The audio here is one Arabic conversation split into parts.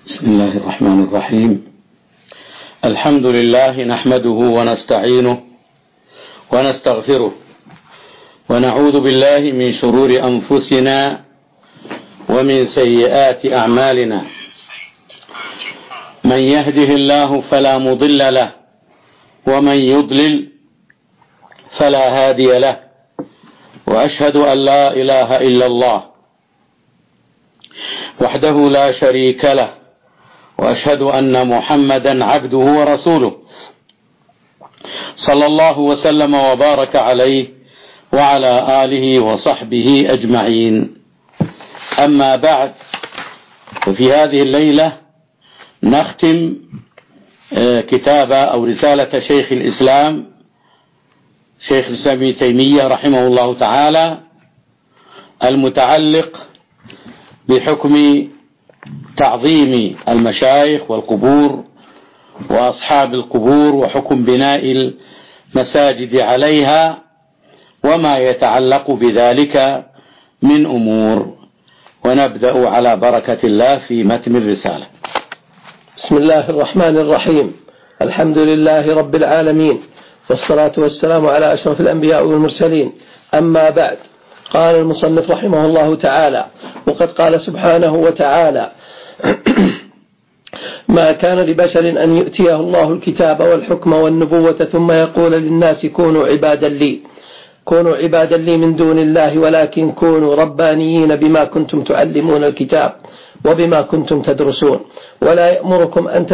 بسم الله الرحمن الرحيم. الحمد لله نحمده ونستعينه ونستغفره ونعوذ بالله من شرور أنفسنا ومن سيئات أعمالنا. من يهده الله فلا مضل له ومن يضلل فلا هادي له، وأشهد أن لا إله إلا الله وحده لا شريك له، وأشهد أن محمدا عبده ورسوله صلى الله وسلم وبارك عليه وعلى آله وصحبه أجمعين. أما بعد، وفي هذه الليلة نختم كتاب أو رسالة شيخ الإسلام ابن تيمية رحمه الله تعالى المتعلق بحكم تعظيم المشايخ والقبور وأصحاب القبور وحكم بناء المساجد عليها وما يتعلق بذلك من أمور. ونبدأ على بركة الله في متن الرسالة. بسم الله الرحمن الرحيم. الحمد لله رب العالمين، والصلاة والسلام على أشرف الأنبياء والمرسلين. أما بعد، قال المصنف رحمه الله تعالى: وقد قال سبحانه وتعالى: ما كان لبشر أن يؤتيه الله الكتاب والحكم والنبوة ثم يقول للناس كونوا عبادا لي من دون الله، ولكن كونوا ربانيين بما كنتم تعلمون الكتاب وبما كنتم تدرسون. ولا يأمركم أن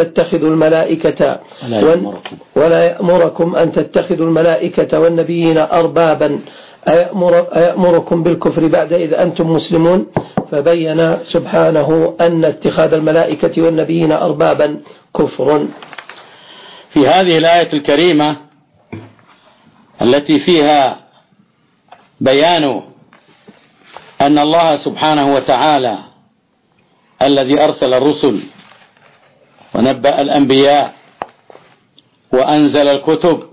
تتخذوا الملائكة والنبيين أربابا أيأمركم بالكفر بعد إذ أنتم مسلمون. فبين سبحانه أن اتخاذ الملائكة والنبيين أربابا كفر. في هذه الآية الكريمة التي فيها بيان أن الله سبحانه وتعالى الذي أرسل الرسل ونبأ الأنبياء وأنزل الكتب،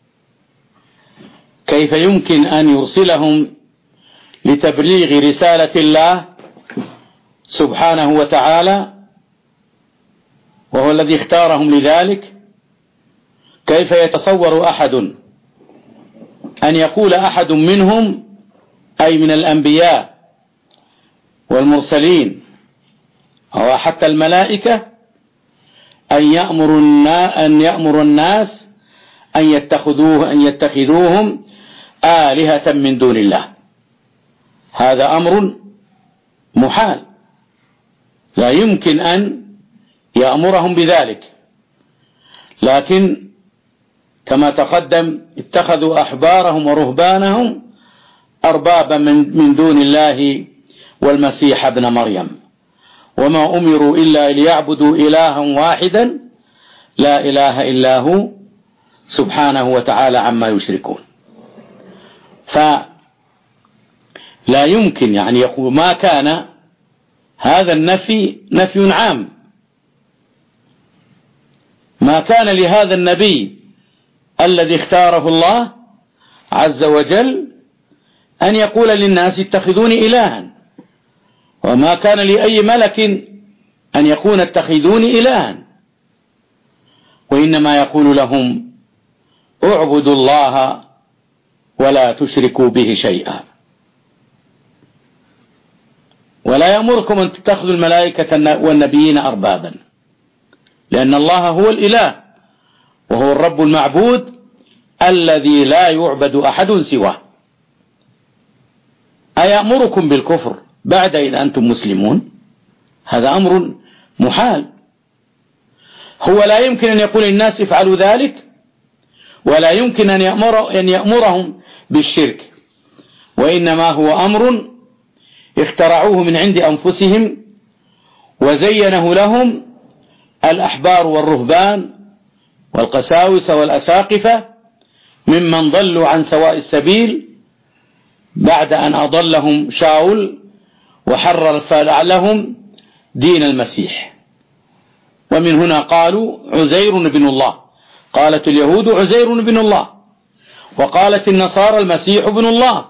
كيف يمكن أن يرسلهم لتبليغ رسالة الله سبحانه وتعالى وهو الذي اختارهم لذلك؟ كيف يتصور أحد أن يقول أحد منهم، أي من الأنبياء والمرسلين أو حتى الملائكة، أن يأمر الناس أن يتخذوهم آلهة من دون الله؟ هذا أمر محال، لا يمكن أن يأمرهم بذلك. لكن كما تقدم اتخذوا أحبارهم ورهبانهم أربابا من دون الله والمسيح ابن مريم، وما أمروا إلا ليعبدوا إلها واحدا لا إله إلا هو سبحانه وتعالى عما يشركون. فلا يمكن يعني يقول ما كان، هذا النفي نفي عام. ما كان لهذا النبي الذي اختاره الله عز وجل أن يقول للناس اتخذوني إلها، وما كان لأي ملك أن يكون اتخذوني إلها، وإنما يقول لهم اعبدوا الله ولا تشركوا به شيئا. ولا يأمركم أن تتخذوا الملائكة والنبيين أربابا، لأن الله هو الإله وهو الرب المعبود الذي لا يعبد أحد سواه. أيأمركم بالكفر بعد إذ أنتم مسلمون؟ هذا أمر محال. هو لا يمكن أن يقول الناس افعلوا ذلك، ولا يمكن أن يأمرهم بالشرك، وإنما هو أمر اخترعوه من عند أنفسهم وزينه لهم الأحبار والرهبان والقساوسة والأساقفة ممن ضلوا عن سواء السبيل بعد أن أضلهم شاول وحرر لهم دين المسيح. ومن هنا قالوا عزير بن الله، قالت اليهود عزير بن الله، وقالت النصارى المسيح بن الله،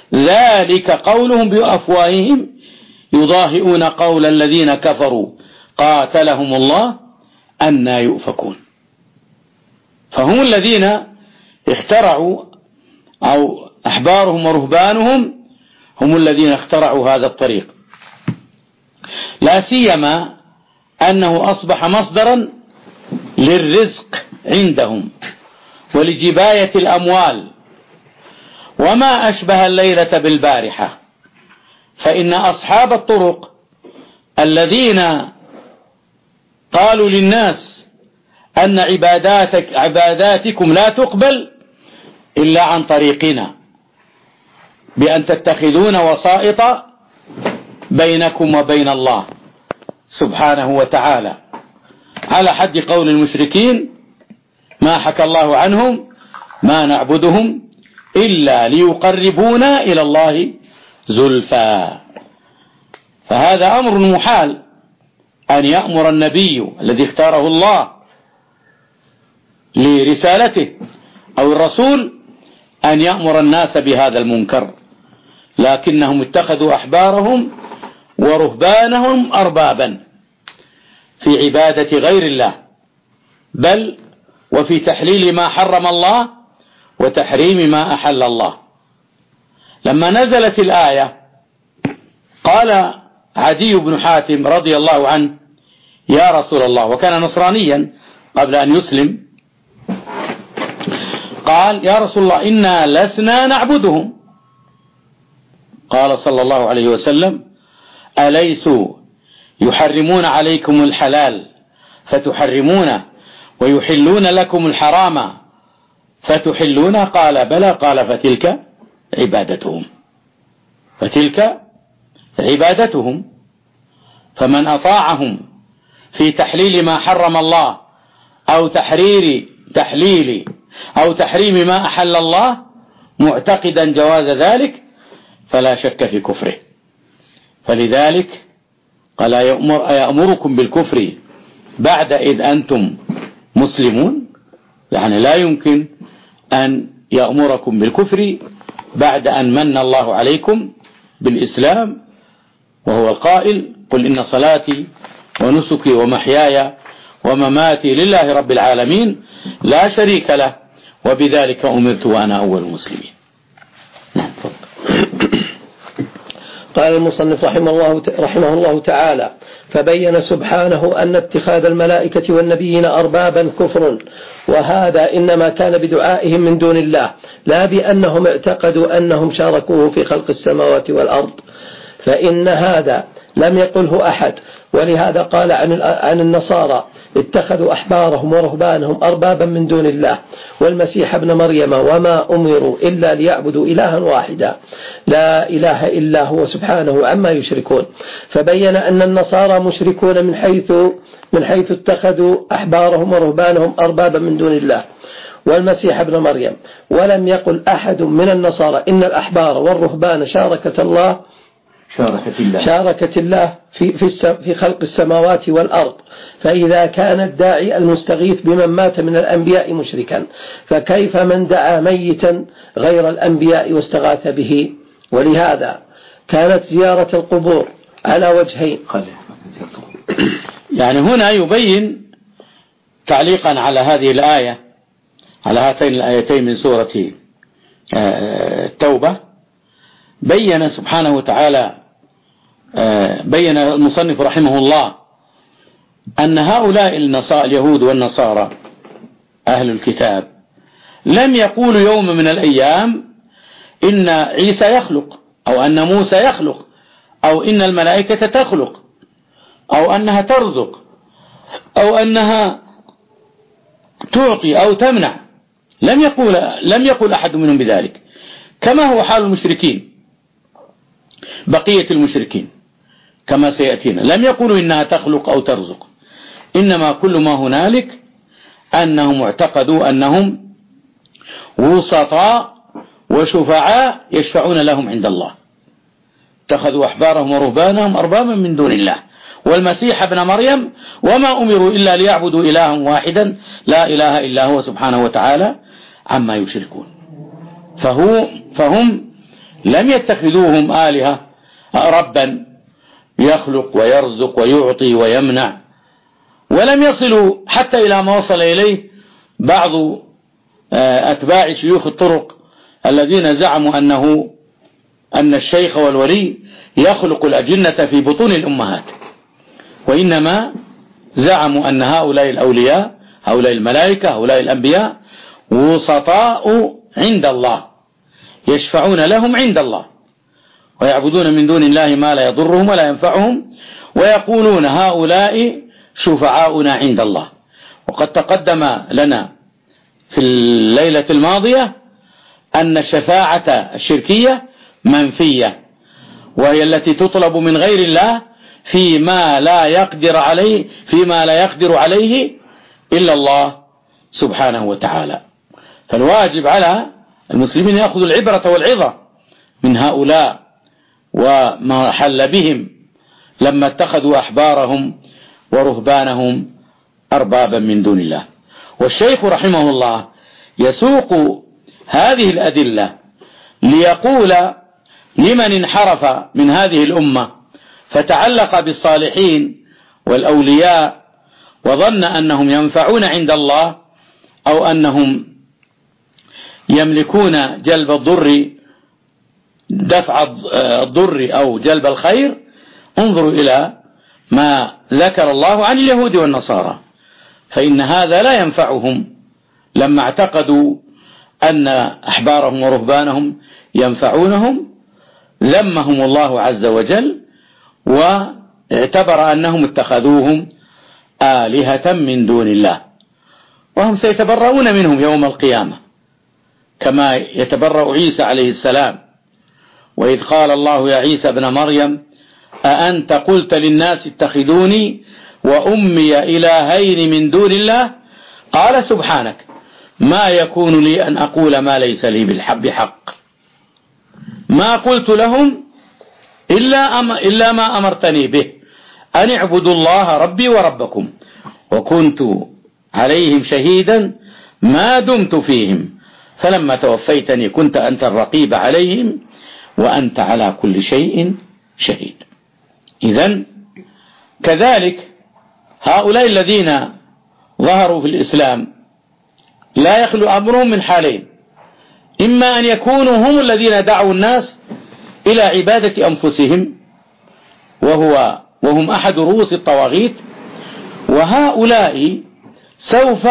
ذلك قولهم بأفواههم يضاهئون قول الذين كفروا قاتلهم الله أنى يؤفكون. فهم الذين اخترعوا، أو أحبارهم ورهبانهم هم الذين اخترعوا هذا الطريق، لا سيما أنه أصبح مصدرا للرزق عندهم ولجباية الأموال. وما أشبه الليلة بالبارحة، فإن أصحاب الطرق الذين قالوا للناس أن عباداتكم لا تقبل إلا عن طريقنا، بأن تتخذون وسائط بينكم وبين الله سبحانه وتعالى، على حد قول المشركين ما حكى الله عنهم: ما نعبدهم إلا ليقربونا إلى الله زلفى. فهذا أمر محال أن يأمر النبي الذي اختاره الله لرسالته أو الرسول أن يأمر الناس بهذا المنكر، لكنهم اتخذوا أحبارهم ورهبانهم أربابا في عبادة غير الله، بل وفي تحليل ما حرم الله وتحريم ما أحل الله. لما نزلت الآية قال عدي بن حاتم رضي الله عنه: يا رسول الله، وكان نصرانيا قبل أن يسلم، قال: يا رسول الله، إنا لسنا نعبدهم. قال صلى الله عليه وسلم: أليسوا يحرمون عليكم الحلال فتحرمونه ويحلون لكم الحرام فتحلونه؟ قال: بلى. قال: فتلك عبادتهم، فتلك عبادتهم. فمن أطاعهم في تحليل ما حرم الله أو تحريم ما أحل الله معتقدا جواز ذلك فلا شك في كفره. فلذلك قال: أيأمركم بالكفر بعد إذ أنتم مسلمون؟ يعني لا يمكن أن يأمركم بالكفر بعد أن من الله عليكم بالإسلام، وهو القائل: قل إن صلاتي ونسكي ومحياي ومماتي لله رب العالمين لا شريك له وبذلك أمرت وأنا أول المسلمين. قال المصنف رحمه الله تعالى: فبين سبحانه أن اتخاذ الملائكة والنبيين أربابا كفر، وهذا إنما كان بدعائهم من دون الله، لا بأنهم اعتقدوا أنهم شاركوه في خلق السماوات والأرض، فإن هذا لم يقله أحد. ولهذا قال عن النصارى: اتخذوا أحبارهم ورهبانهم أربابا من دون الله والمسيح ابن مريم وما أمروا إلا ليعبدوا إلها واحدا لا إله إلا هو سبحانه عما يشركون. فبين أن النصارى مشركون من حيث اتخذوا أحبارهم ورهبانهم أربابا من دون الله والمسيح ابن مريم. ولم يقل أحد من النصارى إن الأحبار والرهبان شاركت الله في خلق السماوات والأرض. فإذا كان الداعي المستغيث بمن مات من الأنبياء مشركا، فكيف من دعا ميتا غير الأنبياء واستغاث به؟ ولهذا كانت زيارة القبور على وجهين. يعني هنا يبين تعليقا على هذه الآية، على هاتين الآيتين من سورة التوبة، بين سبحانه وتعالى، بين المصنف رحمه الله أن هؤلاء اليهود والنصارى أهل الكتاب لم يقولوا يوم من الأيام إن عيسى يخلق، أو أن موسى يخلق، أو إن الملائكة تخلق، أو أنها ترزق، أو أنها تعطي أو تمنع. لم يقول أحد منهم بذلك، كما هو حال المشركين، بقية المشركين كما سيأتينا لم يقولوا إنها تخلق أو ترزق، إنما كل ما هنالك أنهم اعتقدوا أنهم وسطاء وشفعاء يشفعون لهم عند الله. اتخذوا أحبارهم ورهبانهم أربابا من دون الله والمسيح ابن مريم وما أمروا إلا ليعبدوا إلها واحدا لا إله إلا هو سبحانه وتعالى عما يشركون. فهم لم يتخذوهم آلهة ربا يخلق ويرزق ويعطي ويمنع ولم يصلوا حتى إلى ما وصل إليه بعض أتباع شيوخ الطرق الذين زعموا أن الشيخ والولي يخلق الأجنة في بطون الأمهات، وإنما زعموا أن هؤلاء الأولياء، هؤلاء الملائكة، هؤلاء الأنبياء وسطاء عند الله، يشفعون لهم عند الله، ويعبدون من دون الله ما لا يضرهم ولا ينفعهم، ويقولون هؤلاء شفعاؤنا عند الله. وقد تقدم لنا في الليلة الماضية أن الشفاعة الشركية منفية، وهي التي تطلب من غير الله فيما لا يقدر عليه إلا الله سبحانه وتعالى. فالواجب على المسلمين يأخذوا العبرة والعظة من هؤلاء وما حل بهم لما اتخذوا أحبارهم ورهبانهم أربابا من دون الله. والشيخ رحمه الله يسوق هذه الأدلة ليقول لمن انحرف من هذه الأمة فتعلق بالصالحين والأولياء وظن أنهم ينفعون عند الله أو أنهم يملكون جلب الضر، دفع الضر أو جلب الخير، انظروا إلى ما ذكر الله عن اليهود والنصارى، فإن هذا لا ينفعهم لما اعتقدوا أن أحبارهم ورهبانهم ينفعونهم، ذمهم الله عز وجل واعتبر أنهم اتخذوهم آلهة من دون الله، وهم سيتبرؤون منهم يوم القيامة كما يتبرأ عيسى عليه السلام. وإذ قال الله يا عيسى ابن مريم أأنت قلت للناس اتخذوني وأمي إلهين من دون الله قال سبحانك ما يكون لي أن أقول ما ليس لي بحق، ما قلت لهم إلا ما أمرتني به أن اعبدوا الله ربي وربكم وكنت عليهم شهيدا ما دمت فيهم فلما توفيتني كنت أنت الرقيب عليهم وأنت على كل شيء شهيد. إذن كذلك هؤلاء الذين ظهروا في الإسلام لا يخلو أمرهم من حالين: إما أن يكونوا هم الذين دعوا الناس إلى عبادة أنفسهم وهم أحد رؤوس الطواغيت، وهؤلاء سوف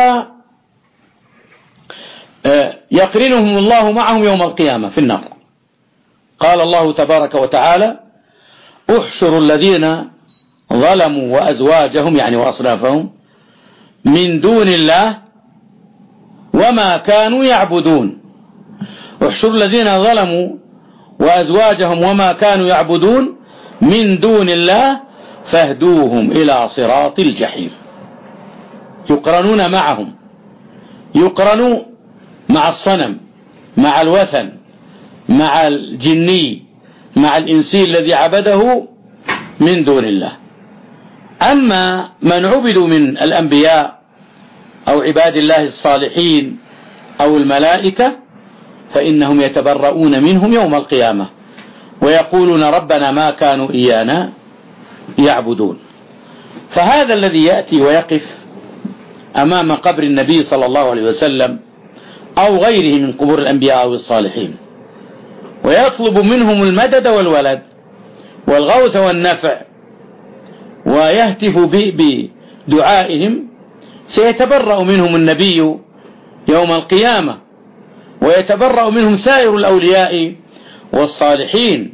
يقرنهم الله معهم يوم القيامة في النار. قال الله تبارك وتعالى: احشروا الذين ظلموا وأزواجهم يعني وأصنافهم من دون الله وما كانوا يعبدون. احشروا الذين ظلموا وأزواجهم وما كانوا يعبدون من دون الله فاهدوهم إلى صراط الجحيم. يقرنون معهم، يقرنوا مع الصنم، مع الوثن، مع الجني، مع الإنسي الذي عبده من دون الله. أما من عبدوا من الأنبياء أو عباد الله الصالحين أو الملائكة فإنهم يتبرؤون منهم يوم القيامة ويقولون ربنا ما كانوا إيانا يعبدون. فهذا الذي يأتي ويقف أمام قبر النبي صلى الله عليه وسلم أو غيره من قبور الأنبياء أو الصالحين ويطلب منهم المدد والولد والغوث والنفع ويهتف بدعائهم سيتبرأ منهم النبي يوم القيامة ويتبرأ منهم سائر الأولياء والصالحين،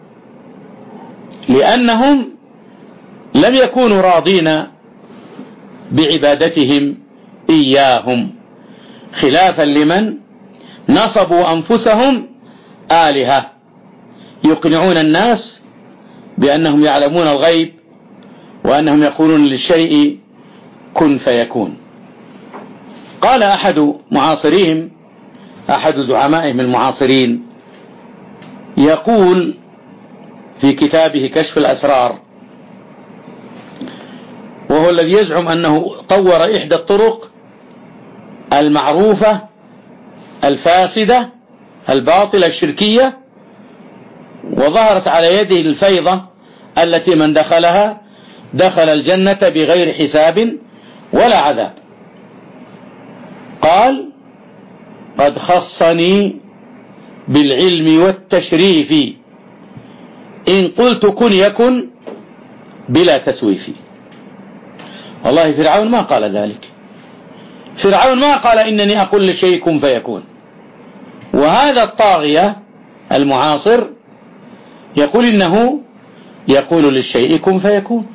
لأنهم لم يكونوا راضين بعبادتهم إياهم، خلافا لمن نصبوا أنفسهم آلهة يقنعون الناس بأنهم يعلمون الغيب وأنهم يقولون للشيء كن فيكون. قال أحد معاصريهم، أحد زعمائهم المعاصرين، يقول في كتابه كشف الأسرار، وهو الذي يزعم أنه طور إحدى الطرق المعروفة الفاسدة الباطلة الشركية وظهرت على يده الفيضة التي من دخلها دخل الجنة بغير حساب ولا عذاب. قال قد خصني بالعلم والتشريف، إن قلت كن يكن بلا تسويف. والله فرعون ما قال ذلك، فرعون ما قال إنني أقول للشيء كن فيكون. وهذا الطاغية المعاصر يقول إنه يقول للشيء كن فيكون.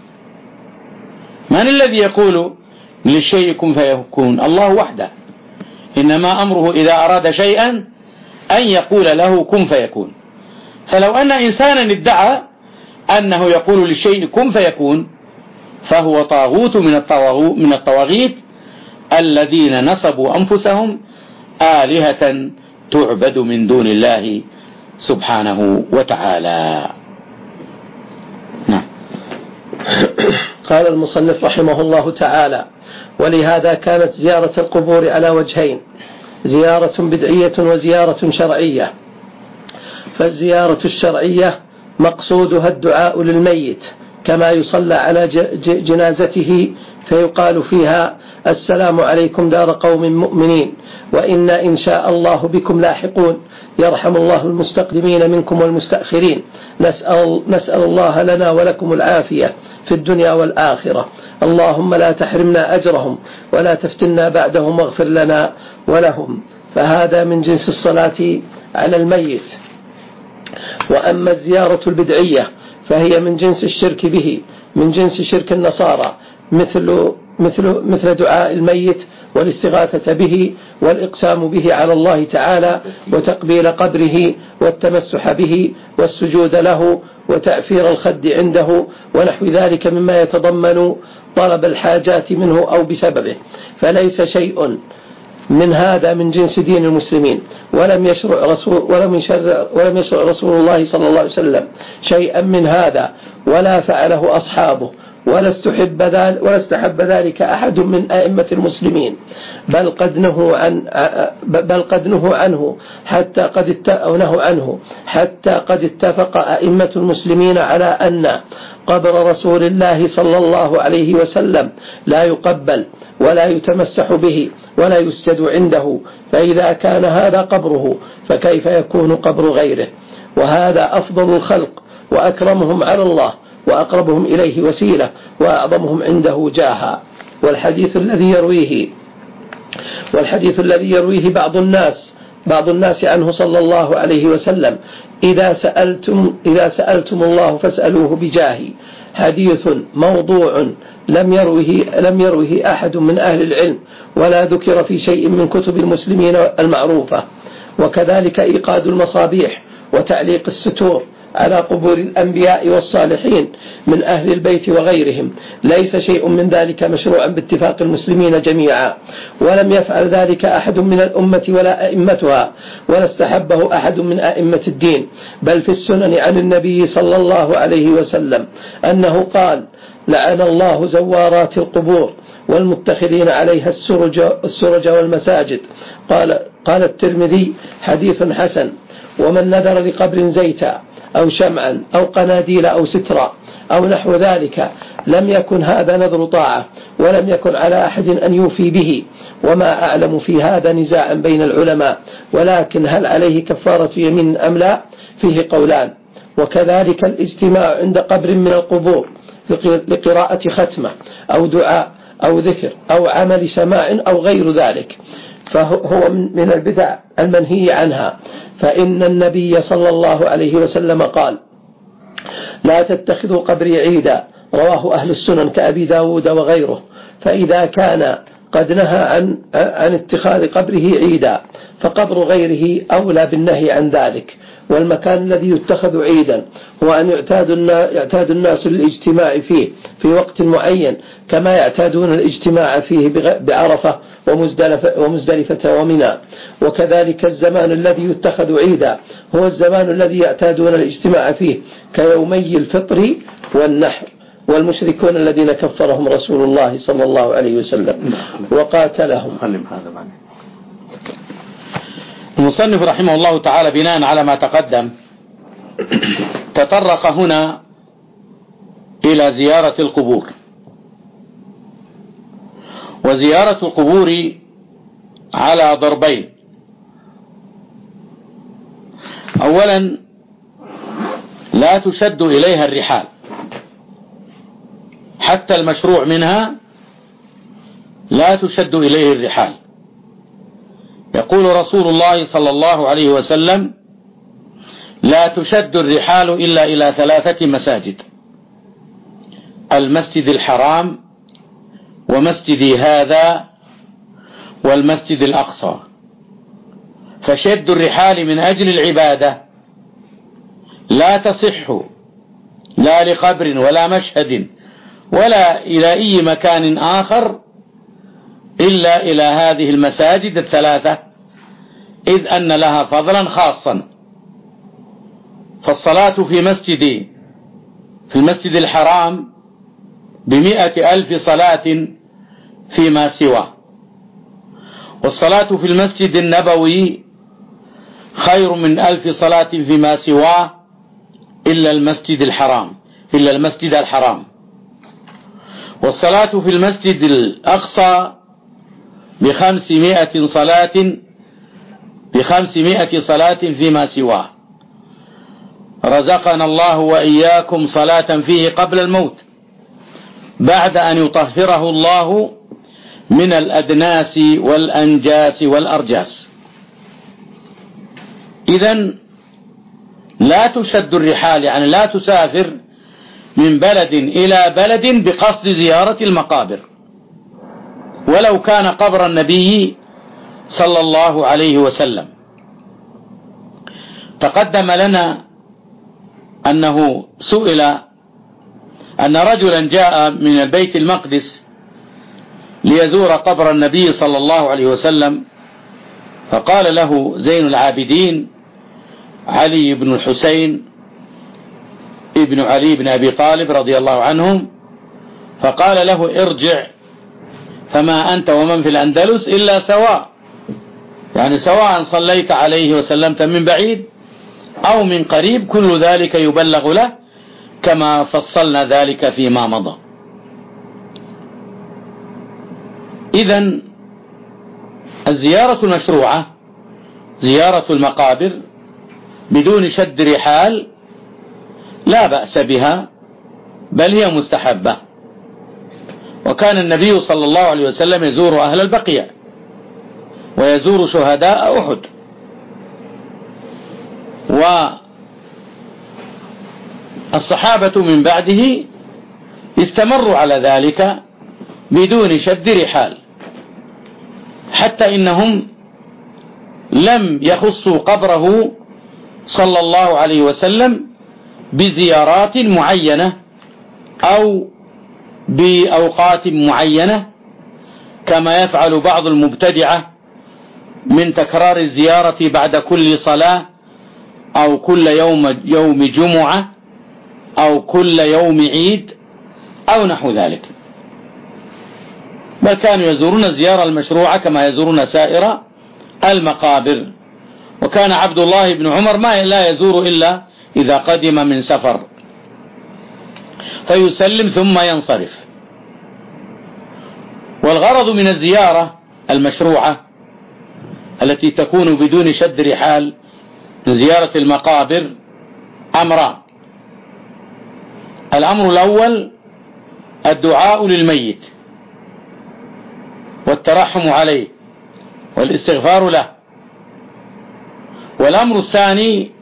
من الذي يقول للشيء كن فيكون؟ الله وحده، إنما أمره إذا أراد شيئا أن يقول له كن فيكون. فلو أن إنسانا ادعى أنه يقول للشيء كن فيكون فهو طاغوت من الطواغيت الذين نصبوا أنفسهم آلهة تعبد من دون الله سبحانه وتعالى. نعم. قال المصنف رحمه الله تعالى: ولهذا كانت زيارة القبور على وجهين: زيارة بدعية وزيارة شرعية. فالزيارة الشرعية مقصودها الدعاء للميت، كما يصلى على جنازته فيقال فيها: السلام عليكم دار قوم مؤمنين وإنا إن شاء الله بكم لاحقون، يرحم الله المستقدمين منكم والمستأخرين، نسأل الله لنا ولكم العافية في الدنيا والآخرة، اللهم لا تحرمنا أجرهم ولا تفتنا بعدهم واغفر لنا ولهم. فهذا من جنس الصلاة على الميت. وأما الزيارة البدعية فهي من جنس الشرك به، من جنس شرك النصارى، مثل دعاء الميت والاستغاثة به والإقسام به على الله تعالى وتقبيل قبره والتمسح به والسجود له وتأثير الخد عنده ونحو ذلك مما يتضمن طلب الحاجات منه أو بسببه. فليس شيء من هذا من جنس دين المسلمين، ولم يشرع رسول الله صلى الله عليه وسلم شيئا من هذا ولا فعله أصحابه ولا استحب ذلك أحد من أئمة المسلمين، بل قد نهوا عنه حتى قد اتفق أئمة المسلمين على أن قبر رسول الله صلى الله عليه وسلم لا يقبل ولا يتمسح به ولا يسجد عنده، فإذا كان هذا قبره فكيف يكون قبر غيره؟ وهذا أفضل الخلق وأكرمهم على الله وأقربهم إليه وسيلة وأعظمهم عنده جاها. والحديث الذي يرويه بعض الناس عنه صلى الله عليه وسلم: إذا سألتم الله فاسألوه بجاهي، حديث موضوع لم يروه أحد من أهل العلم ولا ذكر في شيء من كتب المسلمين المعروفة. وكذلك إيقاد المصابيح وتعليق الستور على قبور الأنبياء والصالحين من أهل البيت وغيرهم، ليس شيء من ذلك مشروعا باتفاق المسلمين جميعا، ولم يفعل ذلك أحد من الأمة ولا أئمتها، ولا استحبه أحد من أئمة الدين. بل في السنن عن النبي صلى الله عليه وسلم أنه قال: لعن الله زوارات القبور والمتخذين عليها السرج والمساجد. قال الترمذي: حديث حسن. ومن نذر لقبر زيتا أو شمعا أو قناديل أو سترا أو نحو ذلك لم يكن هذا نذر طاعة، ولم يكن على أحد أن يوفي به. وما أعلم في هذا نزاعا بين العلماء، ولكن هل عليه كفارة يمين أم لا فيه قولان. وكذلك الاجتماع عند قبر من القبور لقراءة ختمة أو دعاء أو ذكر أو عمل سماع أو غير ذلك فهو من البدع المنهي عنها. فإن النبي صلى الله عليه وسلم قال: لا تتخذوا قبري عيدا، رواه أهل السنن كأبي داود وغيره. فإذا كان قد نهى عن اتخاذ قبره عيدا فقبر غيره أولى بالنهي عن ذلك. والمكان الذي يتخذ عيدا هو أن يعتاد الناس للاجتماع فيه في وقت معين، كما يعتادون الاجتماع فيه بعرفة ومزدلفة ومنى. وكذلك الزمان الذي يتخذ عيدا هو الزمان الذي يعتادون الاجتماع فيه كيومي الفطر والنحر. والمشركون الذين كفرهم رسول الله صلى الله عليه وسلم وقاتلهم. المصنف رحمه الله تعالى بناء على ما تقدم تطرق هنا إلى زيارة القبور، وزيارة القبور على ضربين. أولا لا تشد إليها الرحال، حتى المشروع منها لا تشد إليه الرحال. يقول رسول الله صلى الله عليه وسلم: لا تشد الرحال إلا إلى 3 مساجد: المسجد الحرام، ومسجدي هذا، والمسجد الأقصى. فشد الرحال من أجل العبادة لا تصح لا لقبر ولا مشهد ولا إلى أي مكان آخر إلا إلى هذه المساجد ال3، إذ أن لها فضلا خاصا. فالصلاة في المسجد الحرام ب100,000 صلاة فيما سواه، والصلاة في المسجد النبوي خير من 1000 صلاة فيما سواه إلا المسجد الحرام. والصلاة في المسجد الأقصى ب500 صلاة فيما سواه. رزقنا الله وإياكم صلاة فيه قبل الموت، بعد أن يطهره الله من الأدناس والأنجاس والأرجاس. إذن لا تشد الرحال، يعني لا تسافر من بلد إلى بلد بقصد زيارة المقابر، ولو كان قبر النبي صلى الله عليه وسلم. تقدم لنا أنه سئل أن رجلا جاء من البيت المقدس ليزور قبر النبي صلى الله عليه وسلم، فقال له زين العابدين علي بن الحسين ابن علي بن أبي طالب رضي الله عنهم، فقال له: ارجع، فما أنت ومن في الأندلس إلا سواء، يعني سواء صليت عليه وسلمت من بعيد أو من قريب، كل ذلك يبلغ له، كما فصلنا ذلك فيما مضى. إذن الزيارة المشروعة زيارة المقابر بدون شد رحال لا بأس بها، بل هي مستحبة. وكان النبي صلى الله عليه وسلم يزور أهل البقيع ويزور شهداء أحد، والصحابة من بعده استمروا على ذلك بدون شد رحال، حتى إنهم لم يخصوا قبره صلى الله عليه وسلم بزيارات معينة أو بأوقات معينة، كما يفعل بعض المبتدعة من تكرار الزيارة بعد كل صلاة، أو كل يوم جمعة، أو كل يوم عيد، أو نحو ذلك. بل كانوا يزورون الزيارة المشروعة كما يزورون سائر المقابر. وكان عبد الله بن عمر لا يزور إلا إذا قدم من سفر، فيسلم ثم ينصرف. والغرض من الزيارة المشروعة التي تكون بدون شد رحال من زيارة المقابر أمران: الأمر الأول الدعاء للميت والترحم عليه والاستغفار له، والأمر الثاني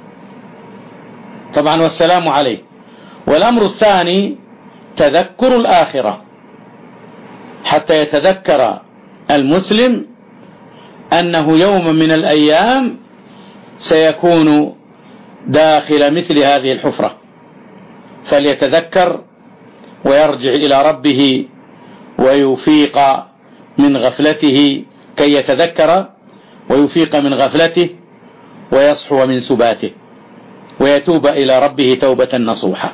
طبعا والسلام عليه، والأمر الثاني تذكر الآخرة، حتى يتذكر المسلم أنه يوم من الأيام سيكون داخل مثل هذه الحفرة، فليتذكر ويرجع إلى ربه ويفيق من غفلته، كي يتذكر ويفيق من غفلته ويصحو من سباته ويتوب إلى ربه توبة نصوحة.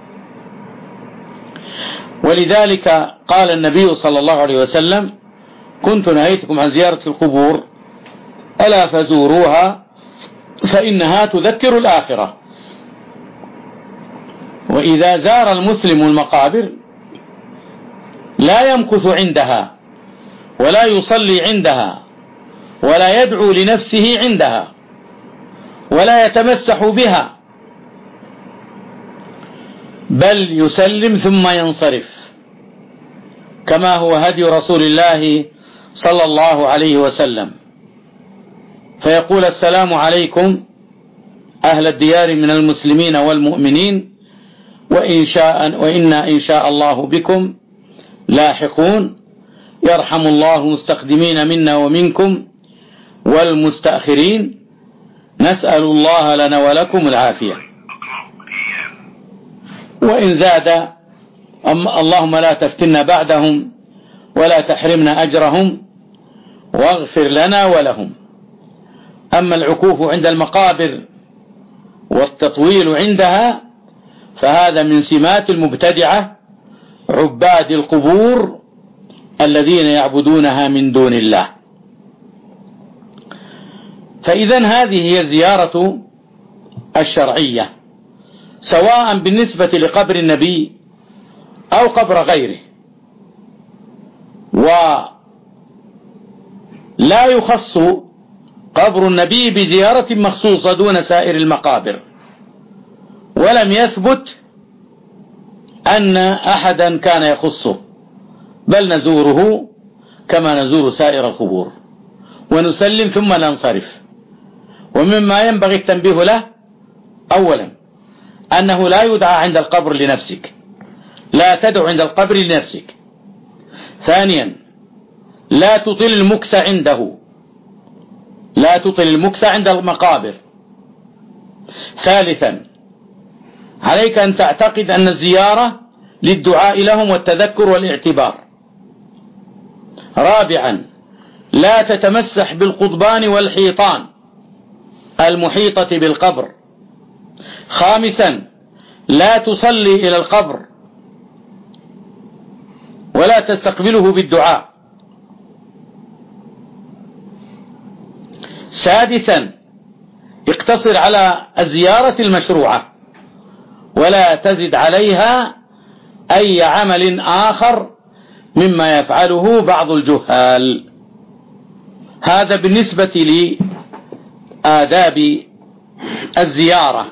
ولذلك قال النبي صلى الله عليه وسلم: كنت نهيتكم عن زيارة القبور ألا فزوروها فإنها تذكر الآخرة. وإذا زار المسلم المقابر لا يمكث عندها ولا يصلي عندها ولا يدعو لنفسه عندها ولا يتمسح بها، بل يسلم ثم ينصرف، كما هو هدي رسول الله صلى الله عليه وسلم، فيقول: السلام عليكم أهل الديار من المسلمين والمؤمنين، وإنا إن شاء الله بكم لاحقون، يرحم الله المستقدمين منا ومنكم والمستأخرين، نسأل الله لنا ولكم العافية. وإن زاد: اللهم لا تفتنا بعدهم ولا تحرمنا أجرهم واغفر لنا ولهم. أما العكوف عند المقابر والتطويل عندها فهذا من سمات المبتدعة عباد القبور الذين يعبدونها من دون الله. فإذن هذه هي الزيارة الشرعية، سواء بالنسبة لقبر النبي أو قبر غيره، ولا يخص قبر النبي بزيارة مخصوصة دون سائر المقابر، ولم يثبت أن أحدا كان يخصه، بل نزوره كما نزور سائر القبور ونسلم ثم ننصرف. ومما ينبغي التنبيه له: أولا أنه لا يدعى عند القبر لنفسك، لا تدعو عند القبر لنفسك. ثانيا لا تطل المكث عنده، لا تطل المكث عند المقابر. ثالثا عليك أن تعتقد أن الزيارة للدعاء لهم والتذكر والاعتبار. رابعا لا تتمسح بالقضبان والحيطان المحيطة بالقبر. خامسا لا تصلي إلى القبر ولا تستقبله بالدعاء. سادسا اقتصر على الزيارة المشروعة ولا تزد عليها أي عمل آخر مما يفعله بعض الجهال. هذا بالنسبة لآداب الزيارة.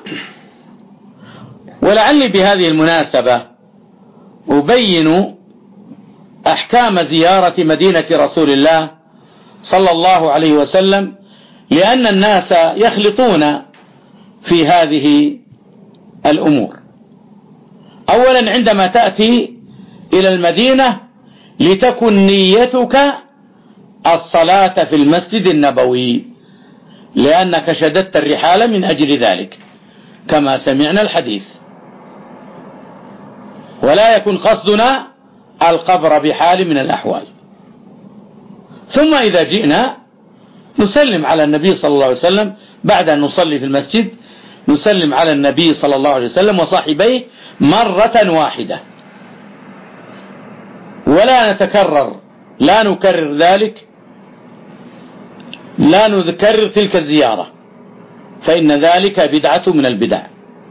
ولعلي بهذه المناسبة أبين أحكام زيارة مدينة رسول الله صلى الله عليه وسلم، لأن الناس يخلطون في هذه الأمور. أولا عندما تأتي إلى المدينة لتكن نيتك الصلاة في المسجد النبوي، لأنك شددت الرحال من أجل ذلك كما سمعنا الحديث، ولا يكن قصدنا القبر بحال من الأحوال. ثم إذا جئنا نسلم على النبي صلى الله عليه وسلم بعد أن نصلي في المسجد، نسلم على النبي صلى الله عليه وسلم وصاحبيه مرة واحدة، ولا نتكرر، لا نكرر ذلك، لا نكرر تلك الزيارة، فإن ذلك بدعة من البدع.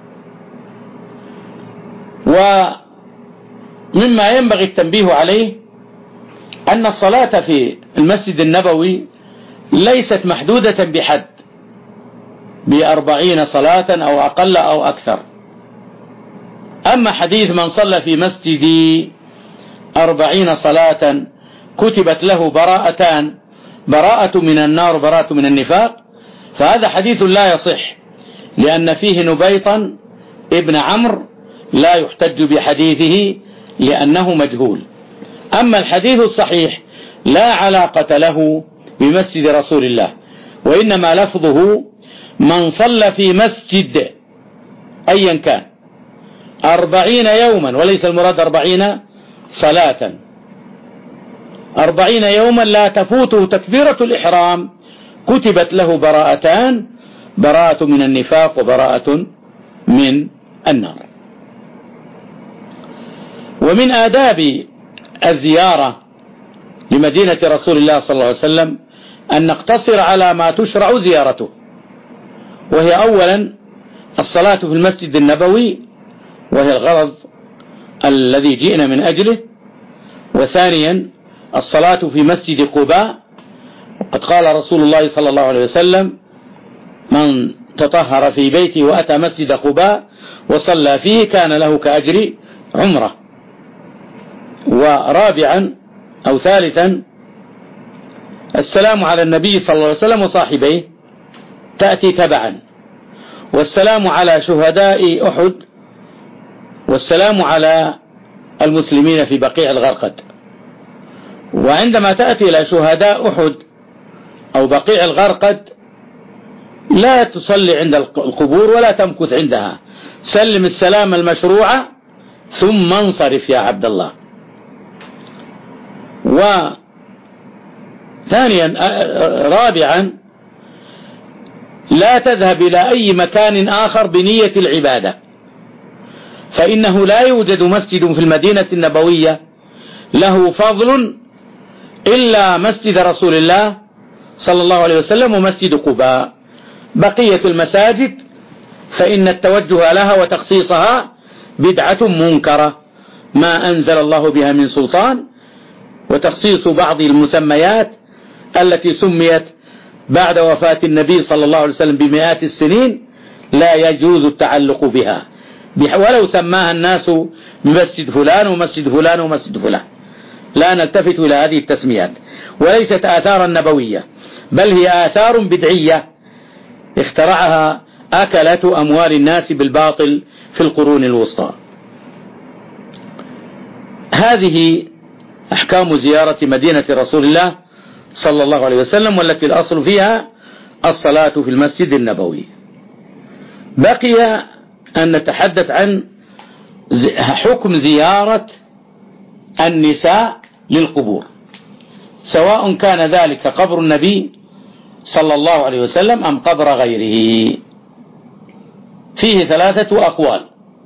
ومما ينبغي التنبيه عليه أن الصلاة في المسجد النبوي ليست محدودة بحد، ب40 صلاة أو أقل أو أكثر. أما حديث من صلى في مسجدي 40 صلاة كتبت له براءتان، براءة من النار وبراءة من النفاق، فهذا حديث لا يصح، لأن فيه نبيطا ابن عمرو لا يحتج بحديثه لأنه مجهول. أما الحديث الصحيح لا علاقة له بمسجد رسول الله، وإنما لفظه من صلى في مسجد أيا كان 40 يوما، وليس المراد 40 صلاة، 40 يوما لا تفوته تكبيرة الإحرام، كتبت له براءتان، براءة من النفاق وبراءة من النار. ومن آداب الزيارة لمدينة رسول الله صلى الله عليه وسلم أن نقتصر على ما تشرع زيارته، وهي أولا الصلاة في المسجد النبوي وهي الغرض الذي جئنا من أجله، وثانيا الصلاة في مسجد قباء، قد قال رسول الله صلى الله عليه وسلم: من تطهر في بيته وأتى مسجد قباء وصلى فيه كان له كأجر عمرة. ورابعا أو ثالثا السلام على النبي صلى الله عليه وسلم وصاحبيه تأتي تبعا، والسلام على شهداء أحد، والسلام على المسلمين في بقيع الغرقد. وعندما تأتي إلى شهداء أحد أو بقيع الغرقد لا تصلي عند القبور ولا تمكث عندها، سلم السلام المشروع ثم انصرف يا عبد الله. وثانيا رابعا لا تذهب إلى أي مكان آخر بنية العبادة، فإنه لا يوجد مسجد في المدينة النبوية له فضل إلا مسجد رسول الله صلى الله عليه وسلم ومسجد قباء. بقية المساجد فإن التوجه لها وتخصيصها بدعة منكرة ما أنزل الله بها من سلطان، وتخصيص بعض المسميات التي سميت بعد وفاة النبي صلى الله عليه وسلم بمئات السنين لا يجوز التعلق بها، ولو سماها الناس بمسجد فلان ومسجد فلان ومسجد فلان، لا نلتفت إلى هذه التسميات، وليست آثارا نبوية بل هي آثار بدعية اخترعها أكلة أموال الناس بالباطل في القرون الوسطى. هذه أحكام زيارة مدينة رسول الله صلى الله عليه وسلم، والتي الأصل فيها الصلاة في المسجد النبوي. بقي أن نتحدث عن حكم زيارة النساء للقبور، سواء كان ذلك قبر النبي صلى الله عليه وسلم أم قبر غيره. فيه 3 أقوال: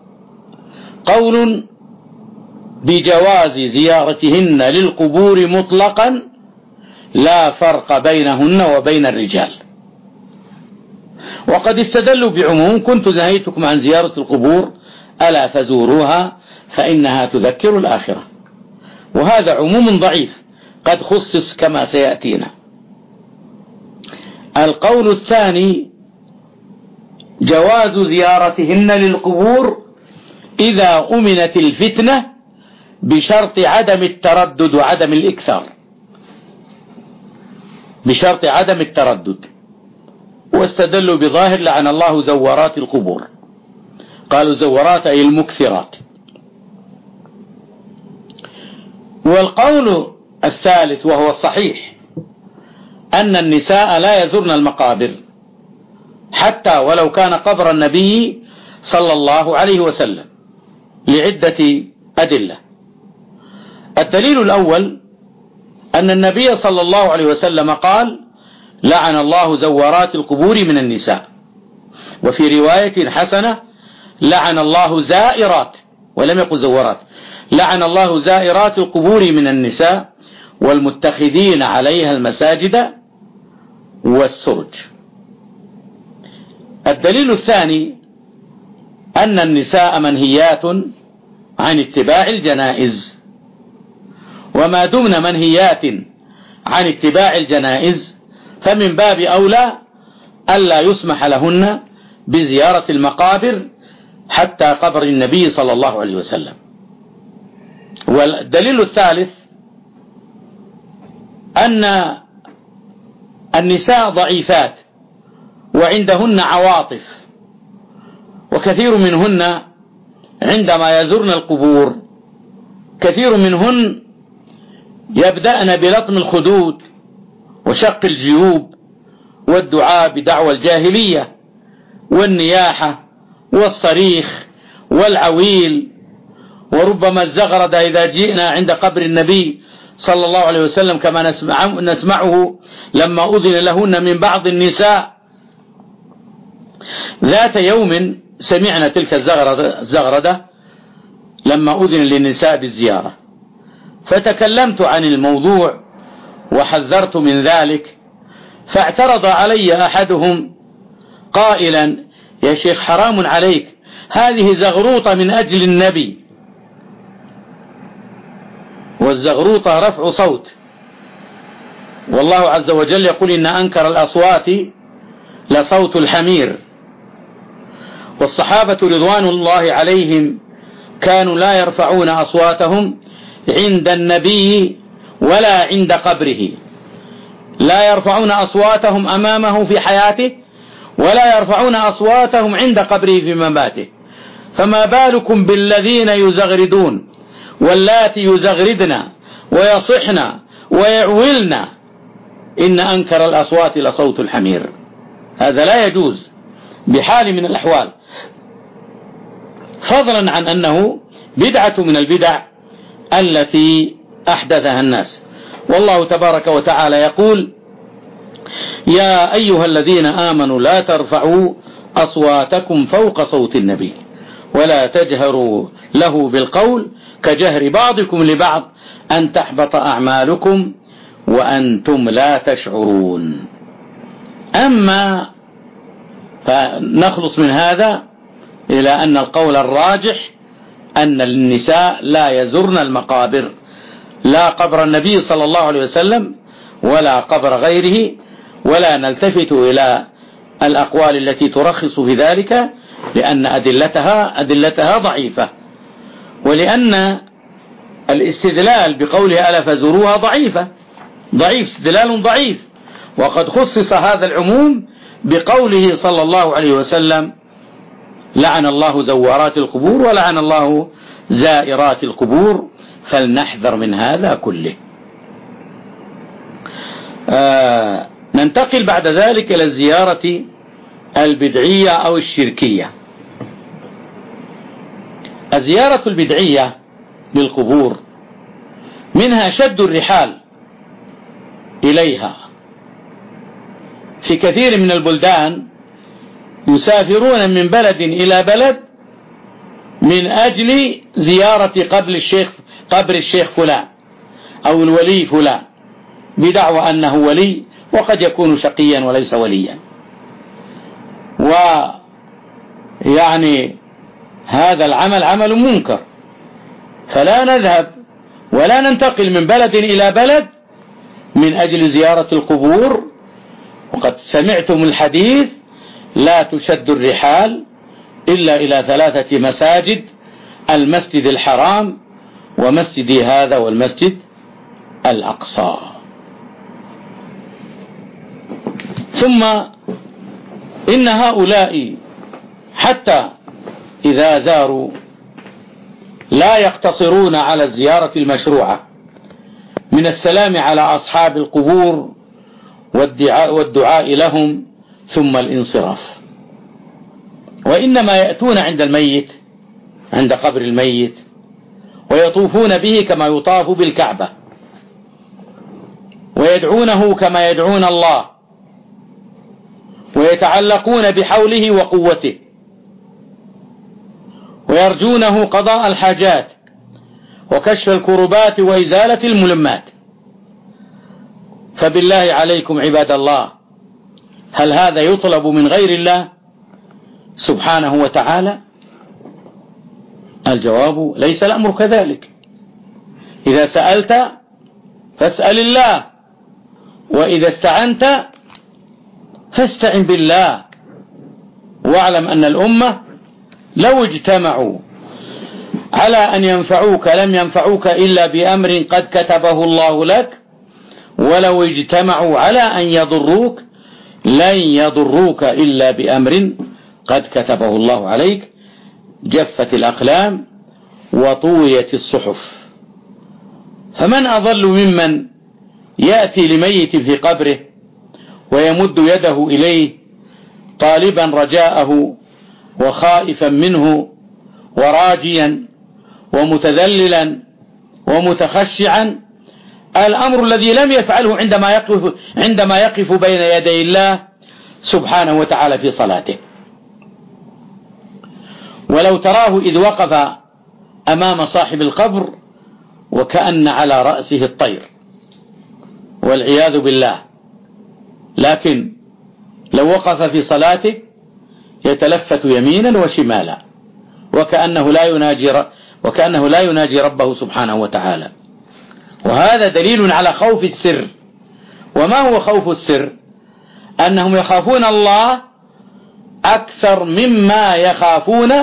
قول بجواز زيارتهن للقبور مطلقا لا فرق بينهن وبين الرجال، وقد استدلوا بعموم: كنت نهيتكم عن زيارة القبور ألا فزوروها فإنها تذكر الآخرة. وهذا عموم ضعيف قد خصص كما سيأتينا. القول الثاني جواز زيارتهن للقبور إذا أمنت الفتنة بشرط عدم التردد وعدم الإكثار، بشرط عدم التردد. واستدلوا بظاهر لعن الله زوارات القبور، قالوا زوارات أي المكثرات. والقول الثالث وهو الصحيح أن النساء لا يزورن المقابر حتى ولو كان قبر النبي صلى الله عليه وسلم لعدة أدلة. الدليل الأول أن النبي صلى الله عليه وسلم قال: لعن الله زوارات القبور من النساء. وفي رواية حسنة: لعن الله زائرات، ولم يقل زوارات، لعن الله زائرات القبور من النساء والمتخذين عليها المساجد والسرج. الدليل الثاني أن النساء منهيات عن اتباع الجنائز، وما دمن منهيات عن اتباع الجنائز فمن باب أولى ألا يسمح لهن بزيارة المقابر حتى قبر النبي صلى الله عليه وسلم. والدليل الثالث أن النساء ضعيفات وعندهن عواطف، وكثير منهن عندما يزورن القبور كثير منهن يبدأن بلطم الخدود وشق الجيوب والدعاء بدعوى الجاهلية والنياحة والصريخ والعويل، وربما الزغرد إذا جئنا عند قبر النبي صلى الله عليه وسلم كما نسمعه لما أذن لهن من بعض النساء. ذات يوم سمعنا تلك الزغردة لما أذن للنساء بالزيارة، فتكلمت عن الموضوع وحذرت من ذلك، فاعترض علي أحدهم قائلا: يا شيخ حرام عليك، هذه زغروطة من أجل النبي، والزغروطة رفع صوت، والله عز وجل يقول إن أنكر الأصوات لصوت الحمير. والصحابة رضوان الله عليهم كانوا لا يرفعون أصواتهم عند النبي ولا عند قبره، لا يرفعون أصواتهم أمامه في حياته ولا يرفعون أصواتهم عند قبره في مماته، فما بالكم بالذين يزغردون واللاتي يزغردن ويصحن ويعولن، إن أنكر الأصوات لصوت الحمير. هذا لا يجوز بحال من الأحوال، فضلا عن أنه بدعة من البدع التي أحدثها الناس. والله تبارك وتعالى يقول: يا أيها الذين آمنوا لا ترفعوا أصواتكم فوق صوت النبي ولا تجهروا له بالقول كجهر بعضكم لبعض أن تحبط أعمالكم وأنتم لا تشعرون. أما فنخلص من هذا إلى أن القول الراجح أن النساء لا يزرن المقابر، لا قبر النبي صلى الله عليه وسلم ولا قبر غيره، ولا نلتفت إلى الأقوال التي ترخص في ذلك، لأن أدلتها ضعيفة، ولأن الاستدلال بقوله ألا فزوروها ضعيف استدلال ضعيف. وقد خصص هذا العموم بقوله صلى الله عليه وسلم: لعن الله زوارات القبور ولعن الله زائرات القبور، فلنحذر من هذا كله. ننتقل بعد ذلك إلى الزيارة البدعية أو الشركية. الزيارة البدعية للقبور منها شد الرحال إليها. في كثير من البلدان يسافرون من بلد إلى بلد من أجل زيارة قبر الشيخ فلان أو الولي فلان، بدعوى أنه ولي، وقد يكون شقيا وليس وليا. ويعني هذا العمل عمل منكر، فلا نذهب ولا ننتقل من بلد إلى بلد من أجل زيارة القبور. وقد سمعتم الحديث: لا تشد الرحال إلا إلى 3 مساجد: المسجد الحرام ومسجد هذا والمسجد الأقصى. ثم إن هؤلاء حتى إذا زاروا لا يقتصرون على الزيارة المشروعة من السلام على أصحاب القبور والدعاء لهم ثم الانصراف، وإنما يأتون عند الميت، عند قبر الميت، ويطوفون به كما يطاف بالكعبة، ويدعونه كما يدعون الله، ويتعلقون بحوله وقوته، ويرجونه قضاء الحاجات وكشف الكربات وإزالة الملمات. فبالله عليكم عباد الله، هل هذا يطلب من غير الله سبحانه وتعالى؟ الجواب: ليس الأمر كذلك. إذا سألت فاسأل الله، وإذا استعنت فاستعن بالله. واعلم أن الأمة لو اجتمعوا على أن ينفعوك لم ينفعوك إلا بأمر قد كتبه الله لك، ولو اجتمعوا على أن يضروك لن يضروك إلا بأمر قد كتبه الله عليك. جفت الأقلام وطويت الصحف. فمن أضل ممن يأتي لميت في قبره ويمد يده إليه طالبا رجاءه وخائفا منه وراجيا ومتذللا ومتخشعا، الأمر الذي لم يفعله عندما يقف بين يدي الله سبحانه وتعالى في صلاته. ولو تراه إذ وقف أمام صاحب القبر وكأن على رأسه الطير والعياذ بالله، لكن لو وقف في صلاته يتلفت يمينا وشمالا وكأنه لا يناجي ربه سبحانه وتعالى. وهذا دليل على خوف السر. وما هو خوف السر؟ أنهم يخافون الله أكثر مما يخافون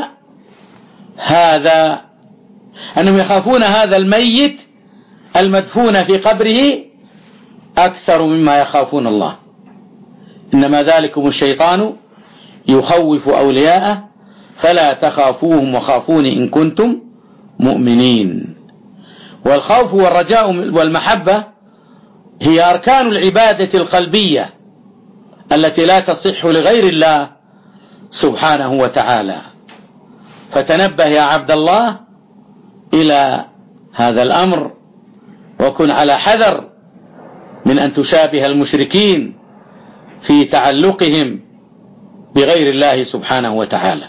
أنهم يخافون هذا الميت المدفون في قبره أكثر مما يخافون الله. إنما ذلكم الشيطان يخوف أولياءه فلا تخافوهم وخافون إن كنتم مؤمنين. والخوف والرجاء والمحبة هي أركان العبادة القلبية التي لا تصح لغير الله سبحانه وتعالى. فتنبه يا عبد الله إلى هذا الأمر، وكن على حذر من أن تشابه المشركين في تعلقهم بغير الله سبحانه وتعالى.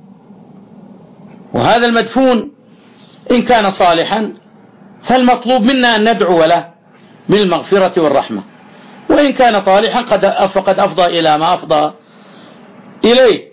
وهذا المدفون إن كان صالحا فالمطلوب منا أن ندعو له بالمغفرة والرحمة، وإن كان طالحا فقد أفضى إلى ما أفضى إليه.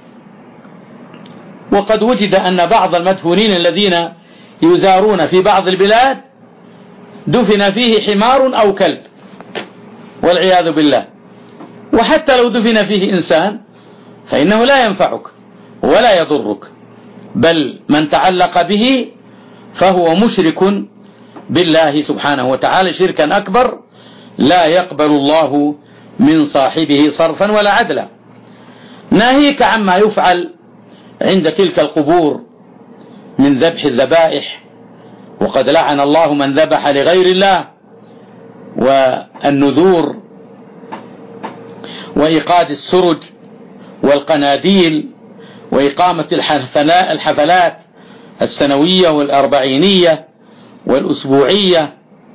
وقد وجد أن بعض المدفونين الذين يزارون في بعض البلاد دفن فيه حمار أو كلب والعياذ بالله. وحتى لو دفن فيه إنسان فإنه لا ينفعك ولا يضرك، بل من تعلق به فهو مشرك بالله سبحانه وتعالى شركا أكبر لا يقبل الله من صاحبه صرفا ولا عدلا. ناهيك عما يفعل عند تلك القبور من ذبح الذبائح، وقد لعن الله من ذبح لغير الله، والنذور، وإيقاد السرج والقناديل، وإقامة الحفلات السنوية والأربعينية والأسبوعية،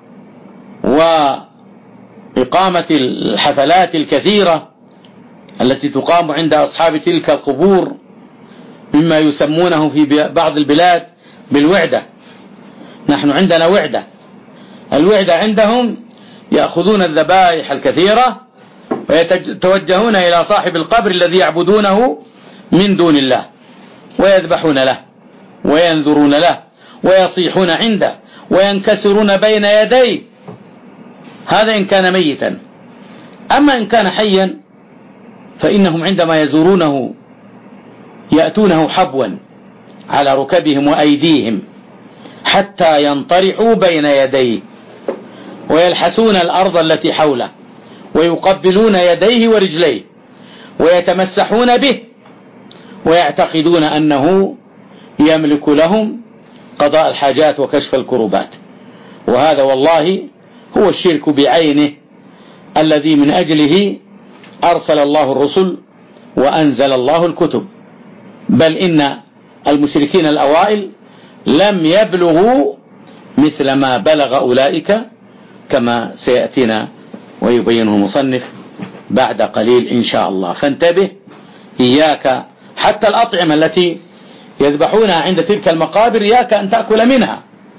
وإقامة الحفلات الكثيرة التي تقام عند أصحاب تلك القبور مما يسمونه في بعض البلاد بالوعدة. نحن عندنا وعدة. الوعدة عندهم يأخذون الذبائح الكثيرة ويتوجهون إلى صاحب القبر الذي يعبدونه من دون الله، ويذبحون له وينذرون له ويصيحون عنده وينكسرون بين يديه. هذا إن كان ميتا. أما إن كان حيا فإنهم عندما يزورونه يأتونه حبوا على ركبهم وأيديهم حتى ينطرحوا بين يديه، ويلحسون الأرض التي حوله، ويقبلون يديه ورجليه، ويتمسحون به، ويعتقدون أنه يملك لهم قضاء الحاجات وكشف الكربات. وهذا والله هو الشرك بعينه الذي من أجله أرسل الله الرسل وأنزل الله الكتب. بل إن المشركين الأوائل لم يبلغوا مثل ما بلغ أولئك كما سيأتينا ويبينه المصنف بعد قليل إن شاء الله. فانتبه، إياك حتى الأطعمة التي يذبحونها عند تلك المقابر إياك أن تأكل منها.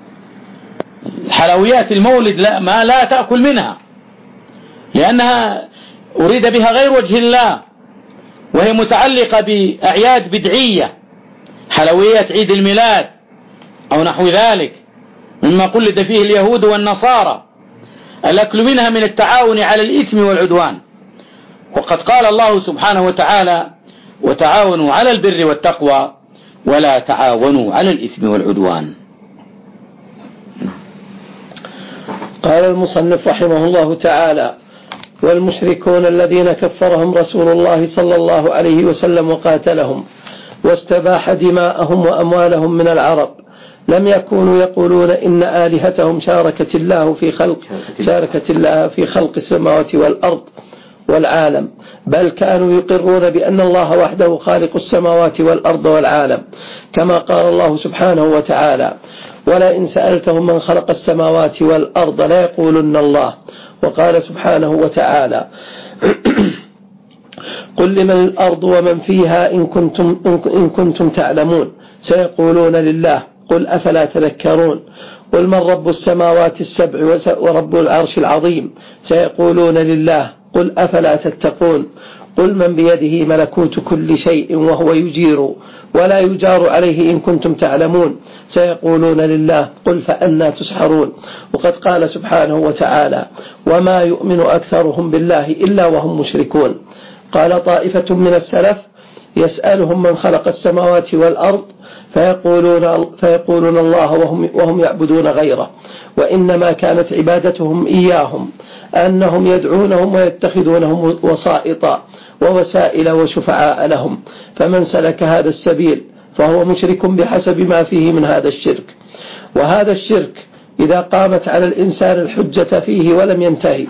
حلويات المولد لا تأكل منها، لأنها أريد بها غير وجه الله، وهي متعلقة بأعياد بدعية، حلويات عيد الميلاد أو نحو ذلك مما قلد فيه اليهود والنصارى. الأكل منها من التعاون على الإثم والعدوان. وقد قال الله سبحانه وتعالى: وتعاونوا على البر والتقوى ولا تعاونوا على الإثم والعدوان. قال المصنف رحمه الله تعالى: والمشركون الذين كفرهم رسول الله صلى الله عليه وسلم وقاتلهم واستباح دماءهم وأموالهم من العرب لم يكونوا يقولون إن آلهتهم شاركت الله في خلق السماوات والأرض والعالم، بل كانوا يقرون بأن الله وحده خالق السماوات والأرض والعالم، كما قال الله سبحانه وتعالى: ولئن سألتهم من خلق السماوات والأرض لا يقولن الله. وقال سبحانه وتعالى: قل لمن الأرض ومن فيها إن كنتم تعلمون، سيقولون لله، قل أفلا تذكرون. قل من رب السماوات السبع ورب العرش العظيم، سيقولون لله، قل أفلا تتقون. قل من بيده ملكوت كل شيء وهو يجير ولا يجار عليه إن كنتم تعلمون سيقولون لله قل فأنى تسحرون. وقد قال سبحانه وتعالى وما يؤمن أكثرهم بالله إلا وهم مشركون. قال طائفة من السلف يسألهم من خلق السماوات والأرض فيقولون الله وهم يعبدون غيره، وإنما كانت عبادتهم إياهم أنهم يدعونهم ويتخذونهم وسائط ووسائل وشفعاء لهم، فمن سلك هذا السبيل فهو مشرك بحسب ما فيه من هذا الشرك. وهذا الشرك إذا قامت على الإنسان الحجة فيه ولم ينتهي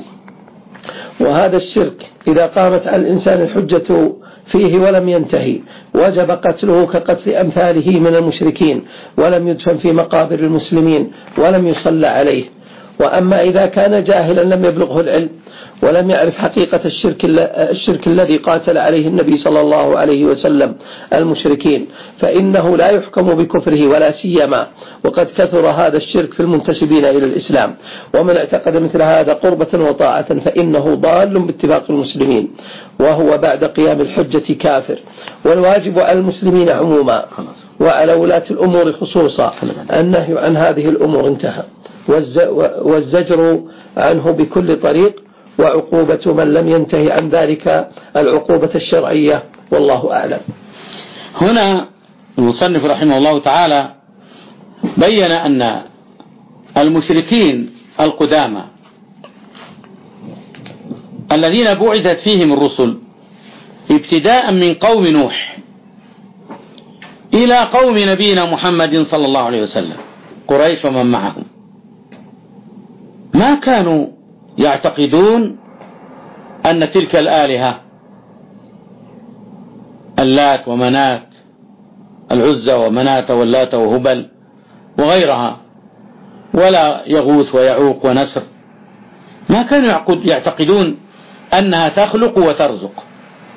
فيه ولم ينتهي وجب قتله كقتل أمثاله من المشركين ولم يدفن في مقابر المسلمين ولم يصلى عليه. وأما إذا كان جاهلا لم يبلغه العلم ولم يعرف حقيقة الشرك الذي قاتل عليه النبي صلى الله عليه وسلم المشركين فإنه لا يحكم بكفره ولا سيما وقد كثر هذا الشرك في المنتسبين إلى الإسلام. ومن اعتقد مثل هذا قربة وطاعة فإنه ضال باتفاق المسلمين وهو بعد قيام الحجة كافر. والواجب على المسلمين عموما وعلى ولاة الأمور خصوصا النهي عن هذه الأمور انتهى، والزجر عنه بكل طريق، وعقوبة من لم ينتهي عن ذلك العقوبة الشرعية، والله أعلم. هنا المصنف رحمه الله تعالى بين أن المشركين القدامى الذين بعثت فيهم الرسل ابتداء من قوم نوح إلى قوم نبينا محمد صلى الله عليه وسلم قريش ومن معهم ما كانوا يعتقدون أن تلك الآلهة اللات ومنات العزى ومنات واللات وهبل وغيرها ولا يغوث ويعوق ونسر ما كانوا يعتقدون أنها تخلق وترزق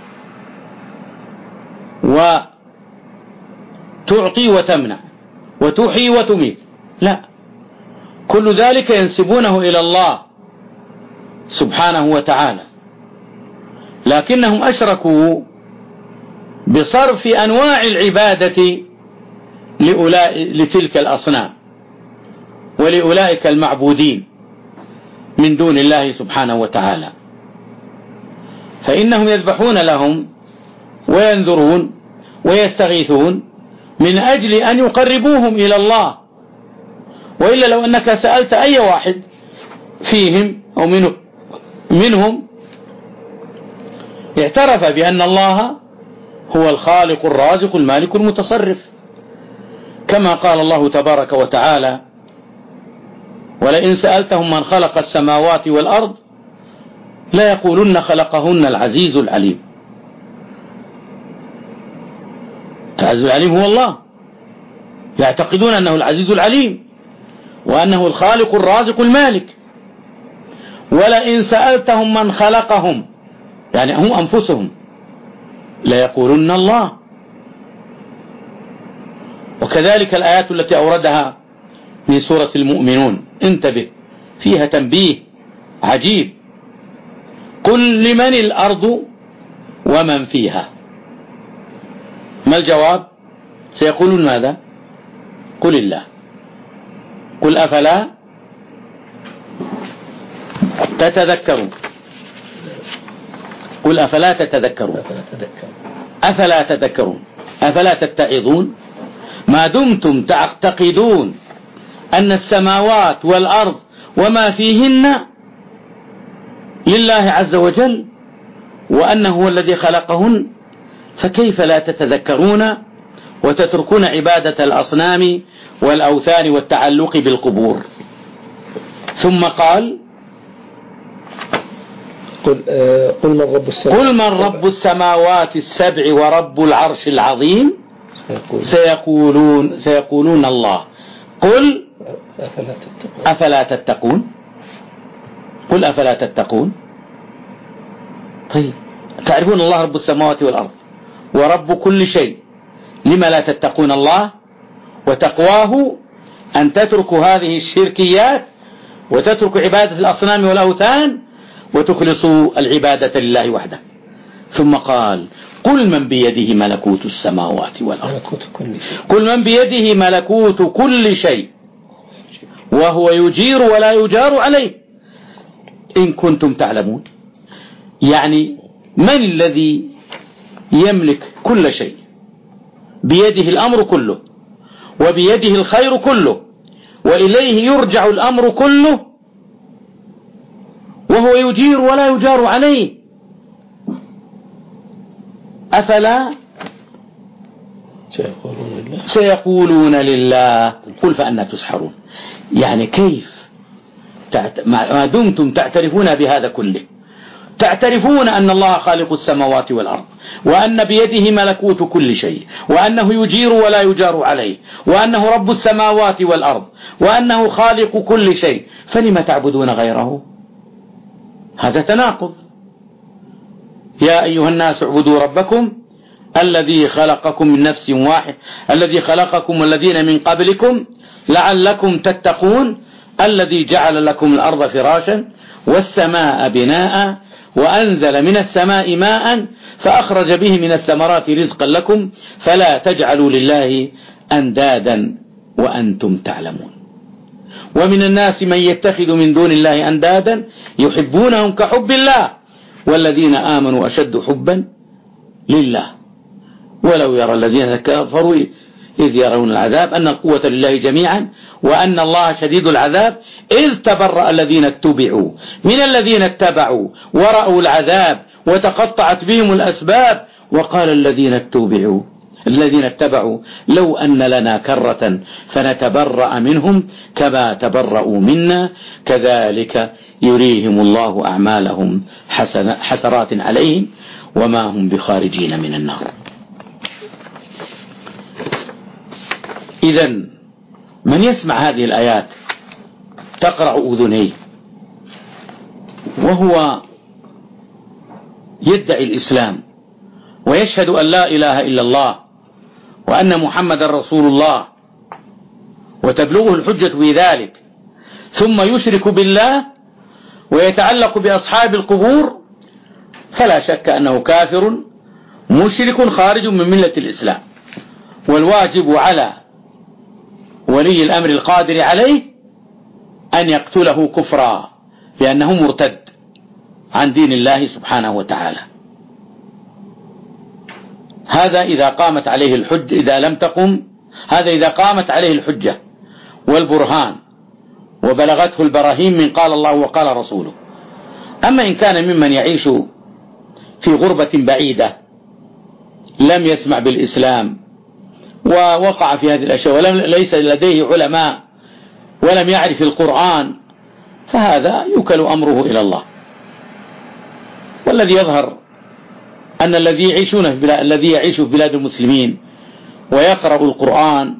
وتعطي وتمنع وتحيي وتميت، لا، كل ذلك ينسبونه إلى الله سبحانه وتعالى، لكنهم أشركوا بصرف أنواع العبادة لتلك الأصنام ولأولئك المعبودين من دون الله سبحانه وتعالى، فإنهم يذبحون لهم وينذرون ويستغيثون من أجل أن يقربوهم إلى الله. وإلا لو أنك سألت أي واحد فيهم أو منهم اعترف بأن الله هو الخالق الرازق المالك المتصرف، كما قال الله تبارك وتعالى ولئن سألتهم من خلق السماوات والأرض لا يقولن خلقهن العزيز العليم. العزيز العليم هو الله، يعتقدون أنه العزيز العليم وأنه الخالق الرازق المالك. ولئن سألتهم من خلقهم يعني هم أنفسهم لا يقولون الله. وكذلك الآيات التي أوردها من سورة المؤمنون انتبه فيها تنبيه عجيب، قل لمن الأرض ومن فيها. ما الجواب؟ سيقولون ماذا؟ قل الله. قل أفلا تتذكرون. قل أفلا تتذكرون أفلا تتذكرون أفلا تتعظون ما دمتم تعتقدون أن السماوات والأرض وما فيهن لله عز وجل وأنه هو الذي خلقهن، فكيف لا تتذكرون وتتركون عبادة الأصنام والأوثان والتعلق بالقبور؟ ثم قال قل من رب السماوات السبع ورب العرش العظيم سيقولون الله. قل أفلا تتقون. قل أفلا تتقون. طيب تعرفون الله رب السماوات والأرض ورب كل شيء، لما لا تتقون الله؟ وتقواه أن تتركوا هذه الشركيات وتتركوا عبادة الأصنام والأوثان وتخلصوا العبادة لله وحده. ثم قال قل من بيده ملكوت السماوات والأرض، قل من بيده ملكوت كل شيء وهو يجير ولا يجار عليه إن كنتم تعلمون. يعني من الذي يملك كل شيء، بيده الأمر كله وبيده الخير كله وإليه يرجع الأمر كله، وهو يجير ولا يجار عليه، أفلا سيقولون لله قل فأنا تسحرون. يعني كيف ما دمتم تعترفون بهذا كله، تعترفون أن الله خالق السماوات والأرض وأن بيده ملكوت كل شيء وأنه يجير ولا يجار عليه وأنه رب السماوات والأرض وأنه خالق كل شيء، فلم تعبدون غيره؟ هذا تناقض. يا أيها الناس اعبدوا ربكم الذي خلقكم من نفس واحد، الذي خلقكم والذين من قبلكم لعلكم تتقون، الذي جعل لكم الأرض فراشا والسماء بناء وأنزل من السماء ماء فأخرج به من الثمرات رزقا لكم فلا تجعلوا لله أندادا وأنتم تعلمون. ومن الناس من يتخذ من دون الله أندادا يحبونهم كحب الله والذين آمنوا أشد حبا لله ولو يرى الذين كفروا إذ يرون العذاب أن القوة لله جميعا وأن الله شديد العذاب إذ تبرأ الذين اتبعوا من الذين اتبعوا ورأوا العذاب وتقطعت بهم الأسباب وقال الذين اتبعوا لو أن لنا كرة فنتبرأ منهم كما تبرأوا منا كذلك يريهم الله أعمالهم حسرات عليهم وما هم بخارجين من النار. إذن من يسمع هذه الآيات تقرع أذنيه وهو يدعي الإسلام ويشهد أن لا إله إلا الله وأن محمد رسول الله وتبلغه الحجة في ذلك، ثم يشرك بالله ويتعلق بأصحاب القبور، فلا شك أنه كافر مشرك خارج من ملة الإسلام. والواجب على ولي الأمر القادر عليه أن يقتله كفرا لأنه مرتد عن دين الله سبحانه وتعالى. هذا إذا قامت عليه الحجة، إذا لم تقم هذا إذا قامت عليه الحجة والبرهان وبلغته البراهين من قال الله وقال رسوله. أما إن كان ممن يعيش في غربة بعيدة لم يسمع بالإسلام ووقع في هذه الأشياء وليس لديه علماء ولم يعرف القرآن، فهذا يوكل أمره إلى الله. والذي يظهر أن الذي يعيش في بلاد المسلمين ويقرأ القرآن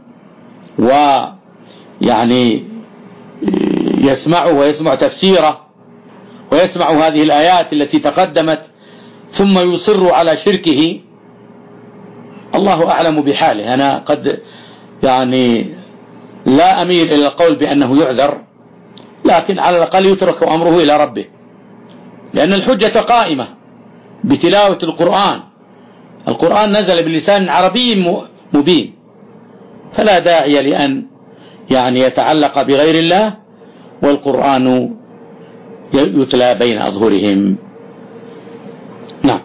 ويعني يسمعه ويسمع تفسيره ويسمع هذه الآيات التي تقدمت ثم يصر على شركه، الله أعلم بحاله. أنا قد يعني لا أميل إلى القول بأنه يعذر، لكن على الأقل يترك أمره إلى ربه، لأن الحجة قائمة بتلاوة القرآن. القرآن نزل بلسان عربي مبين، فلا داعي لأن يعني يتعلق بغير الله والقرآن يتلى بين أظهرهم. نعم.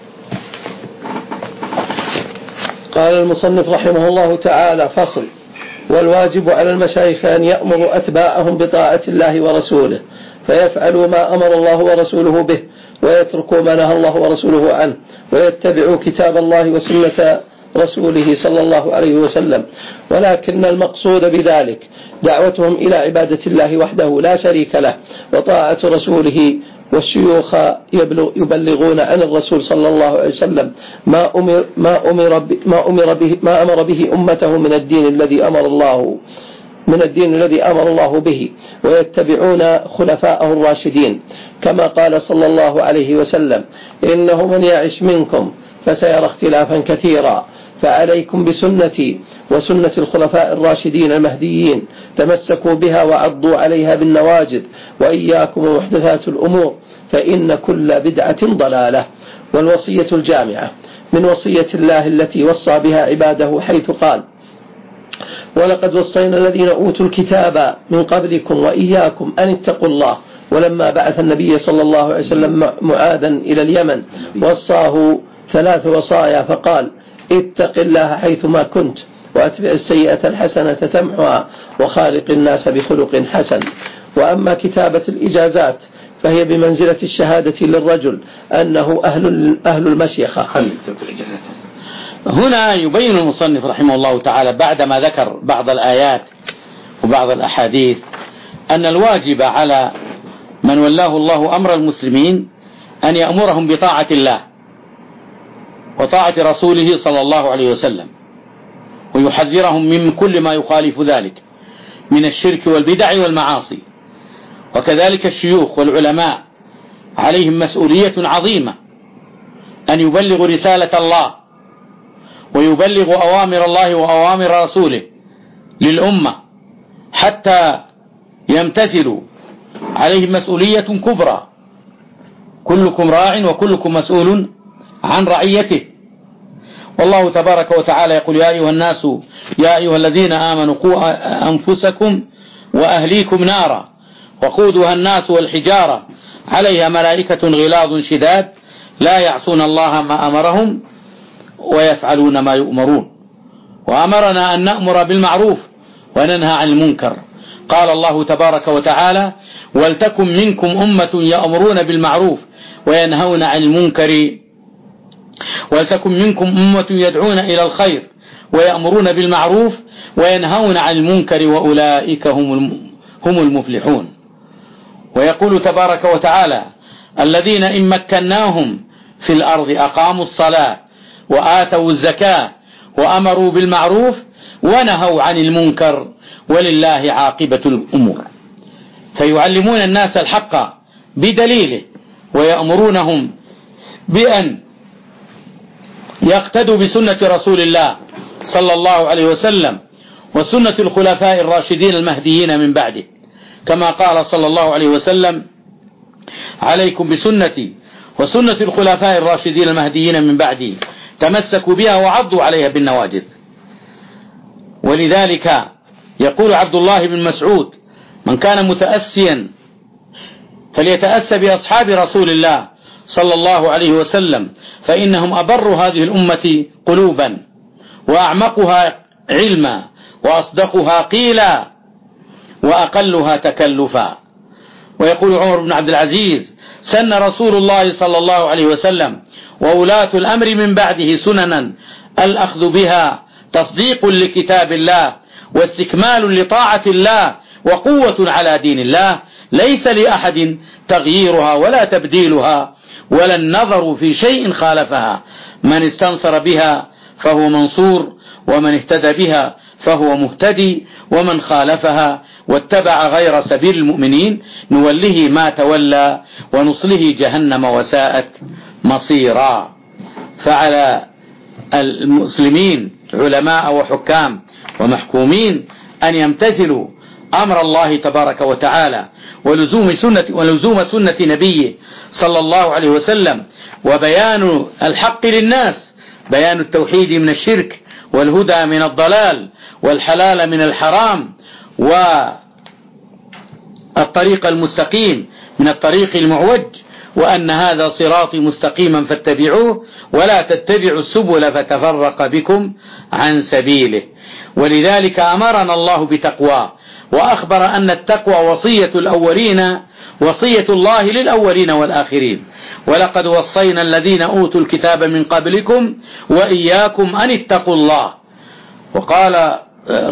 قال المصنف رحمه الله تعالى: فصل. والواجب على المشايخ أن يأمروا أتباعهم بطاعة الله ورسوله فيفعلوا ما أمر الله ورسوله به ويتركوا ما نهى الله ورسوله عنه ويتبعوا كتاب الله وسنة رسوله صلى الله عليه وسلم. ولكن المقصود بذلك دعوتهم إلى عبادة الله وحده لا شريك له وطاعة رسوله. والشيوخ يبلغون عن الرسول صلى الله عليه وسلم ما أمر به أمته من الدين الذي أمر الله به، ويتبعون خلفاءه الراشدين، كما قال صلى الله عليه وسلم: إنه من يعش منكم فسيرى اختلافا كثيرا فعليكم بسنتي وسنة الخلفاء الراشدين المهديين تمسكوا بها وعضوا عليها بالنواجذ، وإياكم ومحدثات الأمور فإن كل بدعة ضلالة والوصية الجامعة من وصية الله التي وصى بها عباده، حيث قال: ولقد وصينا الذين أوتوا الكتاب من قبلكم وإياكم أن اتقوا الله. ولما بعث النبي صلى الله عليه وسلم معاذا إلى اليمن وصاه 3 وصايا، فقال: اتق الله حيثما كنت، وأتبع السيئة الحسنة تمحها، وخالق الناس بخلق حسن. وأما كتابة الإجازات فهي بمنزلة الشهادة للرجل أنه أهل المشيخة. هنا يبين المصنف رحمه الله تعالى بعدما ذكر بعض الآيات وبعض الأحاديث أن الواجب على من ولاه الله أمر المسلمين أن يأمرهم بطاعة الله وطاعة رسوله صلى الله عليه وسلم، ويحذرهم من كل ما يخالف ذلك من الشرك والبدع والمعاصي. وكذلك الشيوخ والعلماء عليهم مسؤولية عظيمة أن يبلغوا رسالة الله ويبلغوا أوامر الله وأوامر رسوله للأمة حتى يمتثلوا. عليهم مسؤولية كبرى. كلكم راع وكلكم مسؤول عن رعيته. والله تبارك وتعالى يقول: يا أيها الناس، يا أيها الذين آمنوا قوا أنفسكم وأهليكم نارا وقودها الناس والحجارة عليها ملائكة غلاظ شداد لا يعصون الله ما أمرهم ويفعلون ما يؤمرون. وأمرنا أن نأمر بالمعروف وننهى عن المنكر. قال الله تبارك وتعالى: ولتكن منكم أمة يأمرون بالمعروف وينهون عن المنكر، ولتكن منكم أمة يدعون إلى الخير ويأمرون بالمعروف وينهون عن المنكر وأولئك هم المفلحون. ويقول تبارك وتعالى: الذين إن مكناهم في الأرض أقاموا الصلاة وآتوا الزكاة وأمروا بالمعروف ونهوا عن المنكر ولله عاقبة الأمور. فيعلمون الناس الحق بدليله ويأمرونهم بأن يقتدوا بسنة رسول الله صلى الله عليه وسلم وسنة الخلفاء الراشدين المهديين من بعده، كما قال صلى الله عليه وسلم: عليكم بسنتي وسنة الخلفاء الراشدين المهديين من بعدي تمسكوا بها وعضوا عليها بالنواجذ. ولذلك يقول عبد الله بن مسعود: من كان متأسيا فليتأسى بأصحاب رسول الله صلى الله عليه وسلم، فإنهم أبر هذه الأمة قلوبا وأعمقها علما وأصدقها قيلا وأقلها تكلفا. ويقول عمر بن عبد العزيز: سن رسول الله صلى الله عليه وسلم وولاة الأمر من بعده سننا الأخذ بها تصديق لكتاب الله واستكمال لطاعة الله وقوة على دين الله، ليس لأحد تغييرها ولا تبديلها ولا النظر في شيء خالفها. من استنصر بها فهو منصور، ومن اهتدى بها فهو مهتدي، ومن خالفها واتبع غير سبيل المؤمنين نوله ما تولى ونصله جهنم وساءت مصيرا. فعلى المسلمين علماء وحكام ومحكومين أن يمتثلوا أمر الله تبارك وتعالى ولزوم سنة نبيه صلى الله عليه وسلم، وبيان الحق للناس، بيان التوحيد من الشرك والهدى من الضلال والحلال من الحرام والطريق المستقيم من الطريق المعوج، وأن هذا صراطي مستقيما فاتبعوه ولا تتبعوا السبل فتفرق بكم عن سبيله. ولذلك أمرنا الله بتقوى، وأخبر أن التقوى وصية الأولين، وصية الله للأولين والآخرين: ولقد وصينا الذين أوتوا الكتاب من قبلكم وإياكم أن اتقوا الله. وقال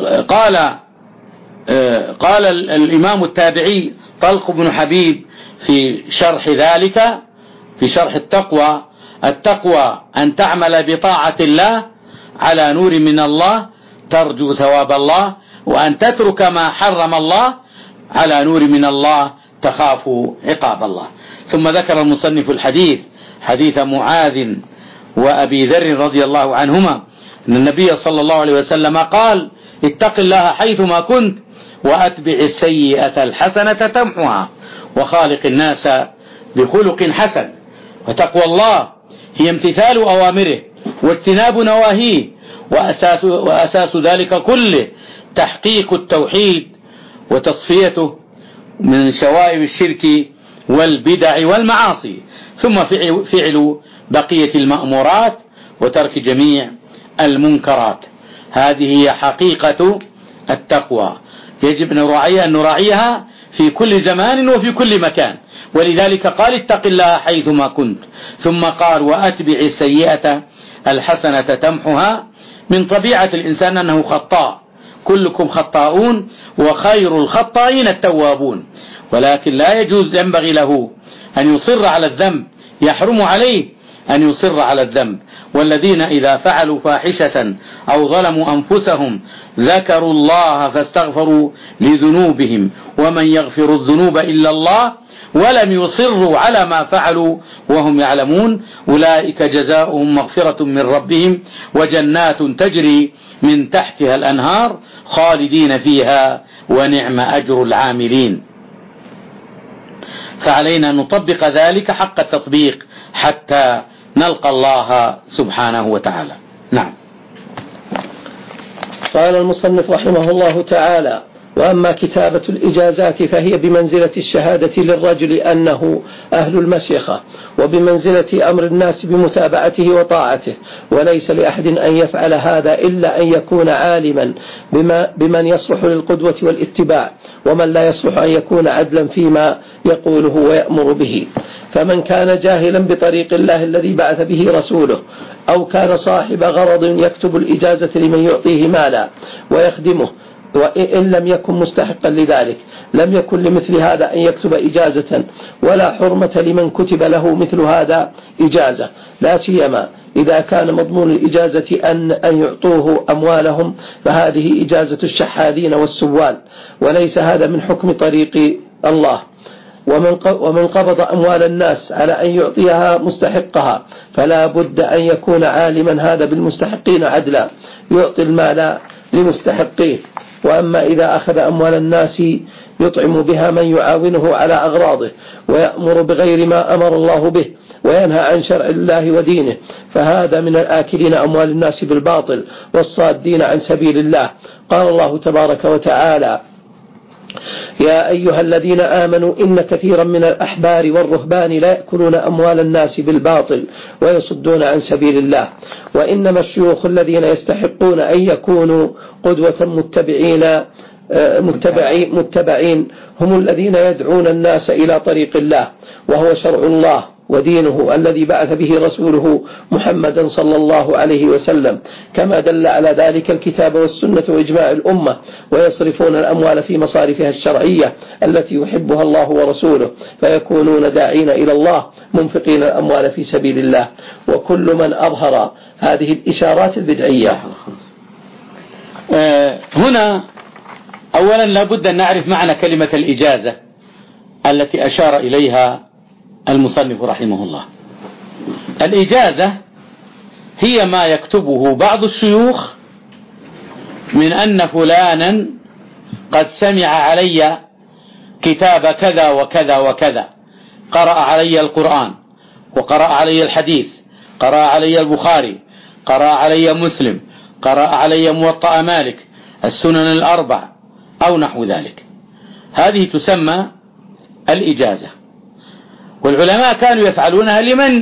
قال الإمام التابعي طلق بن حبيب في شرح ذلك، في شرح التقوى أن تعمل بطاعة الله على نور من الله ترجو ثواب الله، وأن تترك ما حرم الله على نور من الله تخاف عقاب الله. ثم ذكر المصنف الحديث، حديث معاذ وأبي ذر رضي الله عنهما، أن النبي صلى الله عليه وسلم قال: اتق الله حيثما كنت وأتبع السيئة الحسنة تمحها وخالق الناس بخلق حسن. وتقوى الله هي امتثال أوامره واجتناب نواهيه، وأساس ذلك كله تحقيق التوحيد وتصفيته من شوائب الشرك والبدع والمعاصي، ثم فعل بقية المأمورات وترك جميع المنكرات. هذه هي حقيقة التقوى، يجب أن نراعيها في كل زمان وفي كل مكان. ولذلك قال اتق الله حيثما كنت، ثم قال وأتبع السيئة الحسنة تمحها. من طبيعة الإنسان أنه خطاء، كلكم خطاؤون وخير الخطائين التوابون، ولكن لا يجوز، ينبغي له أن يصر على الذنب، يحرم عليه أن يصر على الذنب. والذين إذا فعلوا فاحشة أو ظلموا أنفسهم ذكروا الله فاستغفروا لذنوبهم ومن يغفر الذنوب إلا الله ولم يصروا على ما فعلوا وهم يعلمون أولئك جزاؤهم مغفرة من ربهم وجنات تجري من تحتها الأنهار خالدين فيها ونعم أجر العاملين. فعلينا أن نطبق ذلك حق التطبيق حتى نلقى الله سبحانه وتعالى. نعم. قال المصنف رحمه الله تعالى: وأما كتابة الإجازات فهي بمنزلة الشهادة للرجل أنه أهل المشيخة، وبمنزلة أمر الناس بمتابعته وطاعته، وليس لأحد أن يفعل هذا إلا أن يكون عالما بمن يصلح للقدوة والاتباع، ومن لا يصلح أن يكون عدلا فيما يقوله ويأمر به. فمن كان جاهلا بطريق الله الذي بعث به رسوله، أو كان صاحب غرض يكتب الإجازة لمن يعطيه مالا ويخدمه، وإن لم يكن مستحقا لذلك لم يكن لمثل هذا أن يكتب إجازة، ولا حرمة لمن كتب له مثل هذا إجازة، لا سيما إذا كان مضمون الإجازة أن يعطوه أموالهم، فهذه إجازة الشحاذين والسوال، وليس هذا من حكم طريق الله. ومن قبض أموال الناس على أن يعطيها مستحقها فلا بد أن يكون عالما هذا بالمستحقين عدلا، يعطي المال لمستحقيه. وأما إذا أخذ أموال الناس يطعم بها من يعاونه على أغراضه، ويأمر بغير ما أمر الله به، وينهى عن شرع الله ودينه، فهذا من الآكلين أموال الناس بالباطل والصادين عن سبيل الله. قال الله تبارك وتعالى: يا أيها الذين آمنوا إن كثيرا من الأحبار والرهبان لا يأكلون أموال الناس بالباطل ويصدون عن سبيل الله. وإنما الشيوخ الذين يستحقون أن يكونوا قدوة متبعين هم الذين يدعون الناس إلى طريق الله، وهو شرع الله ودينه الذي بعث به رسوله محمدا صلى الله عليه وسلم، كما دل على ذلك الكتاب والسنة وإجماع الأمة، ويصرفون الأموال في مصارفها الشرعية التي يحبها الله ورسوله، فيكونون داعين إلى الله منفقين الأموال في سبيل الله. وكل من أظهر هذه الإشارات البدعية. هنا أولا لابد أن نعرف معنى كلمة الإجازة التي أشار إليها المصنف رحمه الله. الإجازة هي ما يكتبه بعض الشيوخ من أن فلانا قد سمع علي كتاب كذا وكذا وكذا، قرأ علي القرآن، وقرأ علي الحديث، قرأ علي البخاري، قرأ علي مسلم، قرأ علي موطأ مالك، السنن الأربع أو نحو ذلك. هذه تسمى الإجازة، والعلماء كانوا يفعلونها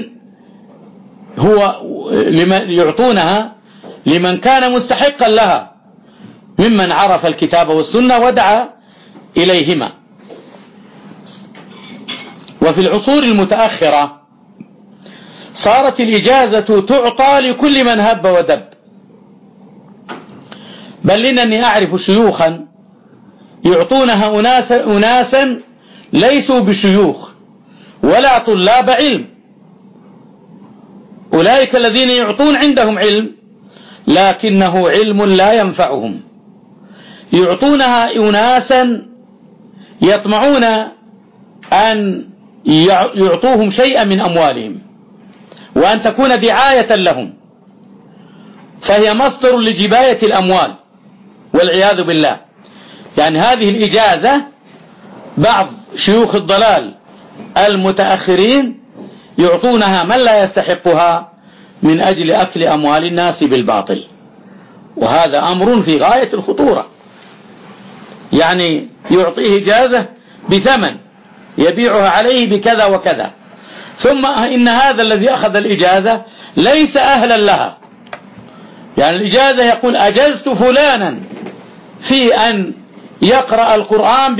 لمن يعطونها لمن كان مستحقا لها ممن عرف الكتاب والسنة ودعا إليهما. وفي العصور المتأخرة صارت الإجازة تعطى لكل من هب ودب، بل إنني أعرف شيوخا يعطونها أناسا ليسوا بشيوخ ولا طلاب علم. أولئك الذين يعطون عندهم علم لكنه علم لا ينفعهم، يعطونها أناسا يطمعون أن يعطوهم شيئا من أموالهم وأن تكون دعاية لهم، فهي مصدر لجباية الأموال والعياذ بالله. يعني هذه الإجازة بعض شيوخ الضلال المتأخرين يعطونها من لا يستحقها من أجل أكل أموال الناس بالباطل، وهذا أمر في غاية الخطورة. يعني يعطيه إجازة بثمن يبيعها عليه بكذا وكذا، ثم إن هذا الذي أخذ الإجازة ليس أهلا لها. يعني الإجازة يقول أجزت فلانا في أن يقرأ القرآن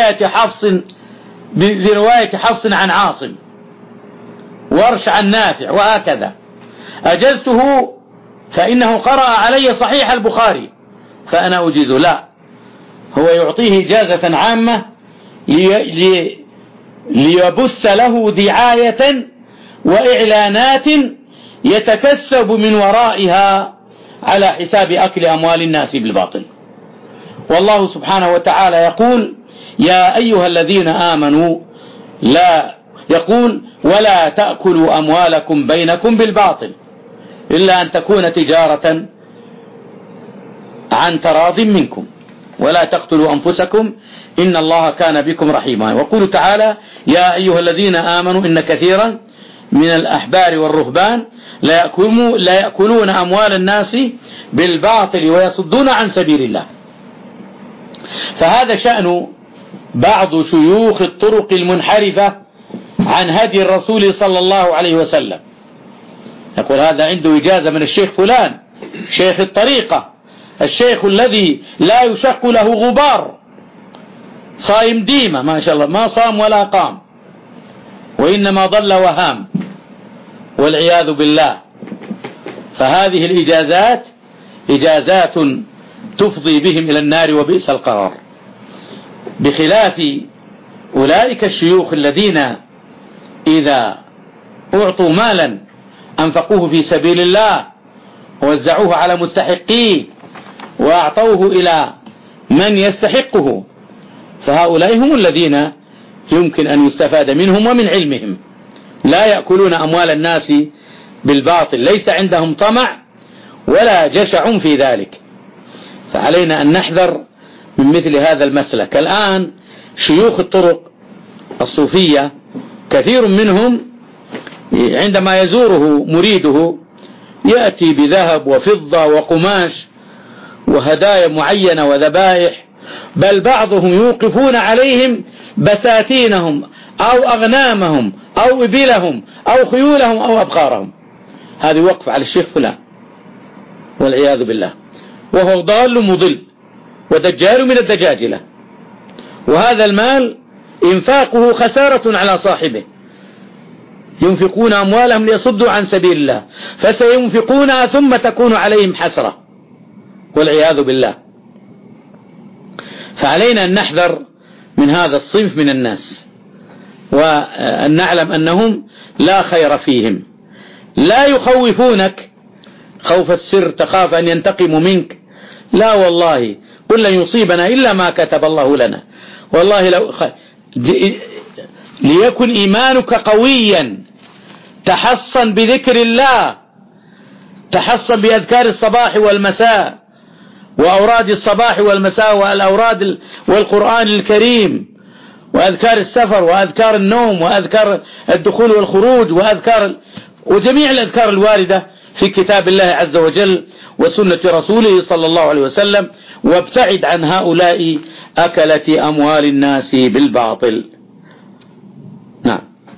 برواية حفص عن عاصم، ورش عن نافع، وهكذا. أجزته فإنه قرأ علي صحيح البخاري فأنا أجيزه. لا، هو يعطيه إجازة عامة ليبث له دعاية وإعلانات يتكسب من ورائها على حساب أكل أموال الناس بالباطل. والله سبحانه وتعالى يقول يا أيها الذين آمنوا يقول ولا تأكلوا أموالكم بينكم بالباطل إلا أن تكون تجارة عن تراض منكم ولا تقتلوا أنفسكم إن الله كان بكم رحيما. وقول تعالى يا أيها الذين آمنوا إن كثيرا من الأحبار والرهبان لا يأكلون أموال الناس بالباطل ويصدون عن سبيل الله. فهذا شأن بعض شيوخ الطرق المنحرفة عن هدي الرسول صلى الله عليه وسلم. يقول هذا عنده إجازة من الشيخ فلان، شيخ الطريقة، الشيخ الذي لا يشق له غبار، صايم ديمة ما شاء الله، ما صام ولا قام، وإنما ضل وهام والعياذ بالله. فهذه الإجازات إجازات تفضي بهم إلى النار وبئس القرار، بخلاف أولئك الشيوخ الذين إذا أعطوا مالا أنفقوه في سبيل الله ووزعوه على مستحقيه وأعطوه إلى من يستحقه، فهؤلاء هم الذين يمكن أن يستفاد منهم ومن علمهم. لا يأكلون أموال الناس بالباطل، ليس عندهم طمع ولا جشع في ذلك. فعلينا أن نحذر من مثل هذا المسلك. الآن شيوخ الطرق الصوفية كثير منهم عندما يزوره مريده يأتي بذهب وفضة وقماش وهدايا معينة وذبائح، بل بعضهم يوقفون عليهم بساتينهم أو أغنامهم أو إبلهم أو خيولهم أو أبقارهم. هذا وقف على الشيخ فلان والعياذ بالله، وهو ضال مضل ودجال من الدجاجلة، وهذا المال إنفاقه خسارة على صاحبه. ينفقون أموالهم ليصدوا عن سبيل الله فسينفقونها ثم تكون عليهم حسرة والعياذ بالله. فعلينا أن نحذر من هذا الصنف من الناس، وأن نعلم أنهم لا خير فيهم. لا يخوفونك خوف السر تخاف أن ينتقموا منك، لا والله قل لن يصيبنا إلا ما كتب الله لنا. والله ليكن إيمانك قويا، تحصن بذكر الله، تحصن بأذكار الصباح والمساء وأوراد الصباح والمساء والأوراد والقرآن الكريم وأذكار السفر وأذكار النوم وأذكار الدخول والخروج وجميع الأذكار الواردة في كتاب الله عز وجل وسنة رسوله صلى الله عليه وسلم، وابتعد عن هؤلاء أكلة أموال الناس بالباطل. نعم.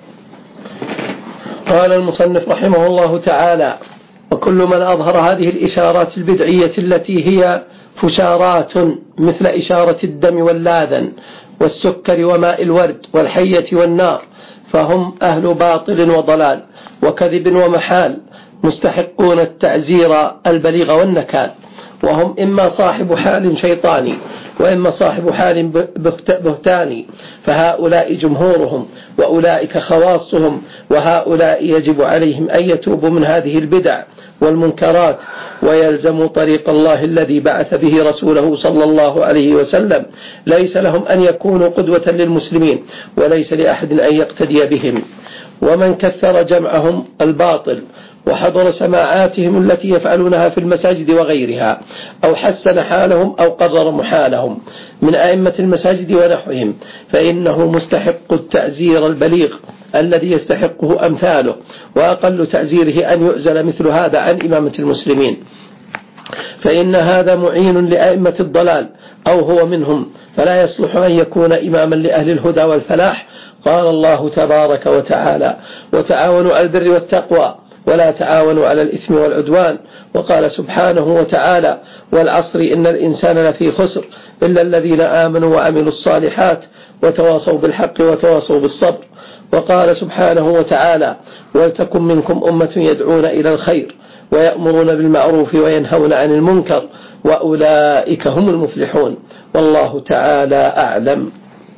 قال المصنف رحمه الله تعالى وكل من أظهر هذه الإشارات البدعية التي هي فشارات مثل إشارة الدم واللاذن والسكر وماء الورد والحية والنار فهم أهل باطل وضلال وكذب ومحال مستحقون التعزير البليغ والنكال، وهم إما صاحب حال شيطاني وإما صاحب حال بهتاني، فهؤلاء جمهورهم وأولئك خواصهم، وهؤلاء يجب عليهم أن يتوبوا من هذه البدع والمنكرات ويلزموا طريق الله الذي بعث به رسوله صلى الله عليه وسلم. ليس لهم أن يكونوا قدوة للمسلمين وليس لأحد أن يقتدي بهم. ومن كثر جمعهم الباطل وحضر سماعاتهم التي يفعلونها في المساجد وغيرها، أو حسن حالهم أو قرر محالهم من أئمة المساجد ونحوهم، فإنه مستحق التعزير البليغ الذي يستحقه أمثاله، وأقل تعزيره أن يؤزل مثل هذا عن إمامة المسلمين، فإن هذا معين لأئمة الضلال أو هو منهم، فلا يصلح أن يكون إماما لأهل الهدى والفلاح. قال الله تبارك وتعالى: وتعاونوا على البر والتقوى ولا تعاونوا على الإثم والعدوان. وقال سبحانه وتعالى: والعصر إن الإنسان لفي خسر إلا الذين آمنوا وعملوا الصالحات وتواصوا بالحق وتواصوا بالصبر. وقال سبحانه وتعالى: ولتكن منكم أمة يدعون إلى الخير ويأمرون بالمعروف وينهون عن المنكر وأولئك هم المفلحون. والله تعالى أعلم.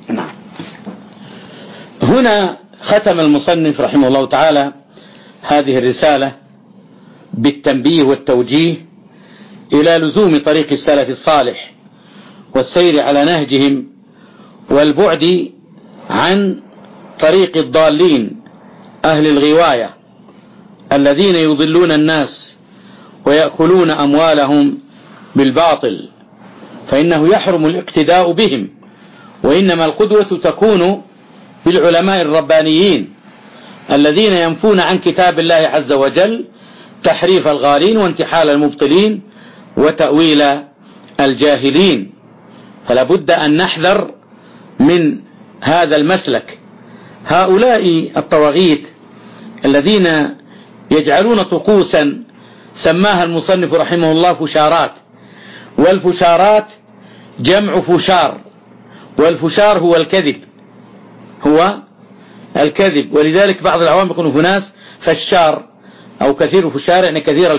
هنا ختم المصنف رحمه الله تعالى هذه الرسالة بالتنبيه والتوجيه إلى لزوم طريق السلف الصالح والسير على نهجهم، والبعد عن طريق الضالين أهل الغواية الذين يضلون الناس ويأكلون أموالهم بالباطل، فإنه يحرم الاقتداء بهم، وإنما القدوة تكون بالعلماء الربانيين الذين ينفون عن كتاب الله عز وجل تحريف الغالين وانتحال المبطلين وتأويل الجاهلين. فلا بد أن نحذر من هذا المسلك. هؤلاء الطواغيت الذين يجعلون طقوسا سماها المصنف رحمه الله فشارات، والفشارات جمع فشار، والفشار هو الكذب، ولذلك بعض العوام يقولون فناس فشار أو كثير فشار، يعني كثير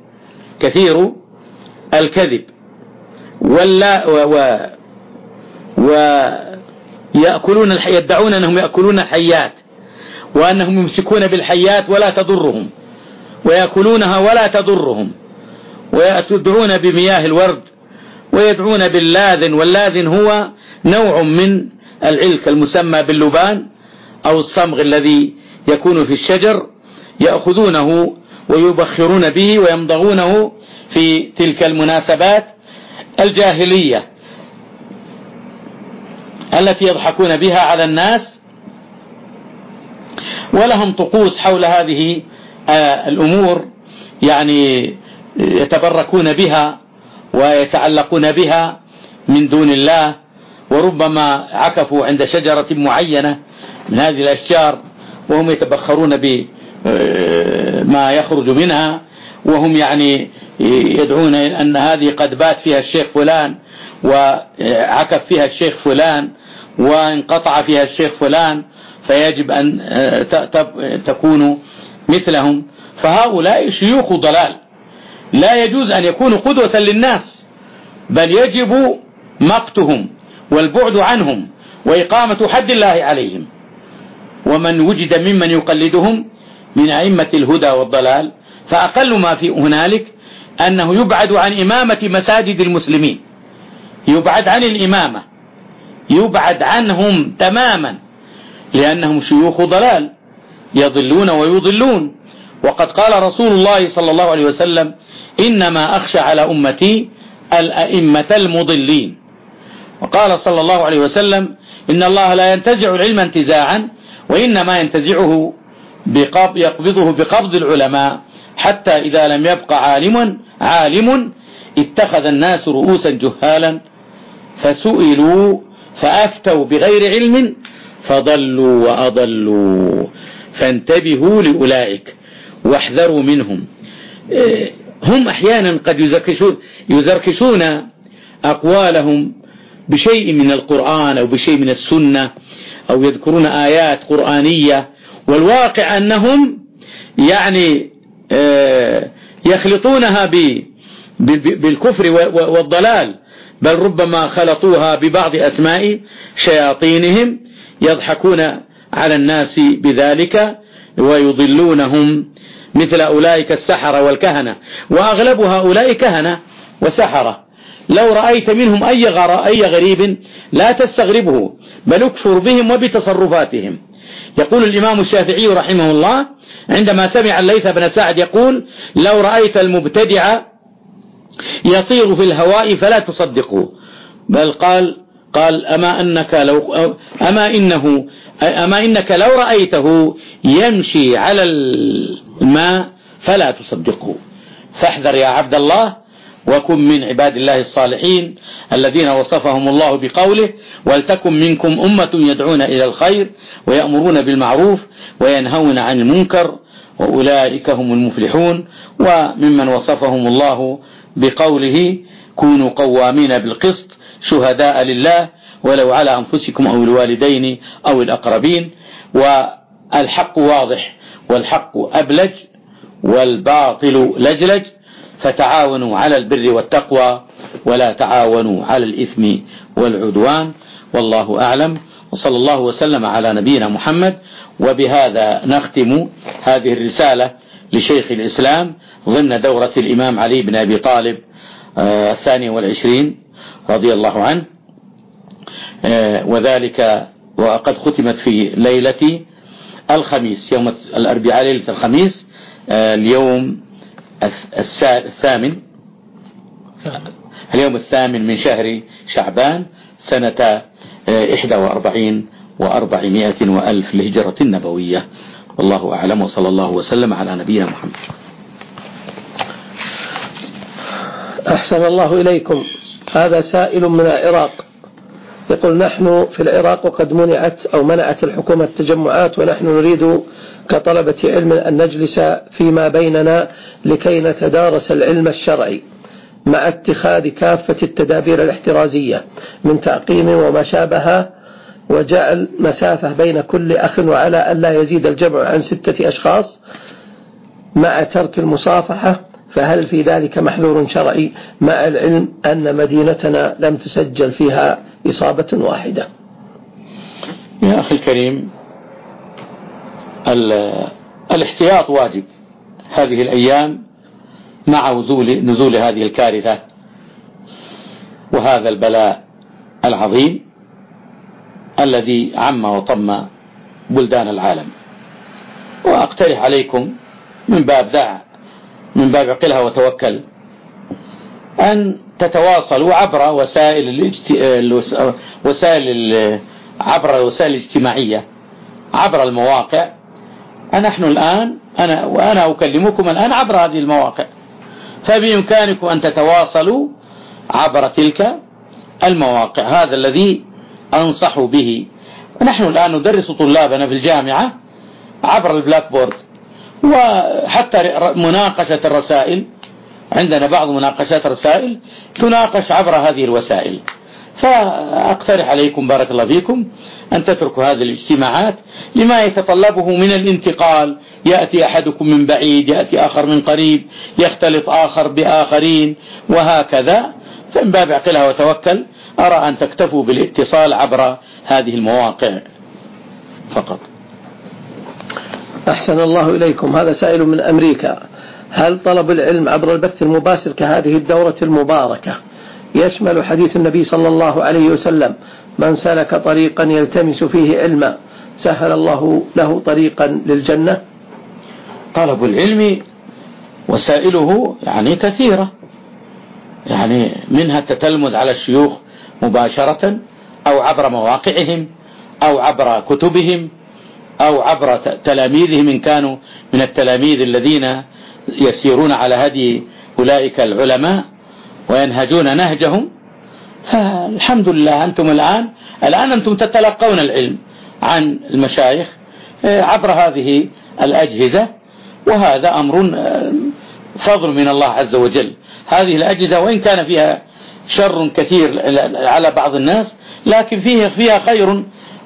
الكذب ويأكلون يدعون أنهم يأكلون الحيات وأنهم يمسكون بالحيات ولا تضرهم ويأكلونها ولا تضرهم، ويدعون بمياه الورد ويدعون باللاذن، واللاذن هو نوع من العلك المسمى باللبان أو الصمغ الذي يكون في الشجر، يأخذونه ويبخرون به ويمضغونه في تلك المناسبات الجاهلية التي يضحكون بها على الناس، ولهم طقوس حول هذه الأمور، يعني يتبركون بها ويتعلقون بها من دون الله، وربما عكفوا عند شجرة معينة من هذه الأشجار وهم يتبخرون بما يخرج منها، وهم يعني يدعون أن هذه قد بات فيها الشيخ فلان وعكف فيها الشيخ فلان وانقطع فيها الشيخ فلان، فيجب أن تكونوا مثلهم. فهؤلاء شيوخ ضلال لا يجوز أن يكونوا قدوة للناس، بل يجب مقتهم والبعد عنهم وإقامة حد الله عليهم. ومن وجد ممن يقلدهم من أئمة الهدى والضلال فأقل ما في هنالك أنه يبعد عن إمامة مساجد المسلمين، يبعد عن الإمامة، يبعد عنهم تماما، لأنهم شيوخ ضلال يضلون ويضلون. وقد قال رسول الله صلى الله عليه وسلم: إنما أخشى على أمتي الأئمة المضلين. وقال صلى الله عليه وسلم: إن الله لا ينتزع العلم انتزاعا، وإنما ينتزعه يقبضه بقبض العلماء، حتى إذا لم يبق عالم اتخذ الناس رؤوسا جهالا فسئلوا فأفتوا بغير علم فضلوا وأضلوا، فانتبهوا لأولئك واحذروا منهم. هم أحيانا قد يزركشون أقوالهم بشيء من القرآن أو بشيء من السنة، أو يذكرون آيات قرآنية، والواقع أنهم يعني يخلطونها بالكفر والضلال، بل ربما خلطوها ببعض أسماء شياطينهم يضحكون على الناس بذلك ويضلونهم، مثل أولئك السحرة والكهنة، وأغلب هؤلاء كهنة وسحرة. لو رأيت منهم أي غريب لا تستغربه، بل اكفر بهم وبتصرفاتهم، يقول الإمام الشافعي رحمه الله عندما سمع الليث بن سعد يقول: لو رأيت المبتدع يطير في الهواء فلا تصدقه، بل قال أما إنك لو رأيته يمشي على الماء فلا تصدقه. فاحذر يا عبد الله، وكن من عباد الله الصالحين الذين وصفهم الله بقوله: ولتكن منكم أمة يدعون إلى الخير ويأمرون بالمعروف وينهون عن المنكر وأولئك هم المفلحون. وممن وصفهم الله بقوله: كونوا قوامين بالقسط شهداء لله ولو على أنفسكم أو الوالدين أو الأقربين. والحق واضح والحق أبلج والباطل لجلج، فتعاونوا على البر والتقوى ولا تعاونوا على الإثم والعدوان. والله أعلم، وصلى الله وسلم على نبينا محمد. وبهذا نختم هذه الرسالة لشيخ الإسلام ضمن دورة الإمام علي بن أبي طالب 22 رضي الله عنه، وذلك وقد ختمت في ليلة الخميس، يوم الأربعاء ليلة الخميس، اليوم الثامن من شهر شعبان سنة 41 و400 وألف للهجرة النبوية. والله أعلم، وصلى الله وسلم على نبينا محمد. أحسن الله إليكم. هذا سائل من العراق يقول: نحن في العراق وقد منعت الحكومة التجمعات، ونحن نريد كطلبة علم أن نجلس فيما بيننا لكي نتدارس العلم الشرعي مع اتخاذ كافة التدابير الاحترازية من تعقيم وما شابه، وجعل مسافة بين كل أخ، وعلى أن لا يزيد الجمع عن 6 أشخاص مع ترك المصافحة، فهل في ذلك محذور شرعي مع العلم أن مدينتنا لم تسجل فيها إصابة واحدة؟ يا أخي الكريم، الاحتياط واجب هذه الأيام مع نزول هذه الكارثة وهذا البلاء العظيم الذي عم وطم بلدان العالم. وأقترح عليكم من باب عقلها وتوكل أن تتواصلوا عبر عبر الوسائل الاجتماعية، عبر المواقع. نحن الآن وأنا أكلمكم الآن عبر هذه المواقع، فبإمكانكم أن تتواصلوا عبر تلك المواقع. هذا الذي أنصح به. ونحن الآن ندرس طلابنا في الجامعة عبر البلاك بورد، وحتى مناقشة الرسائل، عندنا بعض مناقشات الرسائل تناقش عبر هذه الوسائل. فأقترح عليكم بارك الله فيكم أن تتركوا هذه الاجتماعات لما يتطلبه من الانتقال. يأتي أحدكم من بعيد، يأتي آخر من قريب، يختلط آخر بآخرين، وهكذا. فمن باب عقلها وتوكل أرى أن تكتفوا بالاتصال عبر هذه المواقع فقط. أحسن الله إليكم. هذا سائل من أمريكا: هل طلب العلم عبر البث المباشر كهذه الدورة المباركة يشمل حديث النبي صلى الله عليه وسلم: من سلك طريقا يلتمس فيه علما سهل الله له طريقا للجنة؟ طلب العلم وسائله كثيرة، منها التتلمذ على الشيوخ مباشرة، أو عبر مواقعهم، أو عبر كتبهم، أو عبر تلاميذهم إن كانوا من التلاميذ الذين يسيرون على هدي أولئك العلماء وينهجون نهجهم. فالحمد لله أنتم الآن أنتم تتلقون العلم عن المشايخ عبر هذه الأجهزة، وهذا أمر فضل من الله عز وجل. هذه الأجهزة وإن كان فيها شر كثير على بعض الناس، لكن فيها خير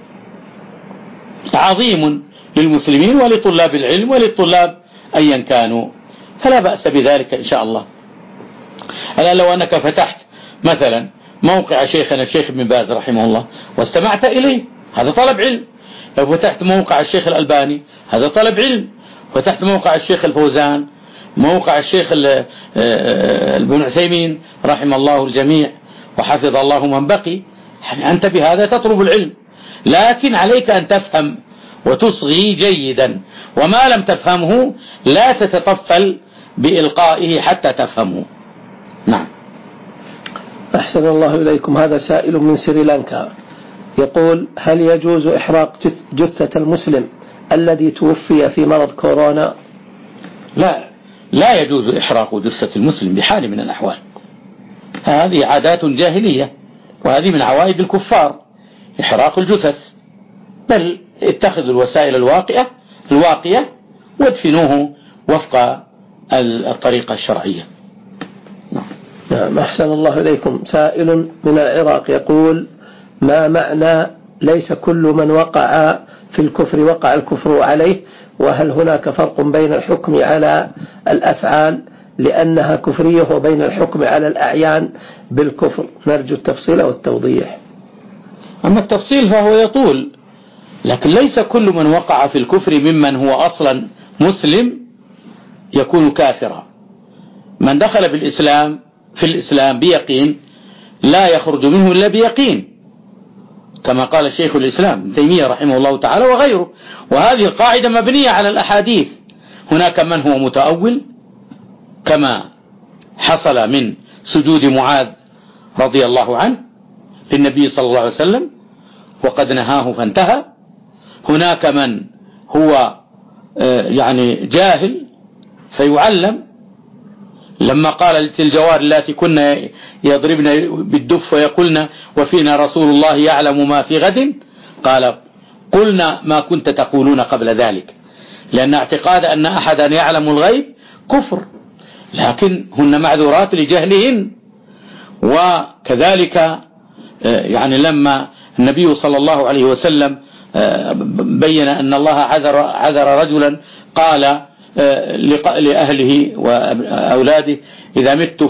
عظيم للمسلمين ولطلاب العلم وللطلاب أيا كانوا، فلا بأس بذلك إن شاء الله. ألا لو أنك فتحت مثلا موقع شيخنا الشيخ ابن باز رحمه الله واستمعت إليه، هذا طلب علم. لو فتحت موقع الشيخ الألباني، هذا طلب علم. فتحت موقع الشيخ الفوزان، موقع الشيخ ابن عثيمين رحمه الله الجميع وحفظ الله من بقي، أنت بهذا تطلب العلم. لكن عليك أن تفهم وتصغي جيدا، وما لم تفهمه لا تتطفل بإلقائه حتى تفهمه. نعم. أحسن الله إليكم. هذا سائل من سريلانكا يقول: هل يجوز إحراق جثة المسلم الذي توفي في مرض كورونا؟ لا يجوز إحراق جثة المسلم بحال من الأحوال. هذه عادات جاهلية، وهذه من عوائد الكفار إحراق الجثث، بل اتخذوا الوسائل الواقية وادفنوه وفق الطريقة الشرعية. نعم. أحسن الله إليكم. سائل من العراق يقول: ما معنى ليس كل من وقع في الكفر وقع الكفر عليه؟ وهل هناك فرق بين الحكم على الأفعال لأنها كفرية وبين الحكم على الأعيان بالكفر؟ نرجو التفصيل والتوضيح. أما التفصيل فهو يطول، لكن ليس كل من وقع في الكفر ممن هو أصلا مسلم يكون كافرا. من دخل في الإسلام بيقين لا يخرج منه إلا بيقين، كما قال شيخ الإسلام ابن تيمية رحمه الله تعالى وغيره. وهذه القاعدة مبنية على الأحاديث. هناك من هو متأول كما حصل من سجود معاذ رضي الله عنه للنبي صلى الله عليه وسلم وقد نهاه فانتهى. هناك من هو جاهل فيعلم، لما قال للجوار التي كنا يضربن بالدف ويقولن وفينا رسول الله يعلم ما في غد، قال: قلنا ما كنت تقولون قبل ذلك، لأن اعتقاد أن أحدا يعلم الغيب كفر، لكن هن معذورات لجهلهن. وكذلك لما النبي صلى الله عليه وسلم بين أن الله عذر رجلا قال لأهله وأولاده: إذا مت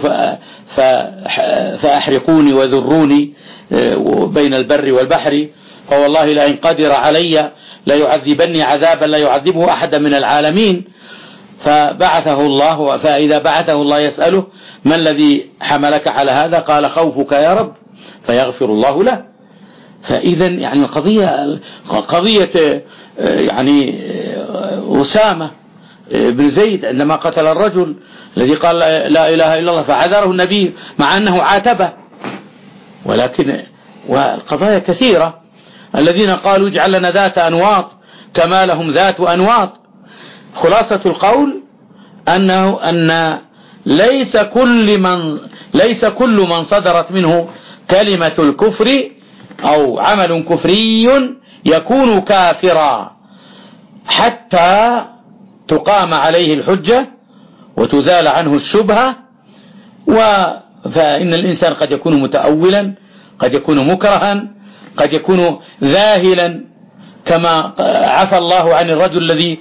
فأحرقوني وذروني بين البر والبحر، فوالله لئن قدر علي لا يعذبني عذابا لا يعذبه أحد من العالمين. فبعثه الله، فإذا بعثه الله يسأله: ما الذي حملك على هذا؟ قال: خوفك يا رب، فيغفر الله له. فإذا قضية أسامة بن زيد عندما قتل الرجل الذي قال لا إله إلا الله فعذره النبي مع أنه عاتبه، ولكن والقضايا كثيرة. الذين قالوا اجعل لنا ذات أنواط كما لهم ذات أنواط. خلاصة القول أن ليس كل من صدرت منه كلمة الكفر أو عمل كفري يكون كافرا حتى تقام عليه الحجة وتزال عنه الشبهة. فإن الإنسان قد يكون متأولا، قد يكون مكرها، قد يكون ذاهلا، كما عفى الله عن الرجل الذي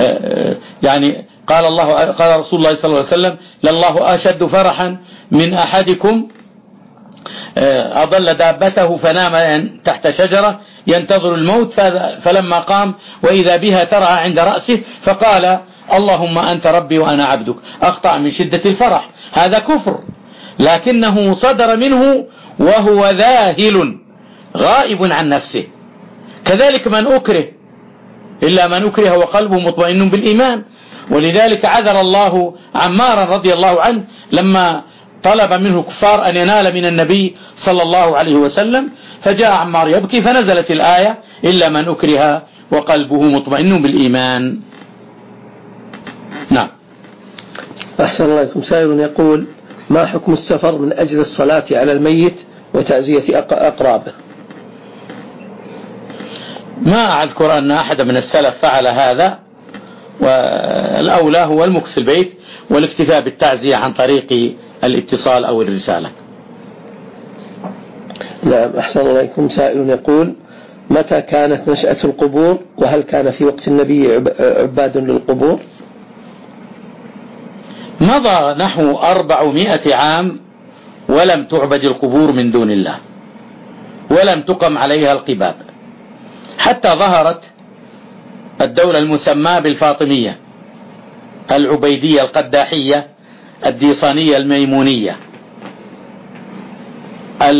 قال رسول الله صلى الله عليه وسلم: لله أشد فرحا من أحدكم أضل دابته فنام تحت شجرة ينتظر الموت، فلما قام وإذا بها ترعى عند رأسه فقال: اللهم أنت ربي وأنا عبدك. أخطأ من شدة الفرح. هذا كفر، لكنه صدر منه وهو ذاهل غائب عن نفسه. كذلك من أكره، إلا من أكره وقلبه مطمئن بالإيمان. ولذلك عذر الله عمارا رضي الله عنه لما طلب منه الكفار أن ينال من النبي صلى الله عليه وسلم، فجاء عمار يبكي فنزلت الآية: إلا من أكره وقلبه مطمئن بالإيمان. نعم. أحسن الله إليكم. سائل يقول: ما حكم السفر من أجل الصلاة على الميت وتعزية أقرابه؟ ما أذكر أن أحد من السلف فعل هذا، والأولى هو المكث في البيت والاكتفاء بالتعزية عن طريق الاتصال أو الرسالة. نعم. أحسن الله إليكم. سائل يقول: متى كانت نشأة القبور؟ وهل كان في وقت النبي عباد للقبور؟ مضى نحو 400 عام ولم تعبد القبور من دون الله، ولم تقم عليها القباب، حتى ظهرت الدولة المسماة بالفاطمية العبيدية القداحية الديصانية الميمونية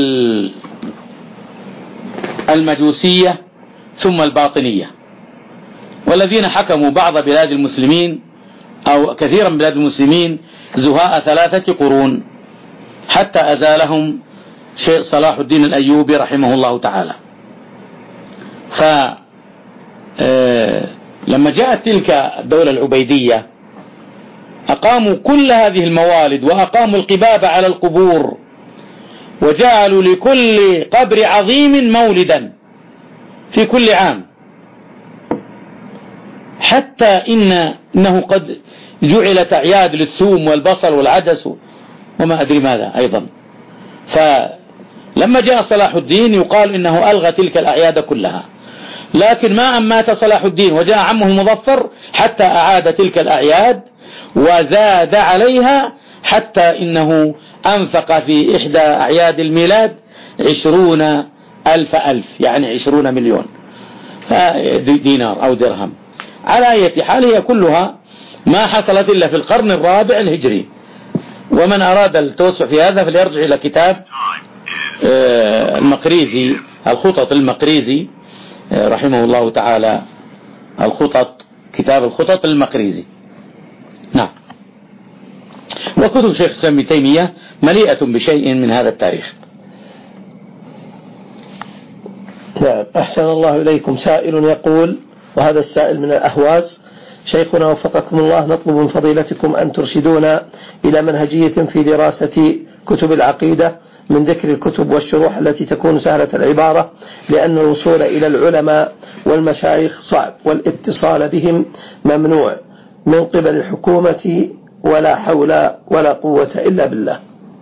المجوسية ثم الباطنية. والذين حكموا بعض بلاد المسلمين أو كثيرا من بلاد المسلمين زهاء 3 قرون، حتى أزالهم شيخ صلاح الدين الأيوبي رحمه الله تعالى. لما جاءت تلك الدولة العبيدية أقاموا كل هذه الموالد، وأقاموا القباب على القبور، وجعلوا لكل قبر عظيم مولدا في كل عام، حتى إنه قد جعلت أعياد للثوم والبصل والعدس وما أدري ماذا أيضا. فلما جاء صلاح الدين يقال إنه ألغى تلك الأعياد كلها، لكن ما أن مات صلاح الدين وجاء عمه المظفر حتى أعاد تلك الأعياد وزاد عليها، حتى إنه أنفق في إحدى أعياد الميلاد 20,000 يعني 20 مليون دينار أو درهم. على أي حال هي كلها ما حصلت إلا في القرن الرابع الهجري. ومن أراد التوسع في هذا فليرجع إلى كتاب المقريزي، الخطط المقريزي رحمه الله تعالى، كتاب الخطط المقريزي. نعم. وكتب شيخ الإسلام ابن تيمية مليئة بشيء من هذا التاريخ. نعم. أحسن الله إليكم. سائل يقول، وهذا السائل من الأهواز: شيخنا وفقكم الله، نطلب من فضيلتكم أن ترشدونا إلى منهجية في دراسة كتب العقيدة من ذكر الكتب والشروح التي تكون سهلة العبارة، لأن الوصول إلى العلماء والمشايخ صعب، والاتصال بهم ممنوع من قبل الحكومة، ولا حول ولا قوة إلا بالله.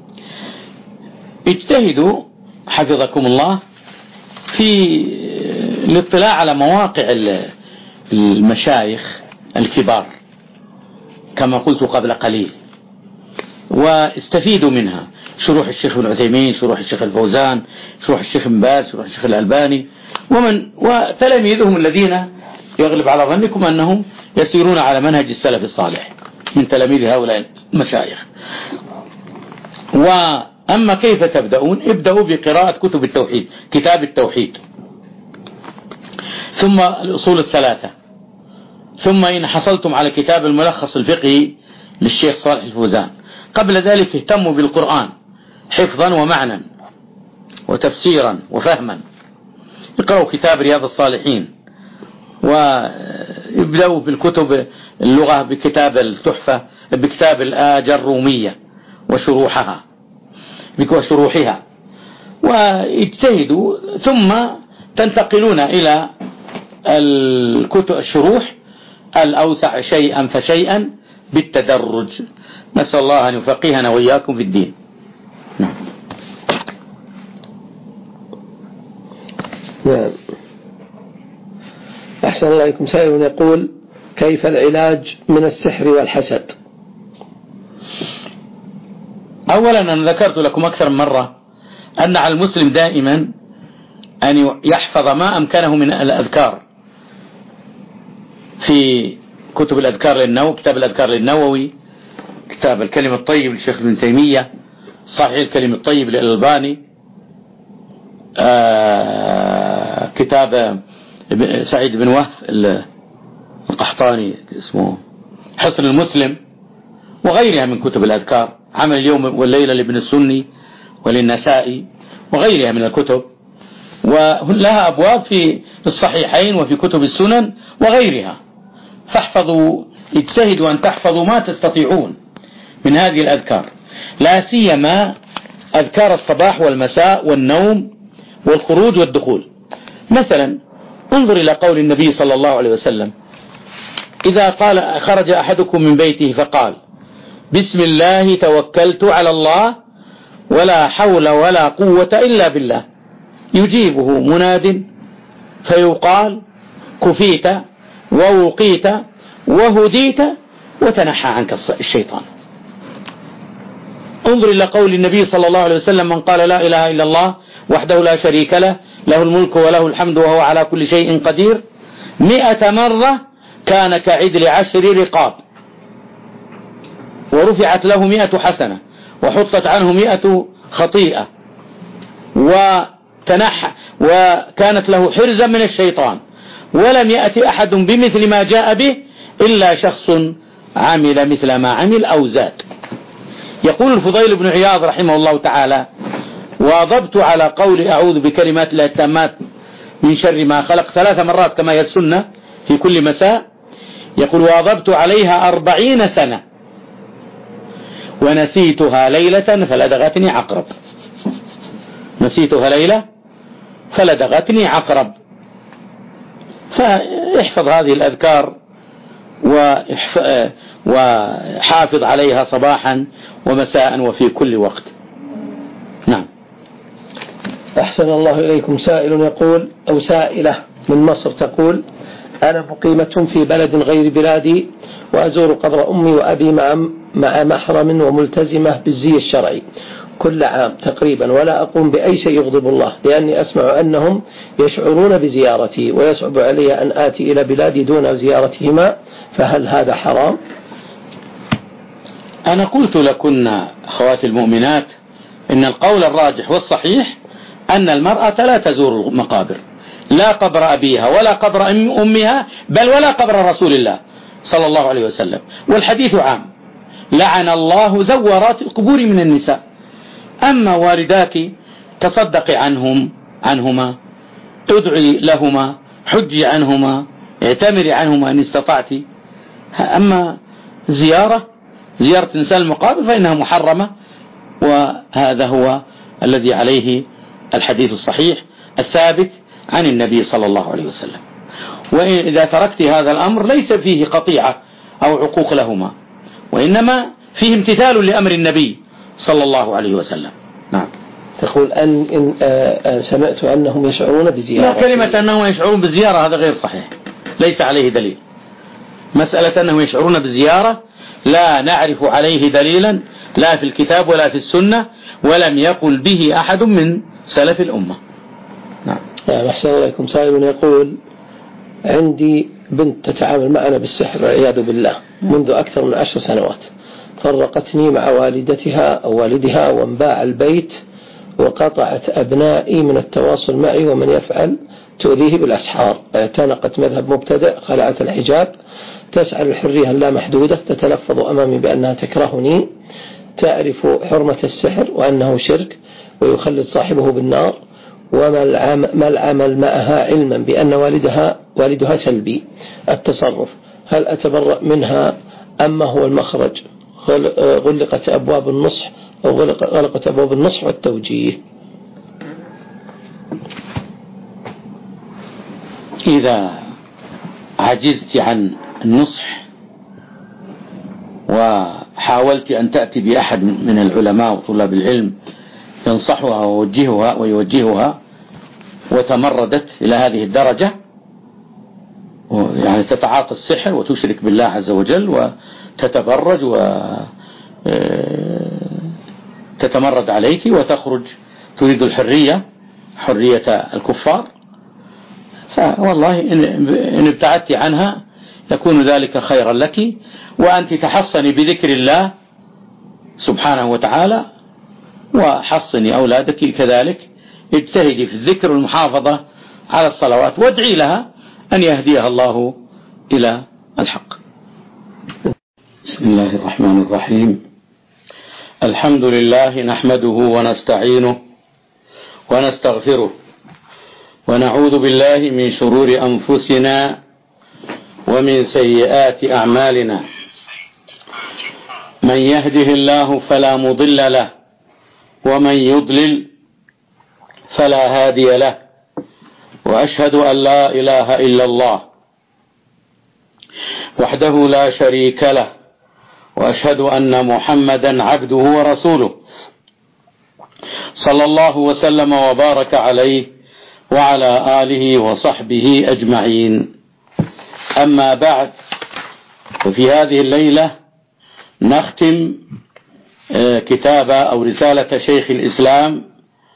اجتهدوا حفظكم الله في الاطلاع على مواقع المشايخ الكبار كما قلت قبل قليل، واستفيدوا منها: شروح الشيخ ابن عثيمين، شروح الشيخ الفوزان، شروح الشيخ بن باز، شروح الشيخ الألباني، وتلاميذهم الذين يغلب على ظنكم أنهم يسيرون على منهج السلف الصالح من تلاميذ هؤلاء المشايخ. وأما كيف تبدأون؟ ابدأوا بقراءة كتب التوحيد، كتاب التوحيد، ثم الأصول 3، ثم إن حصلتم على كتاب الملخص الفقهي للشيخ صالح الفوزان. قبل ذلك اهتموا بالقرآن حفظا ومعنى وتفسيرا وفهما. اقرأوا كتاب رياض الصالحين، وابدأوا بالكتب اللغة بكتاب التحفة، بكتاب الآجر الرومية وشروحها، واجتهدوا، ثم تنتقلون إلى الكتب الشروح الأوسع شيئا فشيئا بالتدرج. نسأل الله أن يفقهنا وإياكم في الدين. نعم. أحسن الله إليكم. سائل يقول: كيف العلاج من السحر والحسد؟ أولا أنا ذكرت لكم أكثر من مرة أن على المسلم دائما أن يحفظ ما أمكنه من الأذكار في كتب الأذكار للنووي، كتاب الأذكار للنووي، كتاب الكلم الطيب للشيخ ابن تيمية، صحيح الكلم الطيب للألباني، كتاب سعيد بن وهب القحطاني اسمه حصن المسلم، وغيرها من كتب الأذكار، عمل اليوم والليلة لابن السني وللنسائي، وغيرها من الكتب، ولها أبواب في الصحيحين وفي كتب السنن وغيرها. فاحفظوا، اجتهدوا أن تحفظوا ما تستطيعون من هذه الأذكار، لا سيما أذكار الصباح والمساء والنوم والخروج والدخول. مثلا انظر إلى قول النبي صلى الله عليه وسلم: إذا قال خرج أحدكم من بيته فقال: بسم الله توكلت على الله ولا حول ولا قوة إلا بالله، يجيبه مناد فيقال: كفيت ووقيت وهديت وتنحى عنك الشيطان. انظر إلى قول النبي صلى الله عليه وسلم: من قال لا إله إلا الله وحده لا شريك له، له الملك وله الحمد وهو على كل شيء قدير، 100 مرة كان كعدل 10 رقاب، ورفعت له 100 حسنة، وحطت عنه 100 خطيئة، وتنحى، وكانت له حرزا من الشيطان، ولم يأتي أحد بمثل ما جاء به إلا شخص عمل مثل ما عمل أو زاد. يقول الفضيل بن عياض رحمه الله تعالى: واظبت على قول أعوذ بكلمات الله التامات من شر ما خلق 3 مرات كما هي السنة في كل مساء. يقول: واظبت عليها 40 سنة ونسيتها ليلة فلدغتني عقرب. نسيتها ليلة فلدغتني عقرب. فاحفظ هذه الأذكار وحافظ عليها صباحا ومساء وفي كل وقت. نعم. أحسن الله إليكم. سائل يقول أو سائلة من مصر تقول: أنا مقيمة في بلد غير بلادي وأزور قبر أمي وأبي مع محرم وملتزمة بالزي الشرعي كل عام تقريبا، ولا أقوم بأي شيء يغضب الله، لأني أسمع أنهم يشعرون بزيارتي ويصعب علي أن آتي إلى بلادي دون زيارتهما، فهل هذا حرام؟ أنا قلت لكن أخواتي المؤمنات إن القول الراجح والصحيح أن المرأة لا تزور المقابر، لا قبر أبيها ولا قبر أمها، بل ولا قبر رسول الله صلى الله عليه وسلم. والحديث عام: لعن الله زوارات القبور من النساء. أما والداك تصدقي عنهما، ادعي لهما، حجي عنهما، اعتمري عنهما إن استطعت. أما زيارة إنسان المقابر فإنها محرمة، وهذا هو الذي عليه الحديث الصحيح الثابت عن النبي صلى الله عليه وسلم. وإذا تركت هذا الأمر ليس فيه قطيعة أو عقوق لهما، وإنما فيه امتثال لأمر النبي صلى الله عليه وسلم. نعم. تقول أن سمعت أنهم يشعرون بزيارة. لا، كلمة أنهم يشعرون بزيارة هذا غير صحيح، ليس عليه دليل. مسألة أنهم يشعرون بزيارة لا نعرف عليه دليلا، لا في الكتاب ولا في السنة، ولم يقل به أحد من سلف الأمة. نعم. أحسن عليكم. سائل يقول: عندي بنت تتعامل معنا بالسحر والعياذ بالله منذ أكثر من 10 سنوات، فرقتني مع والدتها أو والدها وانباع البيت، وقطعت أبنائي من التواصل معي ومن يفعل تؤذيه بالأسحار. اعتنقت مذهب مبتدع، خلعت الحجاب، تسعى للحرية اللامحدودة، تتلفظ أمامي بأنها تكرهني، تعرف حرمة السحر وأنه شرك ويخلد صاحبه بالنار، وما العمل معها علما بأن والدها سلبي التصرف. هل أتبرأ منها أم هو المخرج؟ غلقت أبواب النصح أو غلقت أبواب النصح والتوجيه. إذا عجزت عن النصح وحاولت أن تأتي بأحد من العلماء وطلاب العلم ينصحها ويوجهها وتمردت إلى هذه الدرجة، يعني تتعاطى السحر وتشرك بالله عز وجل وتتبرج وتتمرد عليك وتخرج تريد حرية الكفار، فوالله إن ابتعدت عنها يكون ذلك خيرا لك، وأنت تحصني بذكر الله سبحانه وتعالى، وحصني أولادك كذلك، اجتهدي في الذكر والمحافظة على الصلوات، وادعي لها أن يهديها الله إلى الحق. بسم الله الرحمن الرحيم. الحمد لله نحمده ونستعينه ونستغفره، ونعوذ بالله من شرور أنفسنا ومن سيئات أعمالنا. من يهده الله فلا مضل له، ومن يضلل فلا هادي له، وأشهد أن لا إله إلا الله وحده لا شريك له، وأشهد أن محمدا عبده ورسوله صلى الله وسلم وبارك عليه وعلى آله وصحبه أجمعين. أما بعد، وفي هذه الليلة نختم كتاب أو رسالة شيخ الإسلام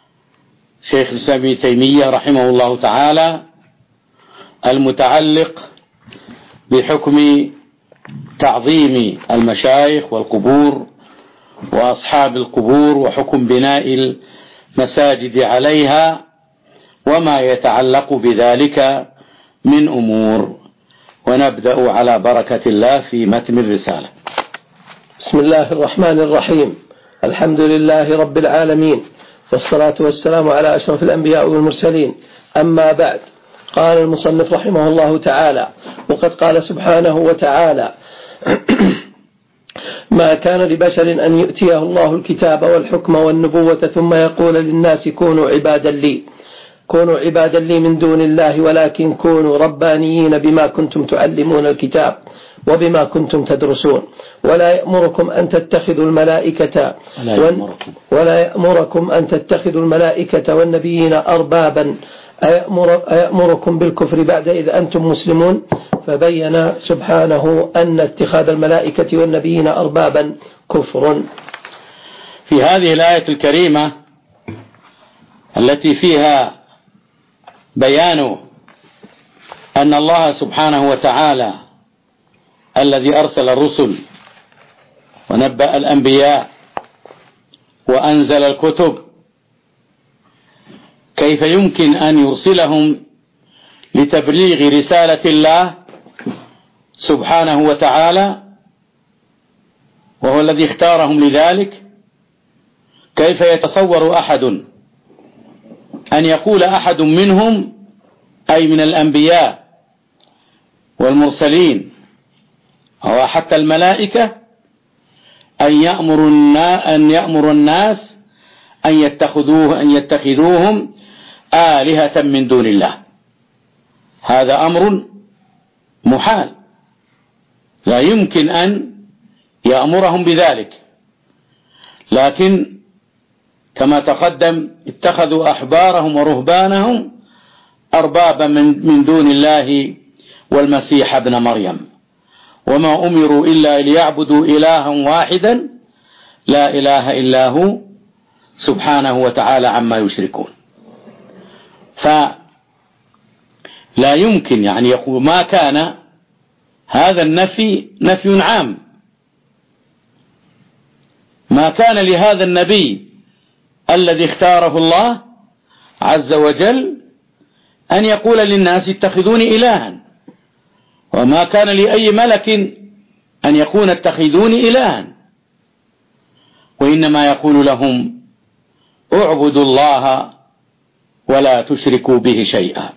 ابن تيمية رحمه الله تعالى، المتعلق بحكم تعظيم المشايخ والقبور وأصحاب القبور، وحكم بناء المساجد عليها، وما يتعلق بذلك من أمور. ونبدأ على بركة الله في متن الرسالة. بسم الله الرحمن الرحيم. الحمد لله رب العالمين، والصلاة والسلام على أشرف الأنبياء والمرسلين. أما بعد، قال المصنف رحمه الله تعالى: وقد قال سبحانه وتعالى: ما كان لبشر أن يؤتيه الله الكتاب والحكم والنبوة ثم يقول للناس كونوا عبادا لي من دون الله، ولكن كونوا ربانيين بما كنتم تعلمون الكتاب وبما كنتم تدرسون. ولا يأمركم أن تتخذوا الملائكة والنبيين أربابا، أيأمركم بالكفر بعد إذ أنتم مسلمون. فبين سبحانه أن اتخاذ الملائكة والنبيين أربابا كفر. في هذه الآية الكريمة التي فيها بيان أن الله سبحانه وتعالى الذي أرسل الرسل ونبأ الأنبياء وأنزل الكتب، كيف يمكن أن يرسلهم لتبليغ رسالة الله سبحانه وتعالى وهو الذي اختارهم لذلك؟ كيف يتصور أحد أن يقول أحد منهم، أي من الأنبياء والمرسلين أو حتى الملائكة، أن يأمر الناس أن يتخذوهم آلهة من دون الله؟ هذا أمر محال، لا يمكن أن يأمرهم بذلك. لكن كما تقدم اتخذوا أحبارهم ورهبانهم أربابا من دون الله والمسيح ابن مريم، وما أمروا إلا ليعبدوا إلها واحدا لا إله إلا هو سبحانه وتعالى عما يشركون. فلا يمكن يعني يقول ما كان، هذا النفي نفي عام. ما كان لهذا النبي الذي اختاره الله عز وجل أن يقول للناس اتخذوني إلها، وما كان لأي ملك أن يكون اتخذوني إلها، وإنما يقول لهم اعبدوا الله ولا تشركوا به شيئا.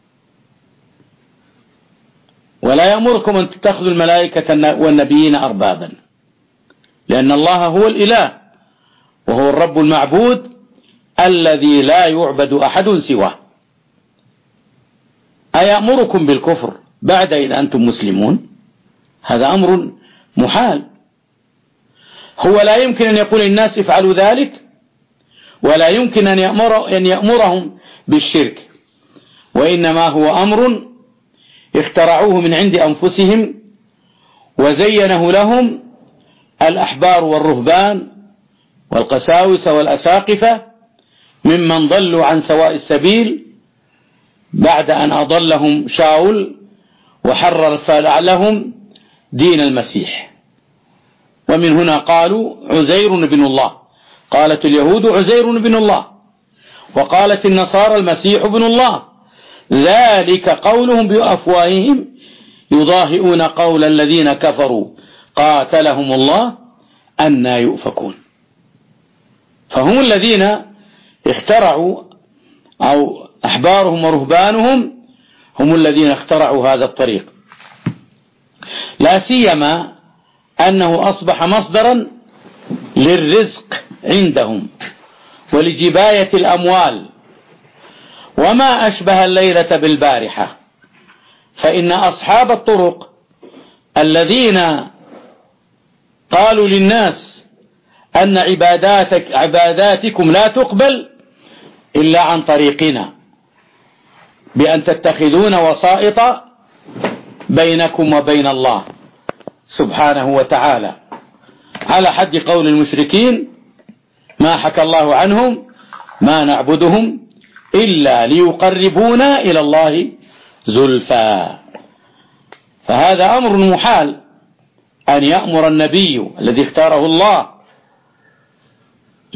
ولا يأمركم أن تتخذوا الملائكة والنبيين أربابا، لأن الله هو الإله وهو الرب المعبود الذي لا يعبد أحد سواه. أيأمركم بالكفر بعد إذ أنتم مسلمون؟ هذا أمر محال. هو لا يمكن أن يقول الناس افعلوا ذلك، ولا يمكن أن يأمرهم بالشرك، وإنما هو أمر اخترعوه من عند أنفسهم وزينه لهم الأحبار والرهبان والقساوسة والأساقفة ممن ضلوا عن سواء السبيل بعد أن أضلهم شاول وحرر لهم دين المسيح. ومن هنا قالوا عزير بن الله، قالت اليهود عزير بن الله، وقالت النصارى المسيح بن الله، ذلك قولهم بأفواههم يضاهئون قول الذين كفروا قاتلهم الله أنى يؤفكون. فهم الذين اخترعوا، أو أحبارهم ورهبانهم هم الذين اخترعوا هذا الطريق، لا سيما أنه أصبح مصدرا للرزق عندهم ولجباية الأموال. وما أشبه الليلة بالبارحة، فإن أصحاب الطرق الذين قالوا للناس أن عباداتكم لا تقبل إلا عن طريقنا، بأن تتخذون وسائط بينكم وبين الله سبحانه وتعالى، على حد قول المشركين ما حكى الله عنهم: ما نعبدهم إلا ليقربونا إلى الله زلفى. فهذا أمر محال أن يأمر النبي الذي اختاره الله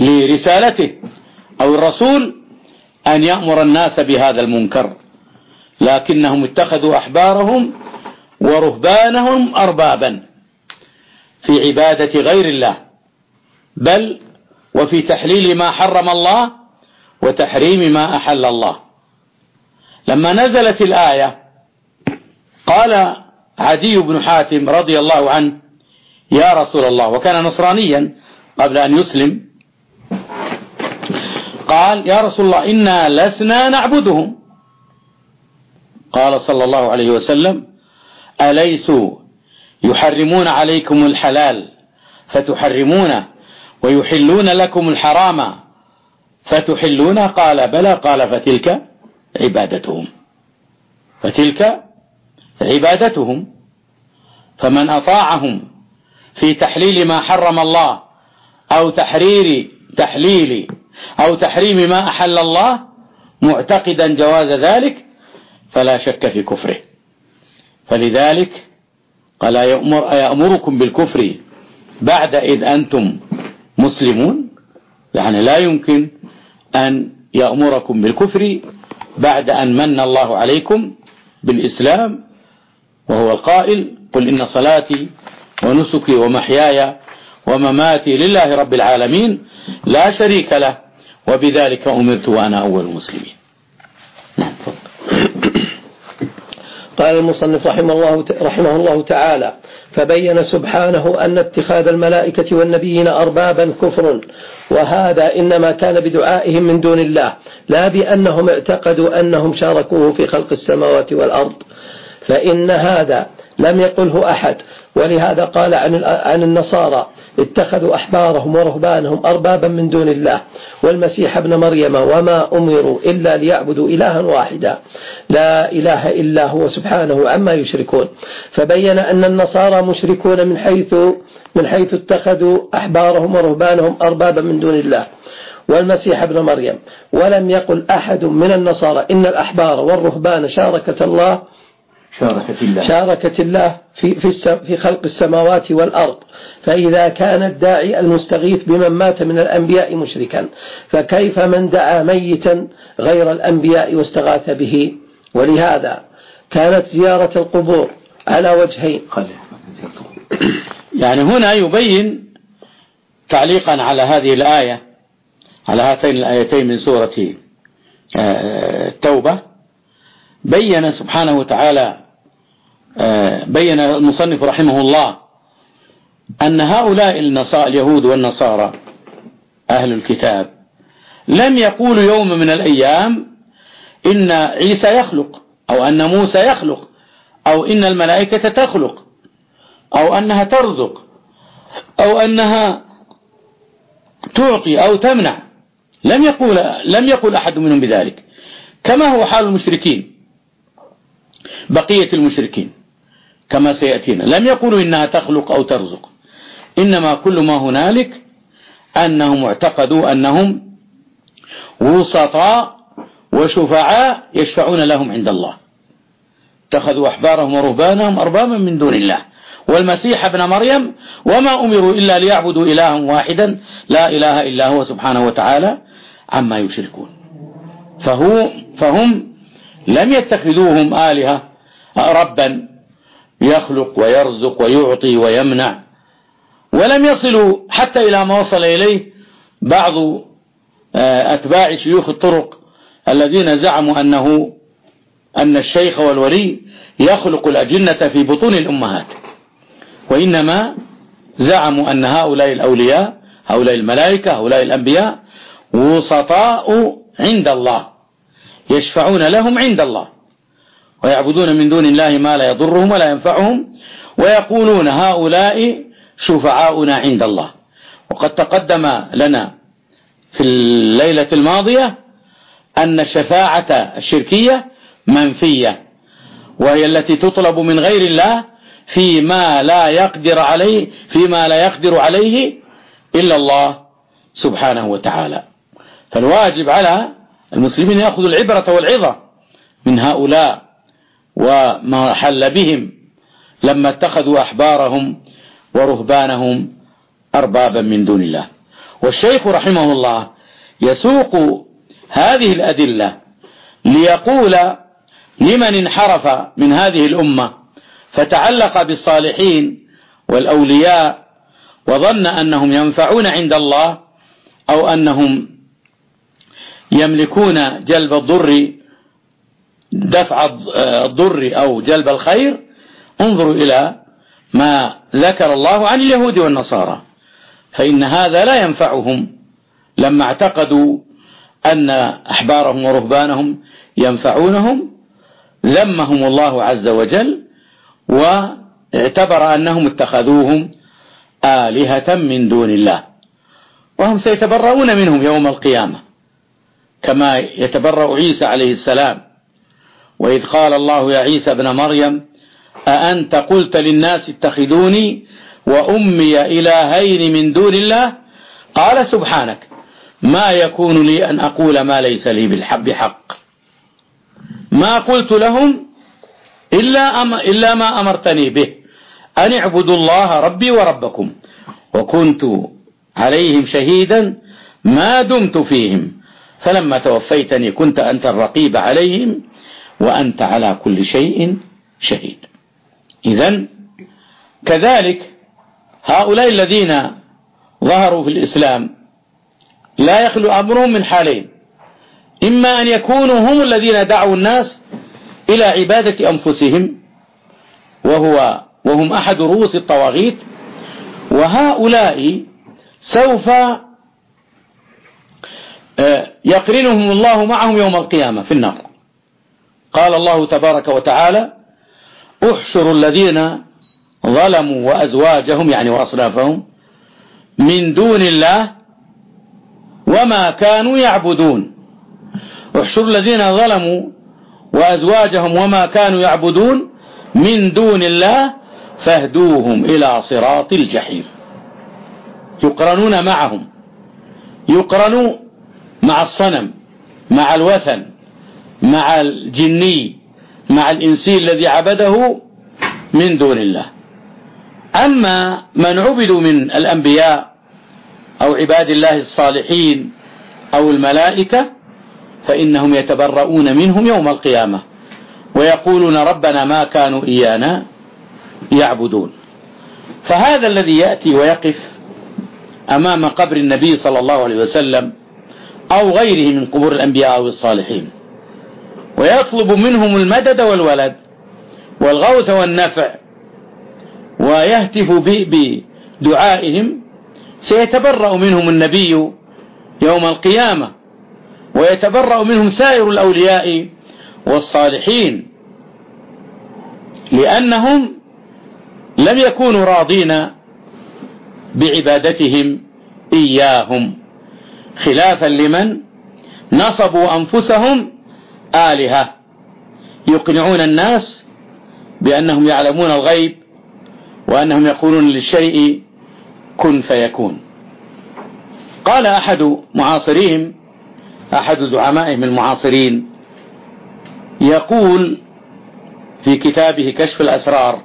لرسالته أو الرسول أن يأمر الناس بهذا المنكر، لكنهم اتخذوا أحبارهم ورهبانهم أربابا في عبادة غير الله، بل وفي تحليل ما حرم الله وتحريم ما أحل الله. لما نزلت الآية قال عدي بن حاتم رضي الله عنه: يا رسول الله، وكان نصرانيا قبل أن يسلم، قال: يا رسول الله، إنا لسنا نعبدهم. قال صلى الله عليه وسلم: أليسوا يحرمون عليكم الحلال فتحرمونه ويحلون لكم الحرام فتحلونه؟ قال: بلى. قال: فتلك عبادتهم، فتلك عبادتهم. فمن أطاعهم في تحليل ما حرم الله أو تحريم ما أحل الله معتقدا جواز ذلك فلا شك في كفره. فلذلك قال: أيأمركم بالكفر بعد إذ أنتم مسلمون؟ يعني لا يمكن أن يأمركم بالكفر بعد أن من الله عليكم بالإسلام، وهو القائل: قل إن صلاتي ونسكي ومحياي ومماتي لله رب العالمين لا شريك له وبذلك أمرت وأنا أول المسلمين. نعم. قال المصنف رحمه الله تعالى: فبين سبحانه أن اتخاذ الملائكة والنبيين أربابا كفر، وهذا إنما كان بدعائهم من دون الله، لا بأنهم اعتقدوا أنهم شاركوه في خلق السماوات والأرض، فإن هذا لم يقله أحد. ولهذا قال عن النصارى: اتخذوا أحبارهم ورهبانهم أربابا من دون الله والمسيح ابن مريم وما أمروا إلا ليعبدوا إلها واحدا لا إله إلا هو سبحانه عما يشركون. فبين أن النصارى مشركون من حيث اتخذوا أحبارهم ورهبانهم أربابا من دون الله والمسيح ابن مريم. ولم يقل أحد من النصارى إن الأحبار والرهبان شاركت الله في خلق السماوات والأرض. فإذا كان الداعي المستغيث بمن مات من الأنبياء مشركا، فكيف من دعا ميتا غير الأنبياء واستغاث به؟ ولهذا كانت زيارة القبور على وجهين. يعني هنا يبين تعليقا على هذه الآية، على هاتين الآيتين من سورة التوبة، بين سبحانه وتعالى، بين المصنف رحمه الله أن هؤلاء اليهود والنصارى أهل الكتاب لم يقولوا يوم من الأيام إن عيسى يخلق، أو أن موسى يخلق، أو إن الملائكة تخلق، أو أنها ترزق، أو أنها تعطي أو تمنع. لم يقول أحد منهم بذلك، كما هو حال المشركين، بقية المشركين كما سيأتينا لم يقولوا إنها تخلق أو ترزق، إنما كل ما هنالك أنهم اعتقدوا أنهم وسطاء وشفعاء يشفعون لهم عند الله. اتخذوا أحبارهم ورهبانهم أربابا من دون الله والمسيح ابن مريم وما أمروا إلا ليعبدوا إلها واحدا لا إله إلا هو سبحانه وتعالى عما يشركون. فهم لم يتخذوهم آلهة ربا يخلق ويرزق ويعطي ويمنع، ولم يصلوا حتى إلى ما وصل إليه بعض أتباع شيوخ الطرق الذين زعموا أن الشيخ والولي يخلق الأجنة في بطون الأمهات، وإنما زعموا أن هؤلاء الأولياء، هؤلاء الملائكة، هؤلاء الأنبياء وسطاء عند الله يشفعون لهم عند الله ويعبدون من دون الله ما لا يضرهم ولا ينفعهم، ويقولون هؤلاء شفعاؤنا عند الله. وقد تقدم لنا في الليلة الماضية أن الشفاعة الشركية منفية، وهي التي تطلب من غير الله فيما لا يقدر عليه إلا الله سبحانه وتعالى. فالواجب على المسلمين يأخذوا العبرة والعظة من هؤلاء وما حل بهم لما اتخذوا أحبارهم ورهبانهم أربابا من دون الله. والشيخ رحمه الله يسوق هذه الأدلة ليقول لمن انحرف من هذه الأمة فتعلق بالصالحين والأولياء وظن أنهم ينفعون عند الله أو أنهم يملكون جلب الضر دفع الضر أو جلب الخير، انظروا إلى ما ذكر الله عن اليهود والنصارى، فإن هذا لا ينفعهم لما اعتقدوا أن أحبارهم ورهبانهم ينفعونهم، ذمهم الله عز وجل واعتبر أنهم اتخذوهم آلهة من دون الله، وهم سيتبرؤون منهم يوم القيامة كما يتبرأ عيسى عليه السلام. وإذ قال الله يا عيسى ابن مريم أأنت قلت للناس اتخذوني وأمي إلهين من دون الله قال سبحانك ما يكون لي أن أقول ما ليس لي بحق ما قلت لهم إلا ما أمرتني به أن اعبدوا الله ربي وربكم وكنت عليهم شهيدا ما دمت فيهم فلما توفيتني كنت أنت الرقيب عليهم وأنت على كل شيء شهيد. إذن كذلك هؤلاء الذين ظهروا في الإسلام لا يخلو أمرهم من حالين: إما أن يكونوا هم الذين دعوا الناس إلى عبادة أنفسهم وهم أحد رؤوس الطواغيت، وهؤلاء سوف يقرنهم الله معهم يوم القيامة في النار. قال الله تبارك وتعالى: احشروا الذين ظلموا وأزواجهم يعني وأصنافهم من دون الله وما كانوا يعبدون. احشروا الذين ظلموا وأزواجهم وما كانوا يعبدون من دون الله فاهدوهم إلى صراط الجحيم. يقرنون معهم، يقرنوا مع الصنم، مع الوثن، مع الجني، مع الإنسي الذي عبده من دون الله. أما من عبدوا من الأنبياء أو عباد الله الصالحين أو الملائكة فإنهم يتبرؤون منهم يوم القيامة ويقولون ربنا ما كانوا إيانا يعبدون. فهذا الذي يأتي ويقف أمام قبر النبي صلى الله عليه وسلم أو غيره من قبور الأنبياء أو الصالحين ويطلب منهم المدد والولد والغوث والنفع ويهتف بدعائهم سيتبرأ منهم النبي يوم القيامة ويتبرأ منهم سائر الأولياء والصالحين، لأنهم لم يكونوا راضين بعبادتهم إياهم، خلافا لمن نصبوا أنفسهم آلهة يقنعون الناس بأنهم يعلمون الغيب وأنهم يقولون للشيء كن فيكون. قال أحد معاصريهم، أحد زعمائهم المعاصرين، يقول في كتابه كشف الأسرار،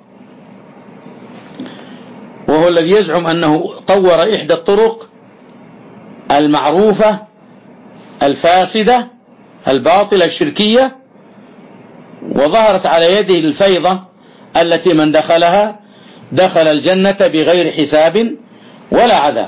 وهو الذي يزعم أنه طور إحدى الطرق المعروفة الفاسدة الباطلة الشركية وظهرت على يده الفيضة التي من دخلها دخل الجنة بغير حساب ولا عذاب.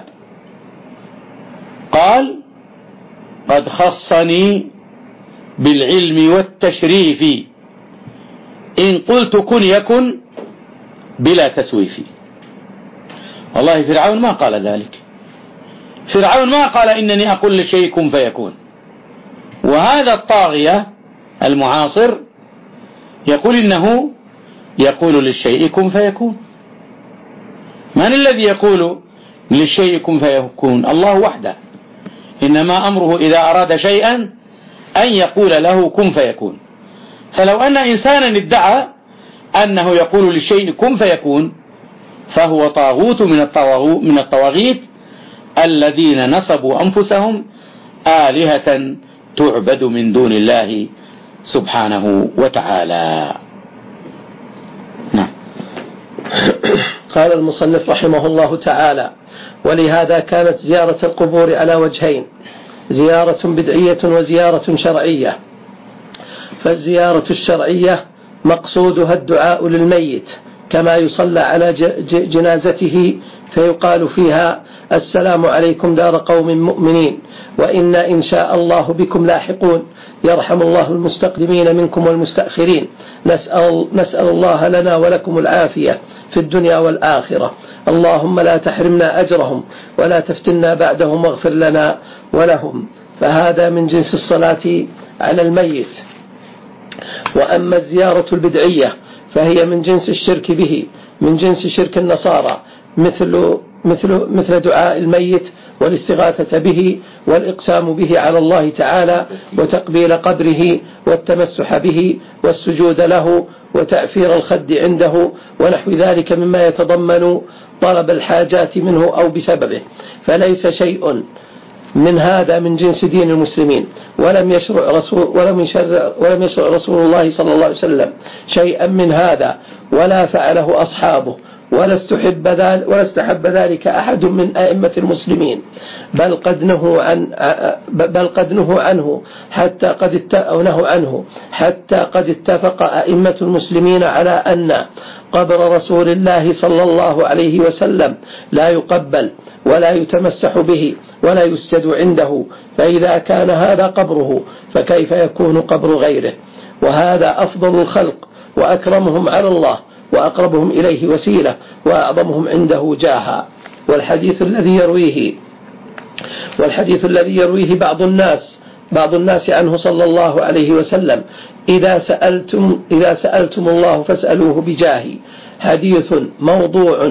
قال قد خصني بالعلم والتشريف إن قلت كن يكن بلا تسويف. والله فرعون ما قال ذلك، فرعون ما قال إنني أقول للشيء كن فيكون. وهذا الطاغية المعاصر يقول إنه يقول للشيء كن فيكون. من الذي يقول للشيء كن فيكون؟ الله وحده، إنما أمره إذا أراد شيئا أن يقول له كن فيكون. فلو أن إنسانا ادعى أنه يقول للشيء كن فيكون فهو طاغوت من الطواغيت الذين نصبوا أنفسهم آلهة تعبد من دون الله سبحانه وتعالى. نعم. قال المصنف رحمه الله تعالى: ولهذا كانت زيارة القبور على وجهين: زيارة بدعية وزيارة شرعية. فالزيارة الشرعية مقصودها الدعاء للميت كما يصلى على جنازته فيقال فيها السلام عليكم دار قوم مؤمنين وإنا إن شاء الله بكم لاحقون يرحم الله المستقدمين منكم والمستأخرين نسأل الله لنا ولكم العافية في الدنيا والآخرة اللهم لا تحرمنا أجرهم ولا تفتنا بعدهم واغفر لنا ولهم. فهذا من جنس الصلاة على الميت. وأما الزيارة البدعية فهي من جنس الشرك به، من جنس شرك النصارى، مثل دعاء الميت والاستغاثة به والإقسام به على الله تعالى وتقبيل قبره والتمسح به والسجود له وتأثير الخد عنده ونحو ذلك مما يتضمن طلب الحاجات منه أو بسببه. فليس شيء من هذا من جنس دين المسلمين، ولم يشرع رسول الله صلى الله عليه وسلم شيئا من هذا ولا فعله أصحابه ولا استحب ذلك أحد من أئمة المسلمين، بل قد نهوا عنه حتى قد اتفق أئمة المسلمين على أن قبر رسول الله صلى الله عليه وسلم لا يقبل ولا يتمسح به ولا يسجد عنده، فإذا كان هذا قبره فكيف يكون قبر غيره؟ وهذا أفضل الخلق وأكرمهم على الله وأقربهم إليه وسيلة وأعظمهم عنده جاها. والحديث الذي يرويه بعض الناس عنه صلى الله عليه وسلم إذا سألتم الله فاسألوه بجاهي، حديث موضوع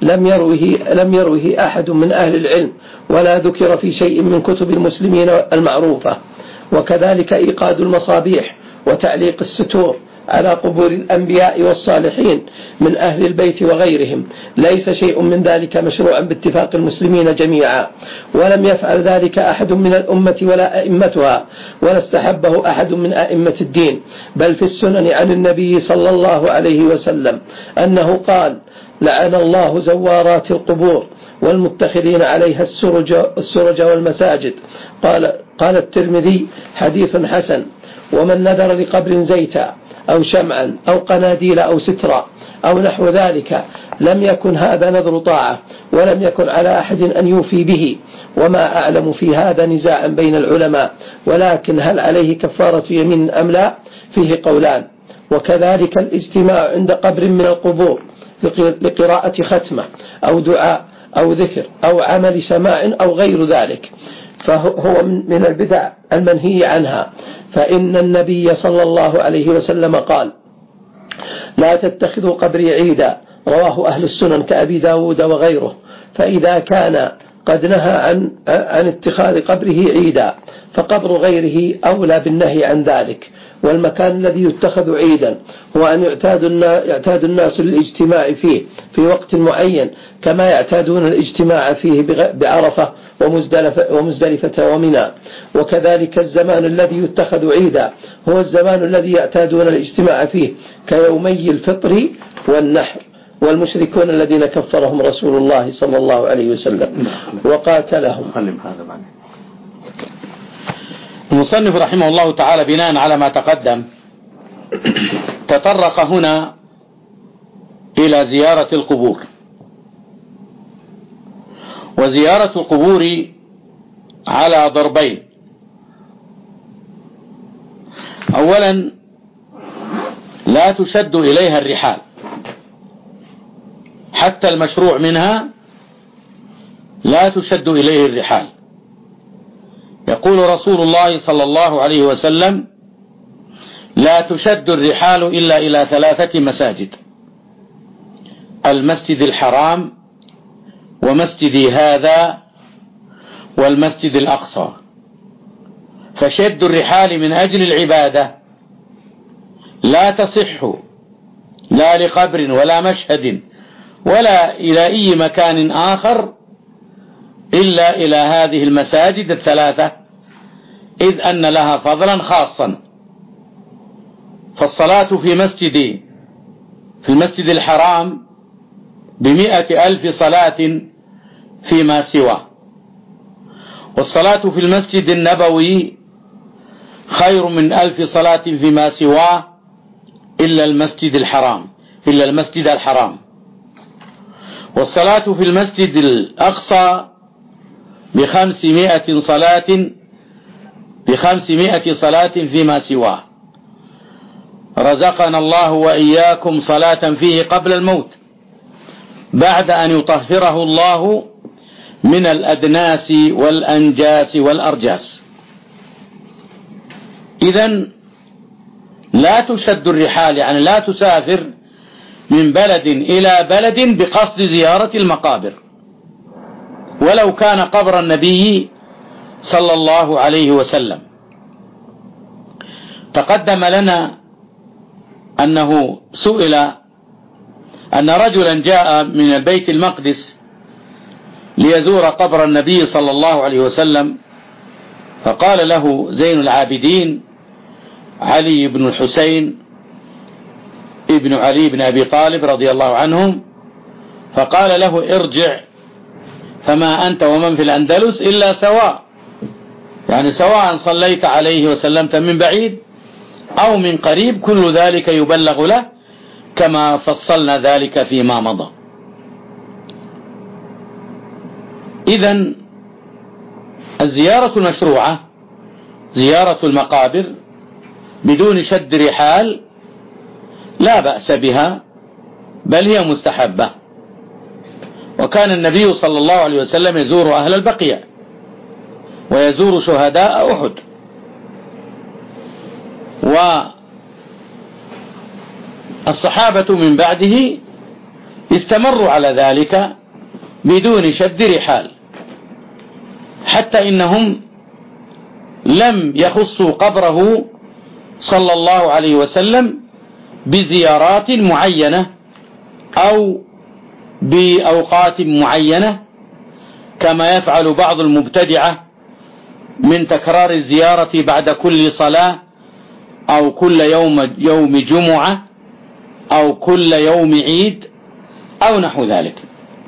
لم يروه أحد من أهل العلم ولا ذكر في شيء من كتب المسلمين المعروفة. وكذلك إيقاد المصابيح وتعليق الستور على قبور الأنبياء والصالحين من أهل البيت وغيرهم، ليس شيء من ذلك مشروعا باتفاق المسلمين جميعا، ولم يفعل ذلك أحد من الأمة ولا أئمتها، ولا استحبه أحد من أئمة الدين، بل في السنن عن النبي صلى الله عليه وسلم أنه قال: لعن الله زوارات القبور والمتخذين عليها السرج والمساجد. قال الترمذي: حديث حسن. ومن نذر لقبر زيتا أو شمعا أو قناديل أو سترا أو نحو ذلك لم يكن هذا نذر طاعة، ولم يكن على أحد أن يوفي به. وما أعلم في هذا نزاعا بين العلماء، ولكن هل عليه كفارة يمين أم لا فيه قولان. وكذلك الاجتماع عند قبر من القبور لقراءة ختمة أو دعاء أو ذكر أو عمل سماع أو غير ذلك، فهو من البدع المنهي عنها. فإن النبي صلى الله عليه وسلم قال: لا تتخذوا قبري عيدا، رواه أهل السنن كأبي داود وغيره. فإذا كان قد نهى عن اتخاذ قبره عيدا فقبر غيره أولى بالنهي عن ذلك. والمكان الذي يتخذ عيدا هو أن يعتاد الناس للاجتماع فيه في وقت معين، كما يعتادون الاجتماع فيه بعرفة ومزدلفة ومنى. وكذلك الزمان الذي يتخذ عيدا هو الزمان الذي يعتادون الاجتماع فيه كيومي الفطر والنحر. والمشركون الذين كفرهم رسول الله صلى الله عليه وسلم وقاتلهم. المصنف رحمه الله تعالى بناء على ما تقدم تطرق هنا إلى زيارة القبور. وزيارة القبور على ضربين: أولا لا تشد إليها الرحال، حتى المشروع منها لا تشد إليه الرحال. يقول رسول الله صلى الله عليه وسلم: لا تشد الرحال إلا إلى 3 مساجد: المسجد الحرام ومسجدي هذا والمسجد الأقصى. فشد الرحال من أجل العبادة لا تصح لا لقبر ولا مشهد ولا إلى أي مكان آخر إلا إلى هذه المساجد ال3، إذ أن لها فضلا خاصا. فالصلاة في المسجد الحرام ب100,000 صلاة فيما سواه، والصلاة في المسجد النبوي خير من 1000 صلاة فيما سواه إلا المسجد الحرام. والصلاة في المسجد الأقصى ب500 صلاة فيما سواه. رزقنا الله وإياكم صلاة فيه قبل الموت بعد أن يطهره الله من الأدناس والأنجاس والأرجاس. إذن لا تشد الرحال، يعني لا تسافر من بلد إلى بلد بقصد زيارة المقابر ولو كان قبر النبي صلى الله عليه وسلم. تقدم لنا أنه سئل أن رجلا جاء من البيت المقدس ليزور قبر النبي صلى الله عليه وسلم، فقال له زين العابدين علي بن الحسين ابن علي بن أبي طالب رضي الله عنهم، فقال له ارجع فما أنت ومن في الأندلس إلا سواء، يعني سواء صليت عليه وسلمت من بعيد أو من قريب كل ذلك يبلغ له كما فصلنا ذلك فيما مضى. إذن الزيارة المشروعة زيارة المقابر بدون شد رحال لا بأس بها، بل هي مستحبة. وكان النبي صلى الله عليه وسلم يزور أهل البقيع ويزور شهداء أحد، والصحابة من بعده استمروا على ذلك بدون شد رحال، حتى إنهم لم يخصوا قبره صلى الله عليه وسلم بزيارات معينة أو بأوقات معينة كما يفعل بعض المبتدعة من تكرار الزيارة بعد كل صلاة أو كل يوم جمعة أو كل يوم عيد أو نحو ذلك،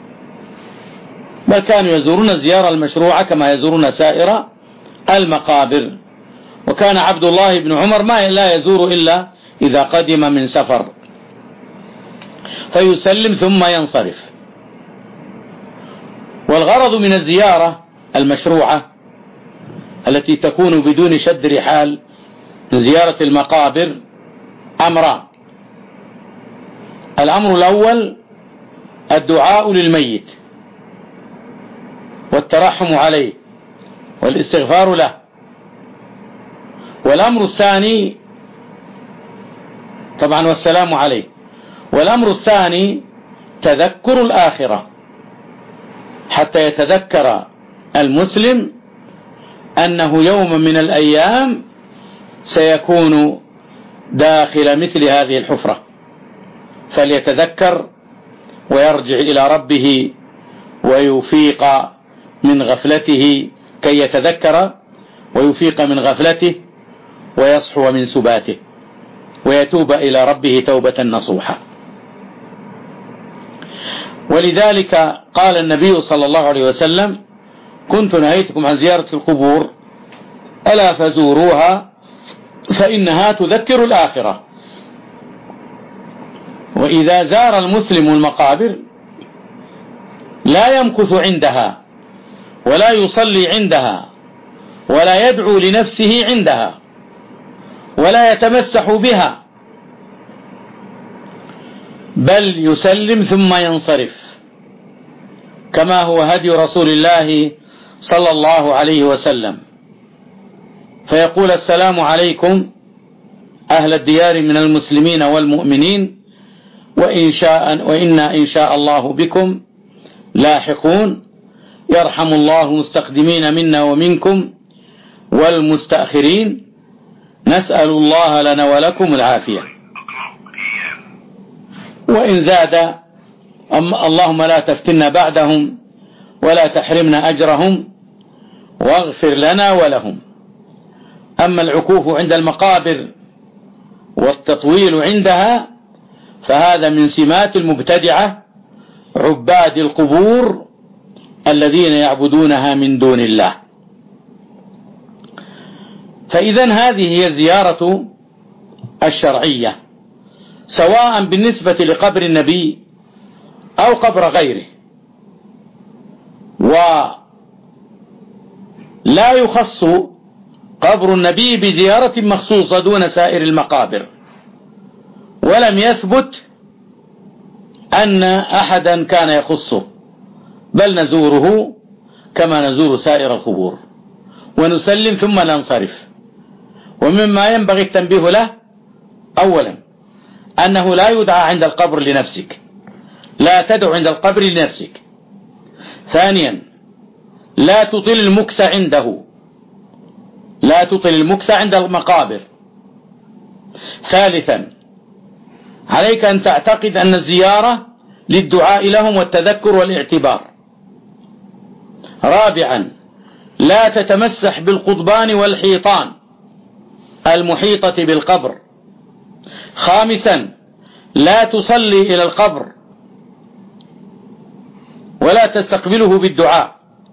بل كانوا يزورون الزيارة المشروعة كما يزورون سائر المقابر. وكان عبد الله بن عمر لا يزور إلا إذا قدم من سفر فيسلم ثم ينصرف. والغرض من الزيارة المشروعة التي تكون بدون شد رحال زيارة المقابر أمران: الأمر الأول الدعاء للميت والترحم عليه والاستغفار له، والأمر الثاني طبعا والسلام عليه، والأمر الثاني تذكر الآخرة، حتى يتذكر المسلم أنه يوم من الأيام سيكون داخل مثل هذه الحفرة، فليتذكر ويرجع إلى ربه ويفيق من غفلته كي يتذكر ويفيق من غفلته ويصحو من سباته ويتوب إلى ربه توبة نصوحة. ولذلك قال النبي صلى الله عليه وسلم: كنت نهيتكم عن زيارة القبور ألا فزوروها فإنها تذكر الآخرة. وإذا زار المسلم المقابر لا يمكث عندها ولا يصلي عندها ولا يدعو لنفسه عندها ولا يتمسح بها، بل يسلم ثم ينصرف، كما هو هدي رسول الله صلى الله عليه وسلم، فيقول: السلام عليكم أهل الديار من المسلمين والمؤمنين وإنا إن شاء الله بكم لاحقون، يرحم الله المستقدمين منا ومنكم والمستأخرين، نسأل الله لنا ولكم العافية. وإن زاد: اللهم لا تفتنا بعدهم ولا تحرمنا أجرهم واغفر لنا ولهم. أما العكوف عند المقابر والتطويل عندها فهذا من سمات المبتدعة عباد القبور الذين يعبدونها من دون الله. فإذا هذه هي الزيارة الشرعية، سواء بالنسبة لقبر النبي أو قبر غيره. ولا يخص قبر النبي بزيارة مخصوصة دون سائر المقابر، ولم يثبت أن أحدا كان يخصه، بل نزوره كما نزور سائر القبور ونسلم ثم ننصرف. ومما ينبغي التنبيه له: أولا أنه لا يدعى عند القبر لنفسك، لا تدعو عند القبر لنفسك. ثانيا لا تطل المكث عنده، لا تطل المكث عند المقابر. ثالثا عليك أن تعتقد أن الزيارة للدعاء لهم والتذكر والاعتبار. رابعا لا تتمسح بالقضبان والحيطان المحيطة بالقبر. خامسا لا تصلي إلى القبر ولا تستقبله بالدعاء.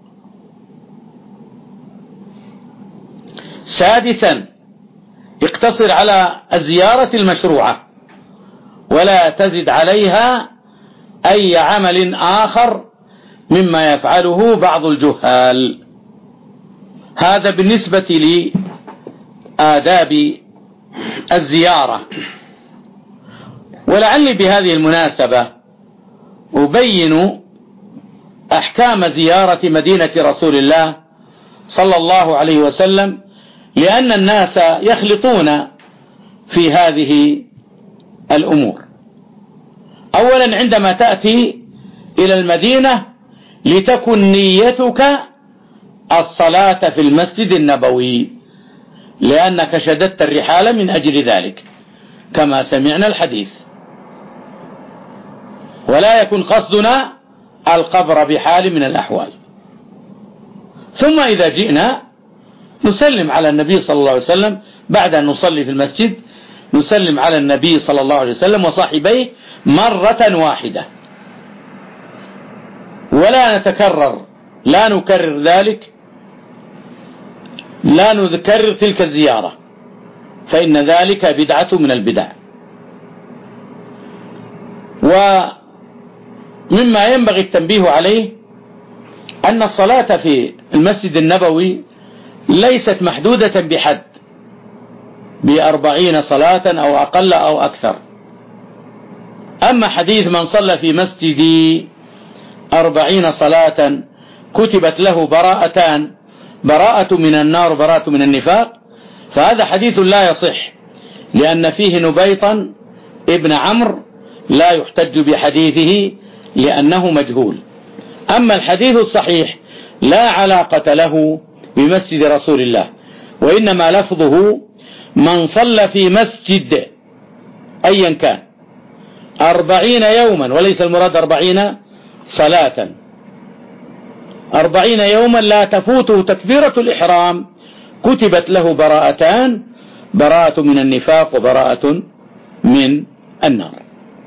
سادسا اقتصر على الزيارة المشروعة ولا تزد عليها أي عمل آخر مما يفعله بعض الجهال. هذا بالنسبة لآداب الزيارة. ولعلي بهذه المناسبة أبين أحكام زيارة مدينة رسول الله صلى الله عليه وسلم، لأن الناس يخلطون في هذه الأمور. أولا عندما تأتي إلى المدينة لتكن نيتك الصلاة في المسجد النبوي، لأنك شددت الرحال من أجل ذلك كما سمعنا الحديث، ولا يكن قصدنا القبر بحال من الأحوال. ثم إذا جئنا نسلم على النبي صلى الله عليه وسلم بعد أن نصلي في المسجد، نسلم على النبي صلى الله عليه وسلم وصاحبيه مرة واحدة، ولا نتكرر، لا نكرر ذلك، لا نكرر تلك الزيارة، فإن ذلك بدعة من البدع. ومما ينبغي التنبيه عليه أن الصلاة في المسجد النبوي ليست محدودة بحد، ب40 صلاة أو أقل أو أكثر. أما حديث من صلى في مسجدي 40 صلاة كتبت له براءتان، براءة من النار وبراءة من النفاق، فهذا حديث لا يصح، لأن فيه نبيطا ابن عمرو لا يحتج بحديثه لأنه مجهول. أما الحديث الصحيح لا علاقة له بمسجد رسول الله، وإنما لفظه من صلى في مسجد أيا كان 40 يوما، وليس المراد 40 صلاة، 40 يوما لا تفوته تكبيرة الإحرام، كتبت له براءتان، براءة من النفاق وبراءة من النار.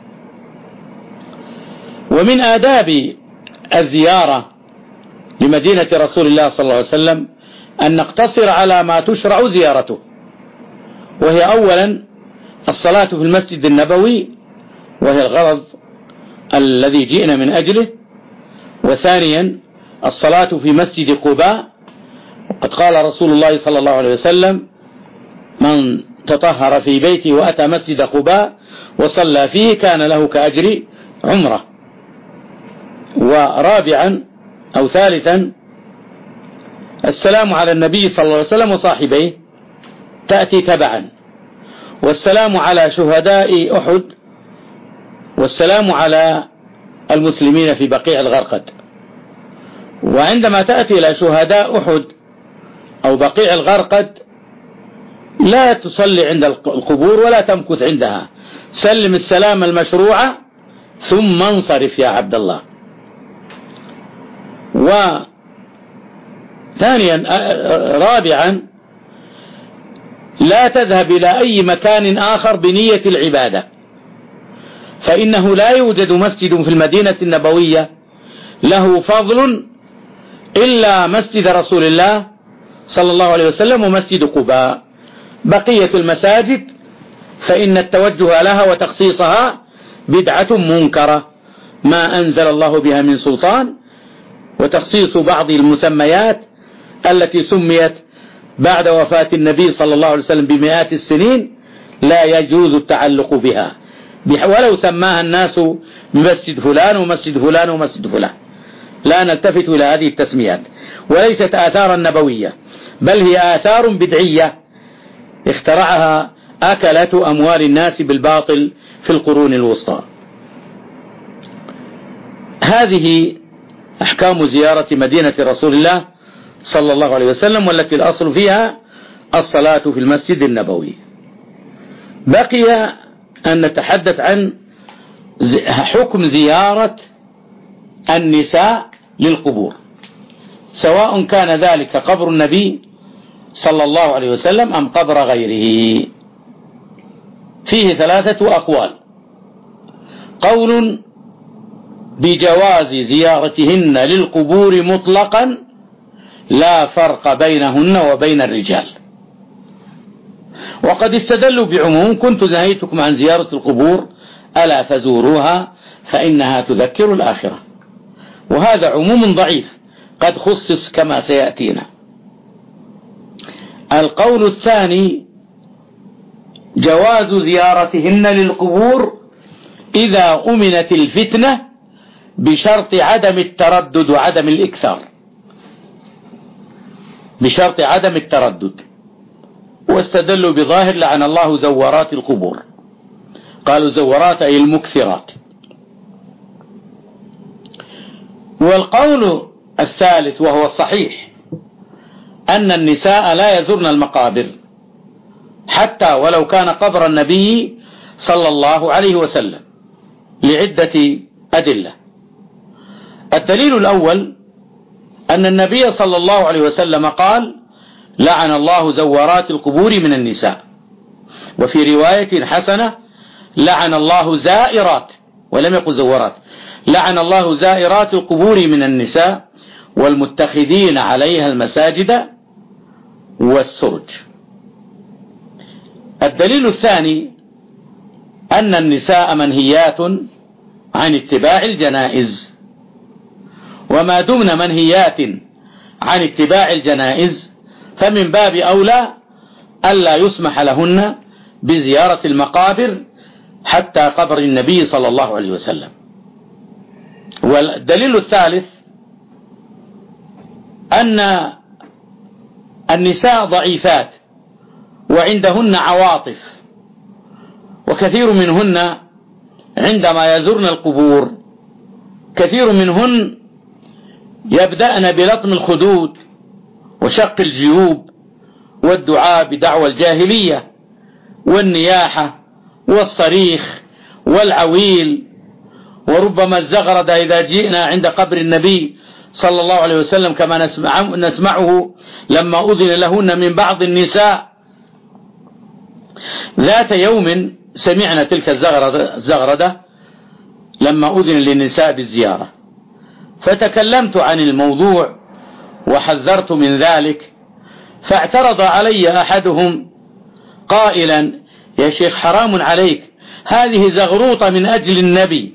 ومن آداب الزيارة لمدينة رسول الله صلى الله عليه وسلم أن نقتصر على ما تشرع زيارته، وهي أولا الصلاة في المسجد النبوي وهي الغرض الذي جئنا من أجله، وثانيا الصلاة في مسجد قباء، وقد قال رسول الله صلى الله عليه وسلم: من تطهر في بيته وأتى مسجد قباء وصلى فيه كان له كأجر عمره. ورابعا أو ثالثا السلام على النبي صلى الله عليه وسلم وصاحبيه تأتي تبعا، والسلام على شهداء أحد، والسلام على المسلمين في بقيع الغرقد. وعندما تأتي إلى شهداء أحد أو بقيع الغرقد لا تصلي عند القبور ولا تمكث عندها، سلم السلام المشروع ثم انصرف يا عبد الله. وثانيا رابعا لا تذهب إلى أي مكان آخر بنية العبادة، فإنه لا يوجد مسجد في المدينة النبوية له فضل إلا مسجد رسول الله صلى الله عليه وسلم ومسجد قباء. بقية المساجد فإن التوجه لها وتخصيصها بدعة منكرة ما أنزل الله بها من سلطان، وتخصيص بعض المسميات التي سميت بعد وفاة النبي صلى الله عليه وسلم بمئات السنين لا يجوز التعلق بها، ولو سماها الناس مسجد فلان ومسجد فلان ومسجد فلان، لا نلتفت إلى هذه التسميات، وليست آثارا نبوية بل هي آثار بدعية اخترعها أكلة أموال الناس بالباطل في القرون الوسطى. هذه أحكام زيارة مدينة رسول الله صلى الله عليه وسلم، والتي الأصل فيها الصلاة في المسجد النبوي. بقي أن نتحدث عن حكم زيارة النساء للقبور، سواء كان ذلك قبر النبي صلى الله عليه وسلم أم قبر غيره. فيه 3 أقوال: قول بجواز زيارتهن للقبور مطلقا لا فرق بينهن وبين الرجال، وقد استدلوا بعموم كنت نهيتكم عن زيارة القبور ألا فزوروها فإنها تذكر الآخرة، وهذا عموم ضعيف قد خصص كما سيأتينا. القول الثاني جواز زيارتهن للقبور إذا أمنت الفتنة بشرط عدم التردد وعدم الإكثار، بشرط عدم التردد، واستدلوا بظاهر لعن الله زوارات القبور، قالوا زوارات أي المكثرات. والقول الثالث وهو الصحيح أن النساء لا يزورن المقابر حتى ولو كان قبر النبي صلى الله عليه وسلم لعدة أدلة. الدليل الأول أن النبي صلى الله عليه وسلم قال: لعن الله زوارات القبور من النساء، وفي رواية حسنة: لعن الله زائرات، ولم يقل زوارات، لعن الله زائرات القبور من النساء والمتخذين عليها المساجد والسرج. الدليل الثاني أن النساء منهيات عن اتباع الجنائز، وما دمن منهيات عن اتباع الجنائز فمن باب أولى ألا يسمح لهن بزيارة المقابر حتى قبر النبي صلى الله عليه وسلم. والدليل الثالث أن النساء ضعيفات وعندهن عواطف، وكثير منهن عندما يزورن القبور كثير منهن يبدأن بلطم الخدود وشق الجيوب والدعاء بدعوى الجاهلية والنياحة والصريخ والعويل، وربما الزغرد إذا جئنا عند قبر النبي صلى الله عليه وسلم كما نسمعه لما أذن لهن من بعض النساء. ذات يوم سمعنا تلك الزغردة لما أذن للنساء بالزيارة، فتكلمت عن الموضوع وحذرت من ذلك، فاعترض علي أحدهم قائلا: يا شيخ حرام عليك، هذه زغروطة من أجل النبي،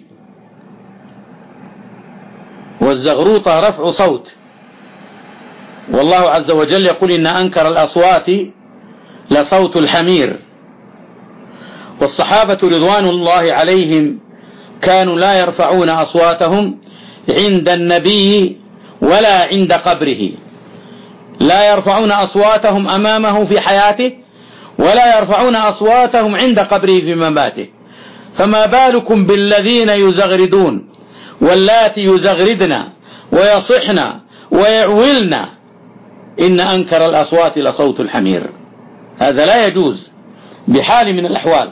والزغروطة رفع صوت، والله عز وجل يقول: إن أنكر الأصوات لصوت الحمير. والصحابة رضوان الله عليهم كانوا لا يرفعون أصواتهم عند النبي ولا عند قبره، لا يرفعون أصواتهم أمامه في حياته ولا يرفعون أصواتهم عند قبره في مماته، فما بالكم بالذين يزغردون واللاتي يزغردن ويصحن ويعولن، إن أنكر الأصوات لصوت الحمير. هذا لا يجوز بحال من الأحوال،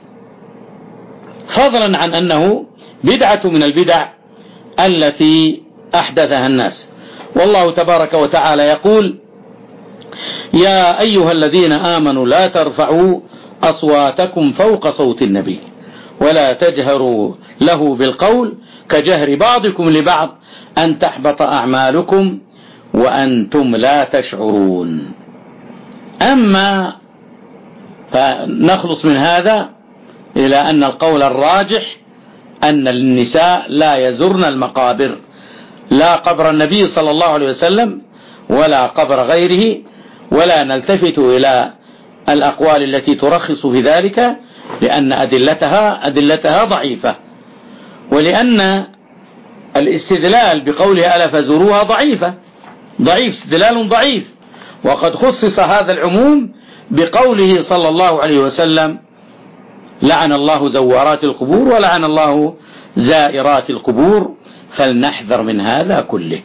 فضلا عن أنه بدعة من البدع التي أحدثها الناس. والله تبارك وتعالى يقول: يا أيها الذين آمنوا لا ترفعوا أصواتكم فوق صوت النبي ولا تجهروا له بالقول كجهر بعضكم لبعض أن تحبط أعمالكم وأنتم لا تشعرون. أما فنخلص من هذا إلى أن القول الراجح أن النساء لا يزرن المقابر، لا قبر النبي صلى الله عليه وسلم ولا قبر غيره، ولا نلتفت إلى الأقوال التي ترخص في ذلك، لأن أدلتها ضعيفة، ولأن الاستدلال بقوله ألا فزوروها ضعيف استدلال ضعيف. وقد خصص هذا العموم بقوله صلى الله عليه وسلم لعن الله زوارات القبور ولعن الله زائرات القبور، فلنحذر من هذا كله.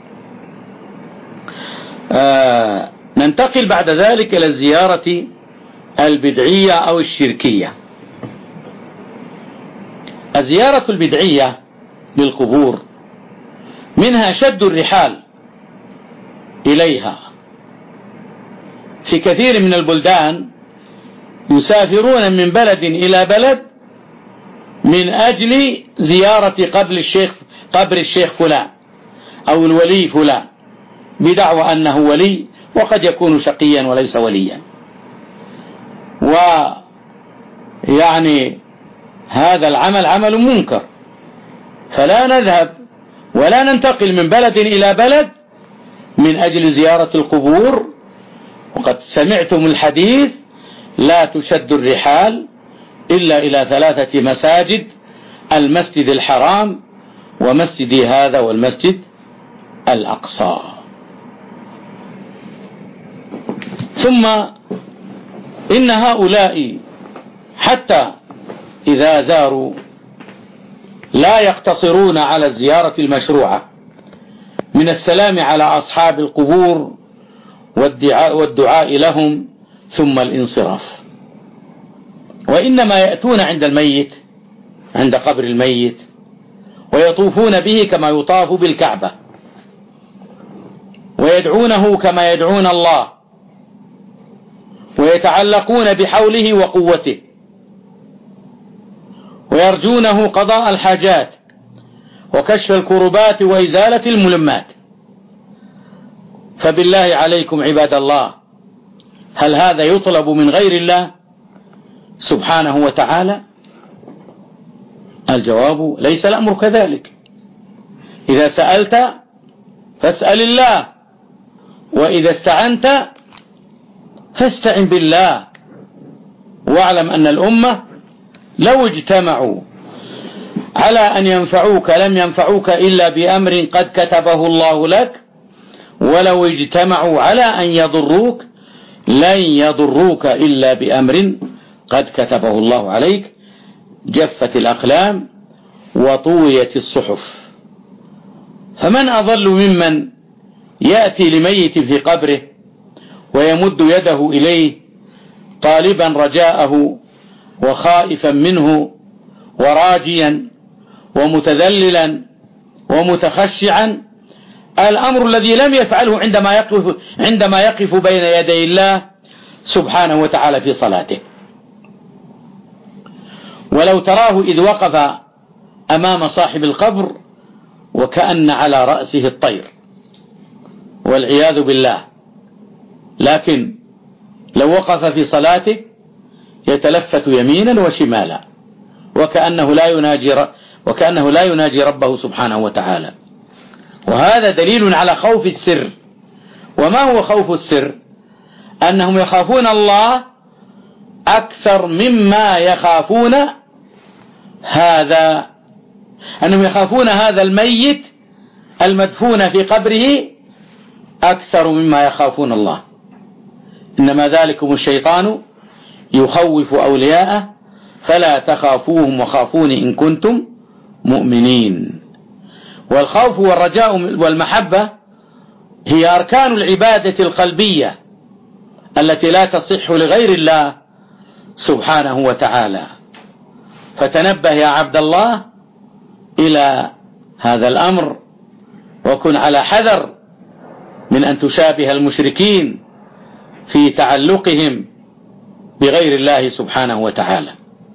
ننتقل بعد ذلك إلى الزيارة البدعية أو الشركية. الزيارة البدعية للقبور منها شد الرحال إليها. في كثير من البلدان يسافرون من بلد إلى بلد من أجل زيارة قبر الشيخ فلان أو الولي فلان، بدعوى أنه ولي، وقد يكون شقيا وليس وليا. ويعني هذا العمل عمل منكر، فلا نذهب ولا ننتقل من بلد إلى بلد من أجل زيارة القبور. وقد سمعتم الحديث لا تشد الرحال إلا إلى 3 مساجد: المسجد الحرام ومسجد هذا والمسجد الأقصى. ثم إن هؤلاء حتى إذا زاروا لا يقتصرون على الزيارة المشروعة من السلام على أصحاب القبور والدعاء لهم ثم الانصراف، وإنما يأتون عند قبر الميت ويطوفون به كما يطاف بالكعبة، ويدعونه كما يدعون الله، ويتعلقون بحوله وقوته، ويرجونه قضاء الحاجات وكشف الكربات وإزالة الملمات. فبالله عليكم عباد الله، هل هذا يطلب من غير الله سبحانه وتعالى؟ الجواب: ليس الأمر كذلك. إذا سألت فاسأل الله، وإذا استعنت فاستعن بالله. واعلم أن الأمة لو اجتمعوا على أن ينفعوك لم ينفعوك إلا بأمر قد كتبه الله لك، ولو اجتمعوا على أن يضروك لن يضروك إلا بأمر قد كتبه الله عليك. جفت الأقلام وطويت الصحف. فمن أضل ممن يأتي لميت في قبره ويمد يده إليه طالبا رجاءه وخائفا منه وراجيا ومتذللا ومتخشعا، الأمر الذي لم يفعله عندما يقف بين يدي الله سبحانه وتعالى في صلاته. ولو تراه إذ وقف أمام صاحب القبر وكأن على رأسه الطير والعياذ بالله، لكن لو وقف في صلاته يتلفت يمينا وشمالا وكأنه لا يناجي ربه سبحانه وتعالى. وهذا دليل على خوف السر. وما هو خوف السر؟ أنهم يخافون الله أكثر مما يخافون هذا الميت المدفون في قبره أكثر مما يخافون الله. إنما ذلكم الشيطان يخوف أولياءه فلا تخافوهم وخافون إن كنتم مؤمنين. والخوف والرجاء والمحبة هي أركان العبادة القلبية التي لا تصح لغير الله سبحانه وتعالى. فتنبه يا عبد الله إلى هذا الأمر، وكن على حذر من أن تشابه المشركين في تعلقهم بغير الله سبحانه وتعالى.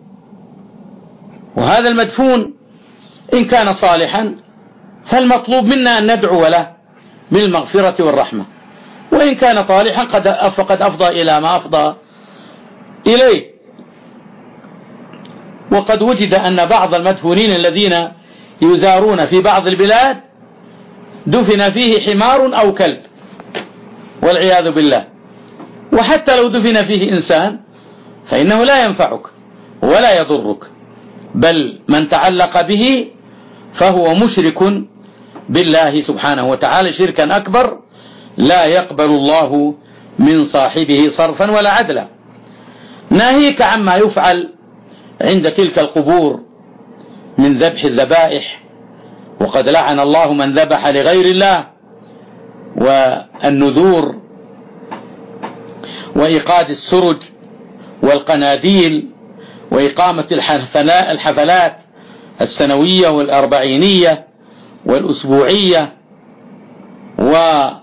وهذا المدفون إن كان صالحا فالمطلوب منا أن ندعو له بالمغفرة والرحمة، وإن كان طالحا فقد أفضى إلى ما أفضى إليه. وقد وجد أن بعض المدفونين الذين يزارون في بعض البلاد دفن فيه حمار أو كلب والعياذ بالله، وحتى لو دفن فيه إنسان فإنه لا ينفعك ولا يضرك، بل من تعلق به فهو مشرك بالله سبحانه وتعالى شركا أكبر لا يقبل الله من صاحبه صرفا ولا عدلا. ناهيك عما يفعل عند تلك القبور من ذبح الذبائح، وقد لعن الله من ذبح لغير الله، والنذور، وإيقاد السرج والقناديل، وإقامة الحفلات السنوية والأربعينية والأسبوعية، وإقامة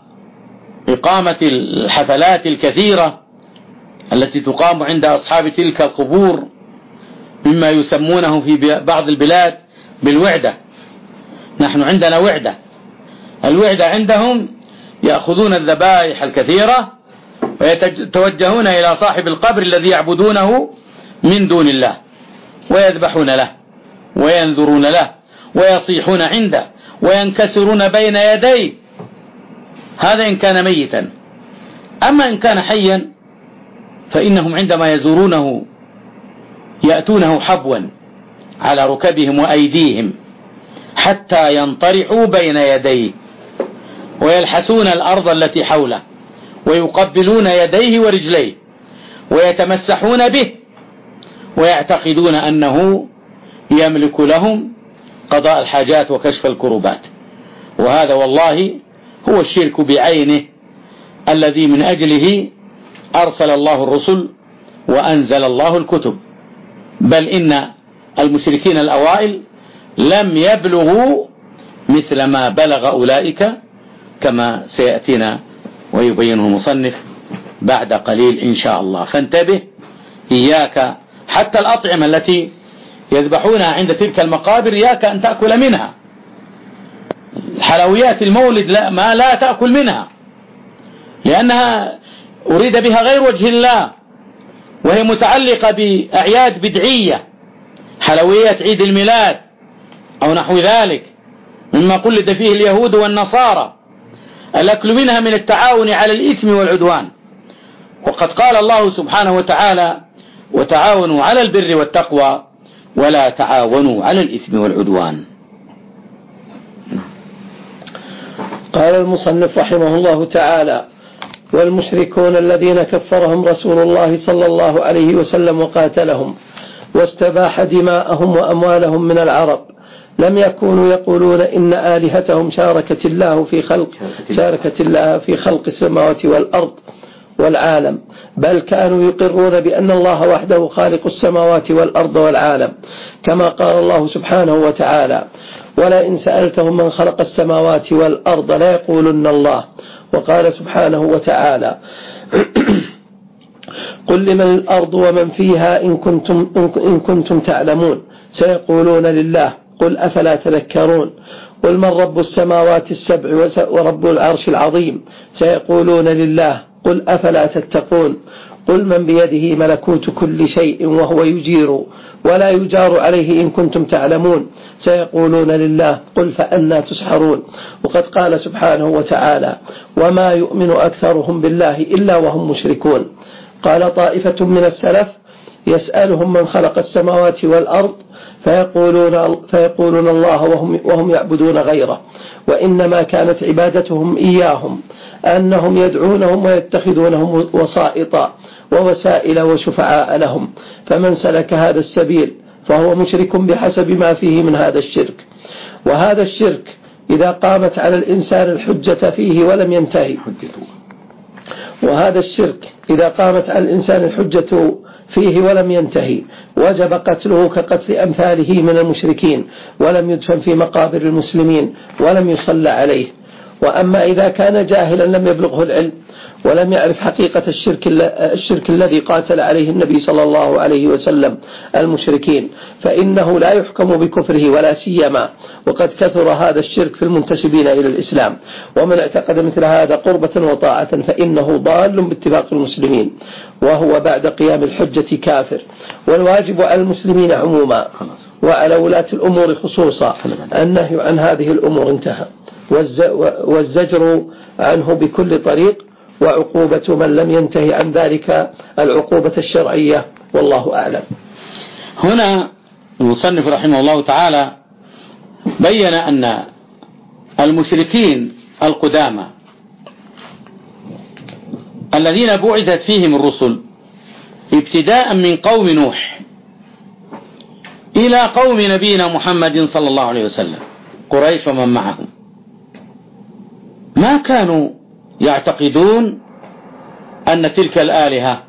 الحفلات الكثيرة التي تقام عند أصحاب تلك القبور مما يسمونه في بعض البلاد بالوعدة. نحن عندنا وعدة، الوعدة عندهم يأخذون الذبائح الكثيرة ويتوجهون إلى صاحب القبر الذي يعبدونه من دون الله، ويذبحون له وينذرون له ويصيحون عنده وينكسرون بين يديه. هذا إن كان ميتا. أما إن كان حيا فإنهم عندما يزورونه يأتونه حبوا على ركبهم وأيديهم حتى ينطرحوا بين يديه، ويلحسون الأرض التي حوله، ويقبلون يديه ورجليه، ويتمسحون به، ويعتقدون أنه يملك لهم قضاء الحاجات وكشف الكربات. وهذا والله هو الشرك بعينه الذي من أجله أرسل الله الرسل وأنزل الله الكتب. بل إن المشركين الأوائل لم يبلغوا مثل ما بلغ أولئك، كما سيأتينا ويبينه المصنف بعد قليل إن شاء الله. فانتبه، إياك حتى الأطعمة التي يذبحونها عند تلك المقابر إياك أن تأكل منها. حلويات المولد لا تأكل منها، لأنها أريد بها غير وجه الله، وهي متعلقة بأعياد بدعية، حلويات عيد الميلاد أو نحو ذلك مما قلد فيه اليهود والنصارى. الأكل منها من التعاون على الإثم والعدوان، وقد قال الله سبحانه وتعالى: وتعاونوا على البر والتقوى ولا تعاونوا على الإثم والعدوان. قال المصنف رحمه الله تعالى: والمشركون الذين كفرهم رسول الله صلى الله عليه وسلم وقاتلهم واستباح دماءهم وأموالهم من العرب لم يكونوا يقولون إن آلهتهم شاركت الله في خلق السماوات والأرض والعالم، بل كانوا يقرون بأن الله وحده خالق السماوات والأرض والعالم، كما قال الله سبحانه وتعالى: ولئن سألتهم من خلق السماوات والأرض لا يقولن الله. وقال سبحانه وتعالى: قل لمن الأرض ومن فيها إن كنتم تعلمون، سيقولون لله، قل أفلا تذكرون. قل من رب السماوات السبع ورب العرش العظيم، سيقولون لله، قل أفلا تتقون. قل من بيده ملكوت كل شيء وهو يجير ولا يجار عليه إن كنتم تعلمون، سيقولون لله، قل فأنى تسحرون. وقد قال سبحانه وتعالى: وما يؤمن أكثرهم بالله إلا وهم مشركون. قال طائفة من السلف: يسألهم من خلق السماوات والأرض فيقولون الله وهم يعبدون غيره، وإنما كانت عبادتهم إياهم أنهم يدعونهم ويتخذونهم وسائط ووسائل وشفعاء لهم، فمن سلك هذا السبيل فهو مشرك بحسب ما فيه من هذا الشرك. وهذا الشرك إذا قامت على الإنسان الحجة فيه ولم ينتهي وجب قتله كقتل أمثاله من المشركين، ولم يدفن في مقابر المسلمين ولم يصلى عليه. وأما إذا كان جاهلا لم يبلغه العلم ولم يعرف حقيقة الشرك الذي قاتل عليه النبي صلى الله عليه وسلم المشركين، فإنه لا يحكم بكفره ولا سيما وقد كثر هذا الشرك في المنتسبين إلى الإسلام. ومن اعتقد مثل هذا قربة وطاعة فإنه ضال باتفاق المسلمين، وهو بعد قيام الحجة كافر. والواجب على المسلمين عموما وعلى ولاة الأمور خصوصا النهي عن هذه الأمور انتهى، والزجر عنه بكل طريق، وعقوبة من لم ينتهي عن ذلك العقوبة الشرعية، والله أعلم. هنا المصنف رحمه الله تعالى بين أن المشركين القدامى الذين بعثت فيهم الرسل ابتداء من قوم نوح إلى قوم نبينا محمد صلى الله عليه وسلم قريش ومن معهم ما كانوا يعتقدون أن تلك الآلهة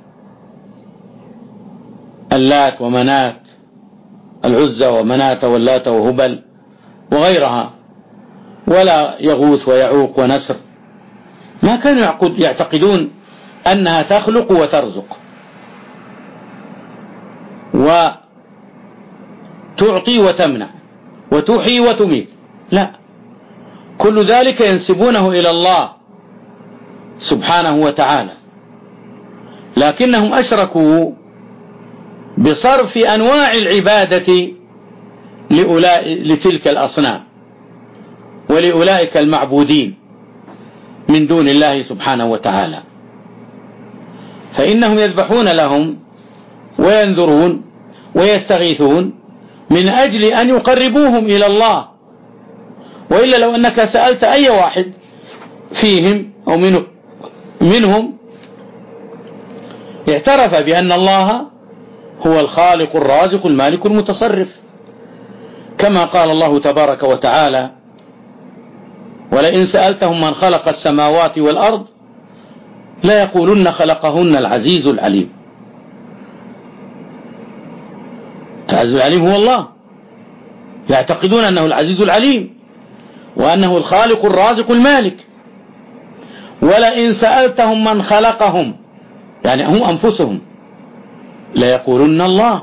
اللات ومنات، العزى ومنات واللات وهبل وغيرها، ولا يغوث ويعوق ونسر، ما كانوا يعتقدون أنها تخلق وترزق وتعطي وتمنع وتحيي وتميت، لا، كل ذلك ينسبونه إلى الله سبحانه وتعالى، لكنهم أشركوا بصرف أنواع العبادة لتلك الأصنام ولأولئك المعبودين من دون الله سبحانه وتعالى، فإنهم يذبحون لهم وينذرون ويستغيثون من أجل أن يقربوهم إلى الله، وإلا لو أنك سألت أي واحد فيهم أو منهم اعترف بأن الله هو الخالق الرازق المالك المتصرف، كما قال الله تبارك وتعالى: ولئن سألتهم من خلق السماوات والأرض لا يقولن خلقهن العزيز العليم. العزيز العليم هو الله، يعتقدون أنه العزيز العليم وأنه الخالق الرازق المالك. ولئن سألتهم من خلقهم، يعني هم أنفسهم، لا يقولن الله.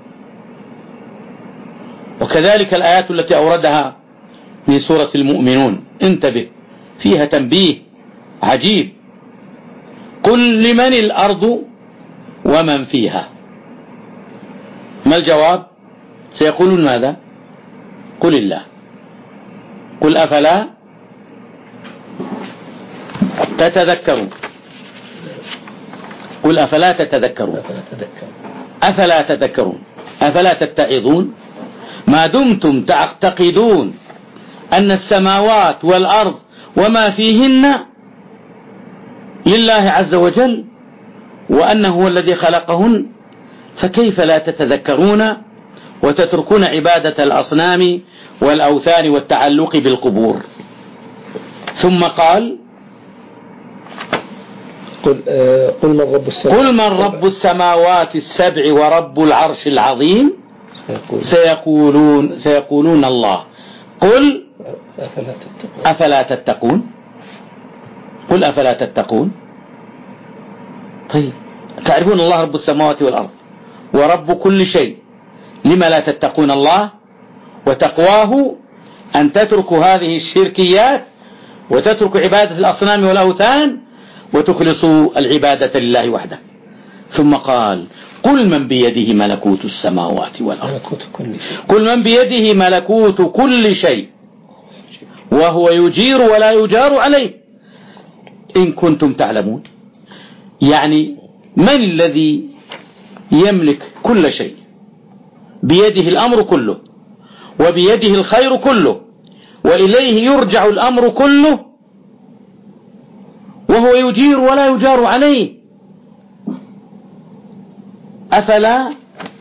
وكذلك الآيات التي أوردها من سورة المؤمنون، انتبه، فيها تنبيه عجيب: قل لمن الأرض ومن فيها. ما الجواب؟ سيقولون ماذا؟ قل الله. قل أفلا تتذكرون. قل أفلا تتذكرون، أفلا تتذكرون، أفلا تتعظون، ما دمتم تعتقدون أن السماوات والأرض وما فيهن لله عز وجل وأنه هو الذي خلقهن، فكيف لا تتذكرون وتتركون عبادة الأصنام والأوثان والتعلق بالقبور؟ ثم قال: قل من رب السماوات السبع ورب العرش العظيم سيقولون الله. قل أفلا تتقون. قل أفلا تتقون. طيب، تعرفون الله رب السماوات والأرض ورب كل شيء، لما لا تتقون الله؟ وتقواه أن تتركوا هذه الشركيات وتتركوا عبادة الأصنام والأوثان وتخلصوا العبادة لله وحده. ثم قال: قل من بيده ملكوت السماوات والأرض. قل من بيده ملكوت كل شيء وهو يجير ولا يجار عليه إن كنتم تعلمون. يعني من الذي يملك كل شيء؟ بيده الأمر كله وبيده الخير كله وإليه يرجع الأمر كله، وهو يجير ولا يجار عليه. أفلا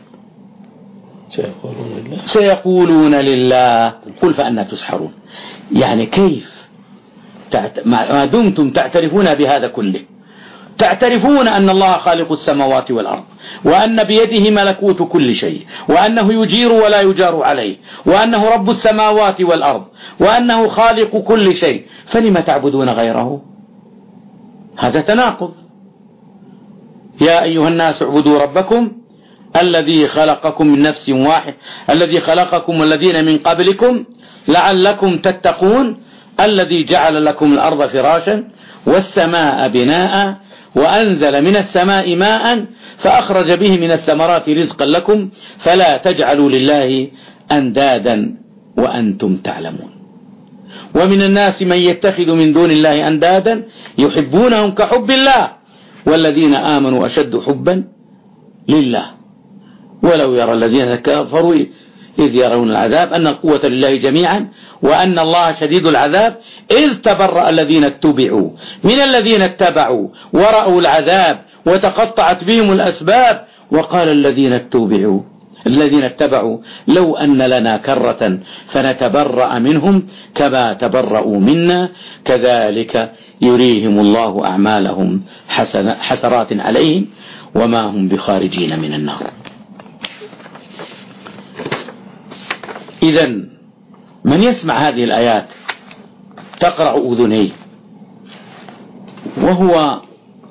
سيقولون لله. قل فأنا تسحرون. يعني كيف ما دمتم تعترفون بهذا كله تعترفون أن الله خالق السماوات والأرض، وأن بيده ملكوت كل شيء، وأنه يجير ولا يجار عليه، وأنه رب السماوات والأرض، وأنه خالق كل شيء، فلم تعبدون غيره؟ هذا تناقض. يا أيها الناس اعبدوا ربكم الذي خلقكم من نفس واحد، الذي خلقكم والذين من قبلكم لعلكم تتقون، الذي جعل لكم الأرض فراشا والسماء بناء وأنزل من السماء ماء فأخرج به من الثمرات رزقا لكم فلا تجعلوا لله أندادا وأنتم تعلمون. ومن الناس من يتخذ من دون الله أندادا يحبونهم كحب الله والذين آمنوا أشد حبا لله ولو يرى الذين كفروا إذ يرون العذاب أن القوة لله جميعا وأن الله شديد العذاب إذ تبرأ الذين اتبعوا من الذين اتبعوا ورأوا العذاب وتقطعت بهم الأسباب وقال الذين اتبعوا لو أن لنا كرة فنتبرأ منهم كما تبرأوا منا كذلك يريهم الله أعمالهم حسرات عليهم وما هم بخارجين من النار. إذن من يسمع هذه الآيات تقرع أذنيه وهو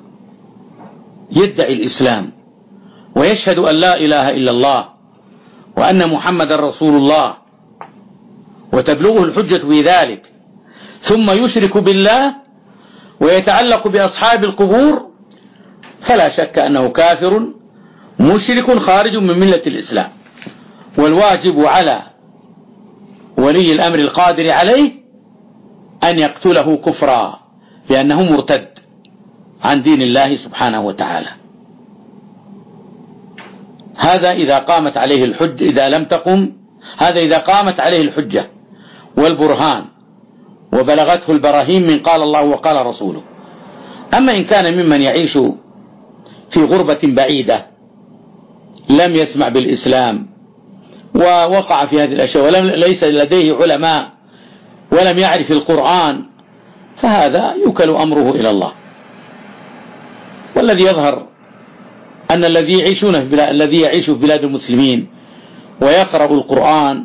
يدعي الإسلام ويشهد أن لا إله إلا الله وأن محمد رسول الله وتبلغه الحجة في ذلك، ثم يشرك بالله ويتعلق بأصحاب القبور، فلا شك أنه كافر مشرك خارج من ملة الإسلام. والواجب على ولي الأمر القادر عليه أن يقتله كفرا لأنه مرتد عن دين الله سبحانه وتعالى. هذا إذا قامت عليه الحجة، إذا لم تقم هذا إذا قامت عليه الحجة والبرهان وبلغته البراهين من قال الله وقال رسوله. أما إن كان ممن يعيش في غربة بعيدة لم يسمع بالإسلام ووقع في هذه الأشياء وليس لديه علماء ولم يعرف القرآن فهذا يوكل أمره إلى الله. والذي يظهر أن الذي يعيش في بلاد المسلمين ويقرأ القرآن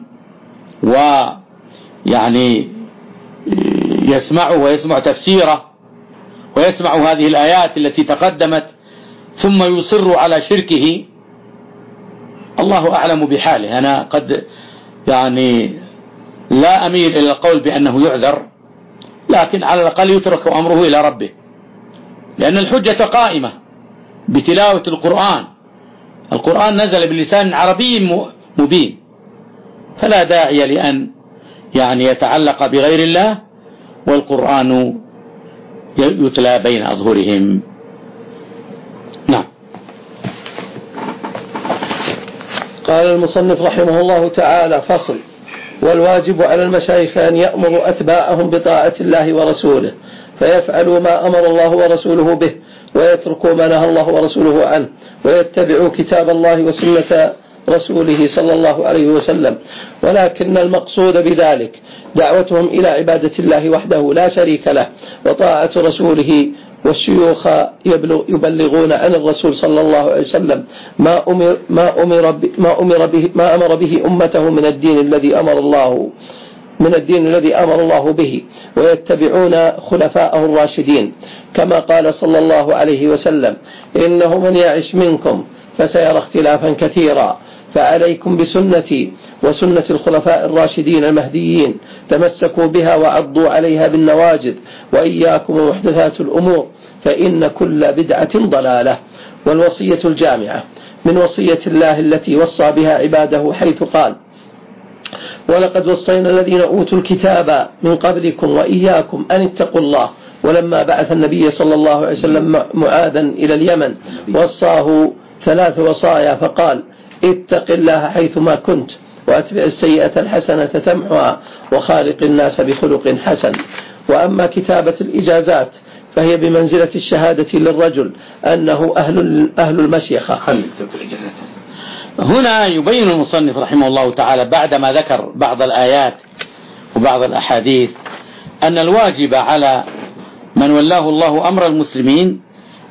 ويعني يسمعه ويسمع تفسيره ويسمع هذه الآيات التي تقدمت ثم يصر على شركه، الله أعلم بحاله. أنا قد يعني لا أميل إلى القول بأنه يعذر، لكن على الأقل يترك أمره إلى ربه، لأن الحجة قائمة بتلاوة القرآن. القرآن نزل بلسان عربي مبين، فلا داعي لأن يعني يتعلق بغير الله والقرآن يتلى بين أظهرهم. نعم. قال المصنف رحمه الله تعالى: فصل. والواجب على المشايخ أن يأمروا أتباعهم بطاعة الله ورسوله فيفعلوا ما أمر الله ورسوله به ويتركوا ما نهى الله ورسوله عنه ويتبعوا كتاب الله وسنة رسوله صلى الله عليه وسلم. ولكن المقصود بذلك دعوتهم إلى عبادة الله وحده لا شريك له وطاعة رسوله. والشيوخ يبلغون عن الرسول صلى الله عليه وسلم ما أمر به أمته من الدين الذي أمر الله به، ويتبعون خلفاءه الراشدين كما قال صلى الله عليه وسلم: إنه من يعش منكم فسيرى اختلافا كثيرا فعليكم بسنتي وسنة الخلفاء الراشدين المهديين تمسكوا بها وعضوا عليها بالنواجذ وإياكم ومحدثات الأمور فإن كل بدعة ضلالة. والوصية الجامعة من وصية الله التي وصى بها عباده حيث قال: ولقد وصينا الذين أوتوا الكتاب من قبلكم وإياكم أن اتقوا الله. ولما بعث النبي صلى الله عليه وسلم معاذا إلى اليمن وصاه 3 وصايا فقال: اتق الله حيثما كنت وأتبع السيئة الحسنة تمحها وخالق الناس بخلق حسن. وأما كتابة الإجازات فهي بمنزلة الشهادة للرجل أنه أهل المشيخة. هنا يبين المصنف رحمه الله تعالى بعدما ذكر بعض الآيات وبعض الأحاديث أن الواجب على من ولاه الله أمر المسلمين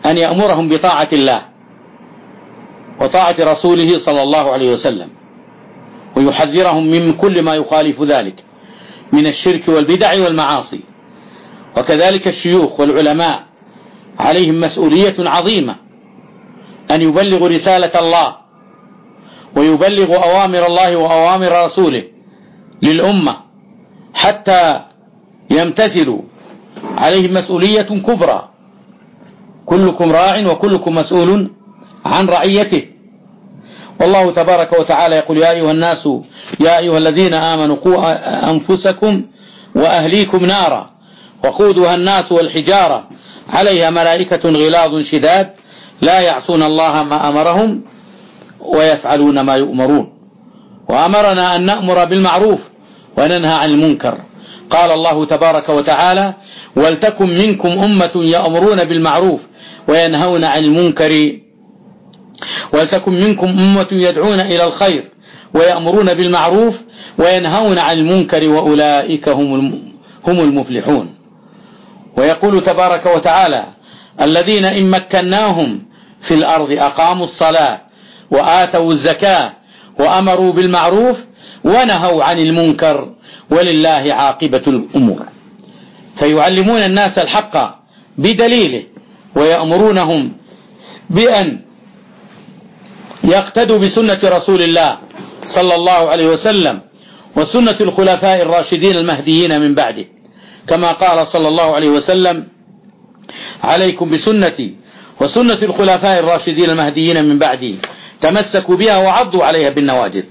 أن يأمرهم بطاعة الله وطاعة رسوله صلى الله عليه وسلم، ويحذرهم من كل ما يخالف ذلك من الشرك والبدع والمعاصي. وكذلك الشيوخ والعلماء عليهم مسؤولية عظيمة أن يبلغوا رسالة الله ويبلغوا أوامر الله وأوامر رسوله للأمة حتى يمتثلوا. عليهم مسؤولية كبرى. كلكم راع وكلكم مسؤول عن رعيته. والله تبارك وتعالى يقول: يا أيها الناس، يا أيها الذين آمنوا قوا أنفسكم وأهليكم نارا وقودها الناس والحجارة عليها ملائكة غلاظ شداد لا يعصون الله ما أمرهم ويفعلون ما يؤمرون. وأمرنا أن نأمر بالمعروف وننهى عن المنكر. قال الله تبارك وتعالى: ولتكن منكم أمة يأمرون بالمعروف وينهون عن المنكر، ولتكن منكم أمة يدعون إلى الخير ويأمرون بالمعروف وينهون عن المنكر وأولئك هم المفلحون. ويقول تبارك وتعالى: الذين إن مكناهم في الأرض أقاموا الصلاة وآتوا الزكاة وأمروا بالمعروف ونهوا عن المنكر ولله عاقبة الأمور. فيعلمون الناس الحق بدليله ويأمرونهم بأن يقتدوا بسنة رسول الله صلى الله عليه وسلم وسنة الخلفاء الراشدين المهديين من بعده، كما قال صلى الله عليه وسلم: عليكم بسنتي وسنة الخلفاء الراشدين المهديين من بعدي تمسكوا بها وعضوا عليها بالنواجذ.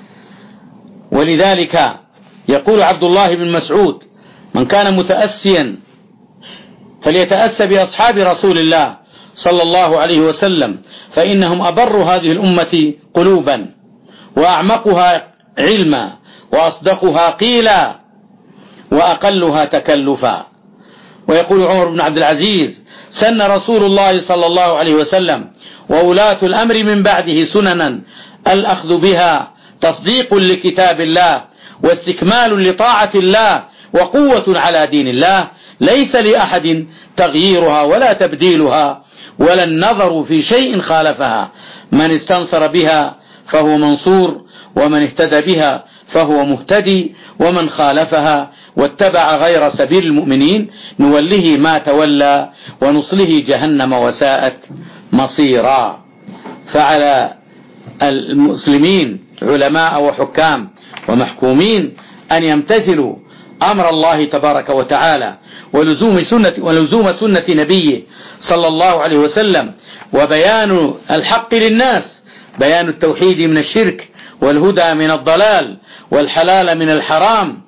ولذلك يقول عبد الله بن مسعود: من كان متأسيا فليتأسى بأصحاب رسول الله صلى الله عليه وسلم، فإنهم أبر هذه الأمة قلوبا وأعمقها علما وأصدقها قيلا وأقلها تكلفا. ويقول عمر بن عبد العزيز: سن رسول الله صلى الله عليه وسلم وولاة الأمر من بعده سننا الأخذ بها تصديق لكتاب الله واستكمال لطاعة الله وقوة على دين الله، ليس لأحد تغييرها ولا تبديلها ولا النظر في شيء خالفها. من استنصر بها فهو منصور، ومن اهتدى بها فهو مهتدي، ومن خالفها واتبع غير سبيل المؤمنين نوله ما تولى ونصله جهنم وساءت مصيرا. فعلى المسلمين علماء وحكام ومحكومين أن يمتثلوا أمر الله تبارك وتعالى ولزوم سنة نبيه صلى الله عليه وسلم، وبيان الحق للناس، بيان التوحيد من الشرك والهدى من الضلال والحلال من الحرام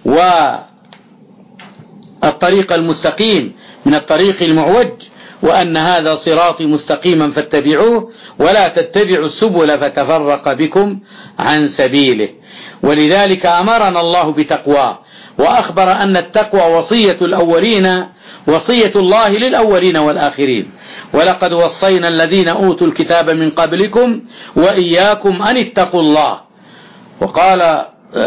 والطريق المستقيم من الطريق المعوج، وأن هذا صراطي مستقيما فاتبعوه ولا تتبعوا السبل فتفرق بكم عن سبيله. ولذلك أمرنا الله بتقواه، وأخبر أن التقوى وصية الأولين، وصية الله للأولين والآخرين: ولقد وصينا الذين أوتوا الكتاب من قبلكم وإياكم أن اتقوا الله. وقال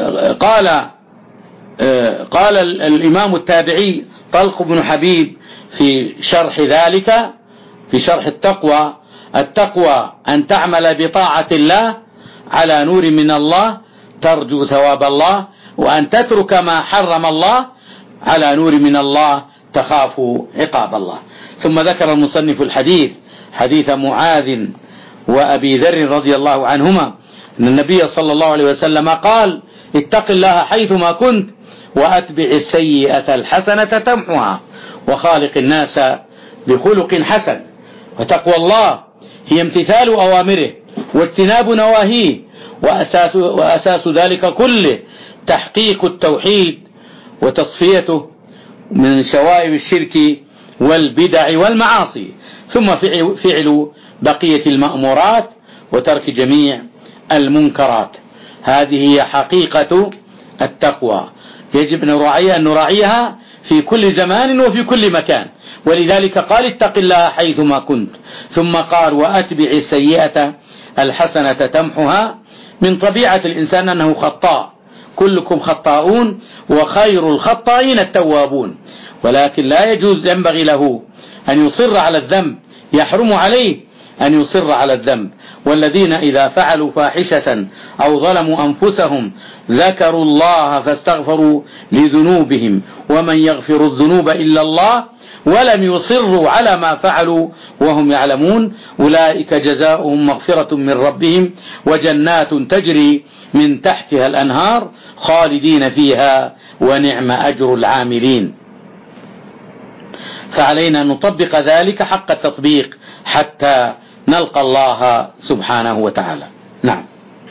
قال الإمام التابعي طلق بن حبيب في شرح ذلك، في شرح التقوى أن تعمل بطاعة الله على نور من الله ترجو ثواب الله، وأن تترك ما حرم الله على نور من الله تخاف عقاب الله. ثم ذكر المصنف الحديث، حديث معاذ وأبي ذر رضي الله عنهما، أن النبي صلى الله عليه وسلم قال: اتق الله حيثما كنت وأتبع السيئة الحسنة تمحها وخالق الناس بخلق حسن. وتقوى الله هي امتثال أوامره واجتناب نواهيه، وأساس ذلك كله تحقيق التوحيد وتصفيته من شوائب الشرك والبدع والمعاصي، ثم فعل بقية المأمورات وترك جميع المنكرات. هذه هي حقيقة التقوى، يجب أن نراعيها في كل زمان وفي كل مكان. ولذلك قال: اتق الله حيثما كنت، ثم قال: وأتبع السيئة الحسنة تمحها. من طبيعة الإنسان أنه خطاء، كلكم خطاؤون وخير الخطائين التوابون، ولكن لا يجوز، ينبغي له أن يصر على الذنب يحرم عليه أن يصر على الذنب. والذين إذا فعلوا فاحشة أو ظلموا أنفسهم ذكروا الله فاستغفروا لذنوبهم ومن يغفر الذنوب إلا الله ولم يصروا على ما فعلوا وهم يعلمون أولئك جزاؤهم مغفرة من ربهم وجنات تجري من تحتها الأنهار خالدين فيها ونعم أجر العاملين. فعلينا أن نطبق ذلك حق التطبيق حتى نلقى الله سبحانه وتعالى. نعم.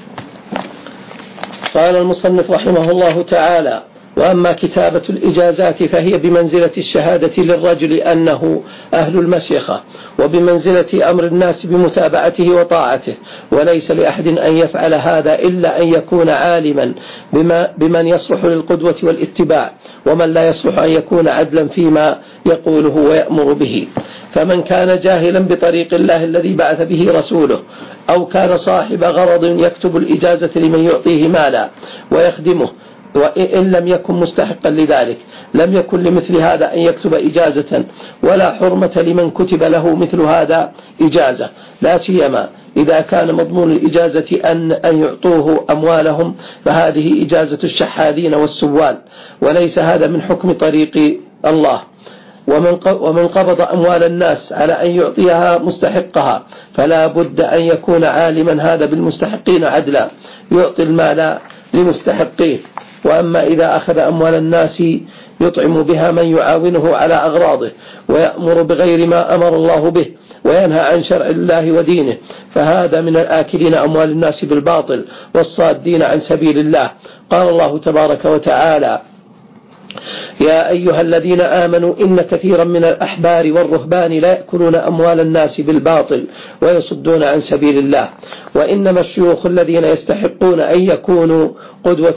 قال المصنف رحمه الله تعالى: وأما كتابة الإجازات فهي بمنزلة الشهادة للرجل أنه أهل المشيخة، وبمنزلة أمر الناس بمتابعته وطاعته، وليس لأحد أن يفعل هذا إلا أن يكون عالما بمن يصلح للقدوة والاتباع، ومن لا يصلح أن يكون عدلا فيما يقوله ويأمر به. فمن كان جاهلا بطريق الله الذي بعث به رسوله، أو كان صاحب غرض يكتب الإجازة لمن يعطيه مالا ويخدمه، وإن لم يكن مستحقا لذلك لم يكن لمثل هذا أن يكتب إجازة، ولا حرمة لمن كتب له مثل هذا إجازة، لا سيما إذا كان مضمون الإجازة أن يعطوه أموالهم، فهذه إجازة الشحاذين والسوال، وليس هذا من حكم طريق الله. ومن قبض أموال الناس على أن يعطيها مستحقها فلا بد أن يكون عالما هذا بالمستحقين عدلا، يعطي المال لمستحقيه. وأما إذا أخذ أموال الناس يطعم بها من يعاونه على أغراضه، ويأمر بغير ما أمر الله به، وينهى عن شرع الله ودينه، فهذا من الآكلين أموال الناس بالباطل والصادين عن سبيل الله. قال الله تبارك وتعالى: يا أيها الذين آمنوا إن كثيرا من الأحبار والرهبان لا يأكلون أموال الناس بالباطل ويصدون عن سبيل الله. وإنما الشيوخ الذين يستحقون أن يكونوا قدوة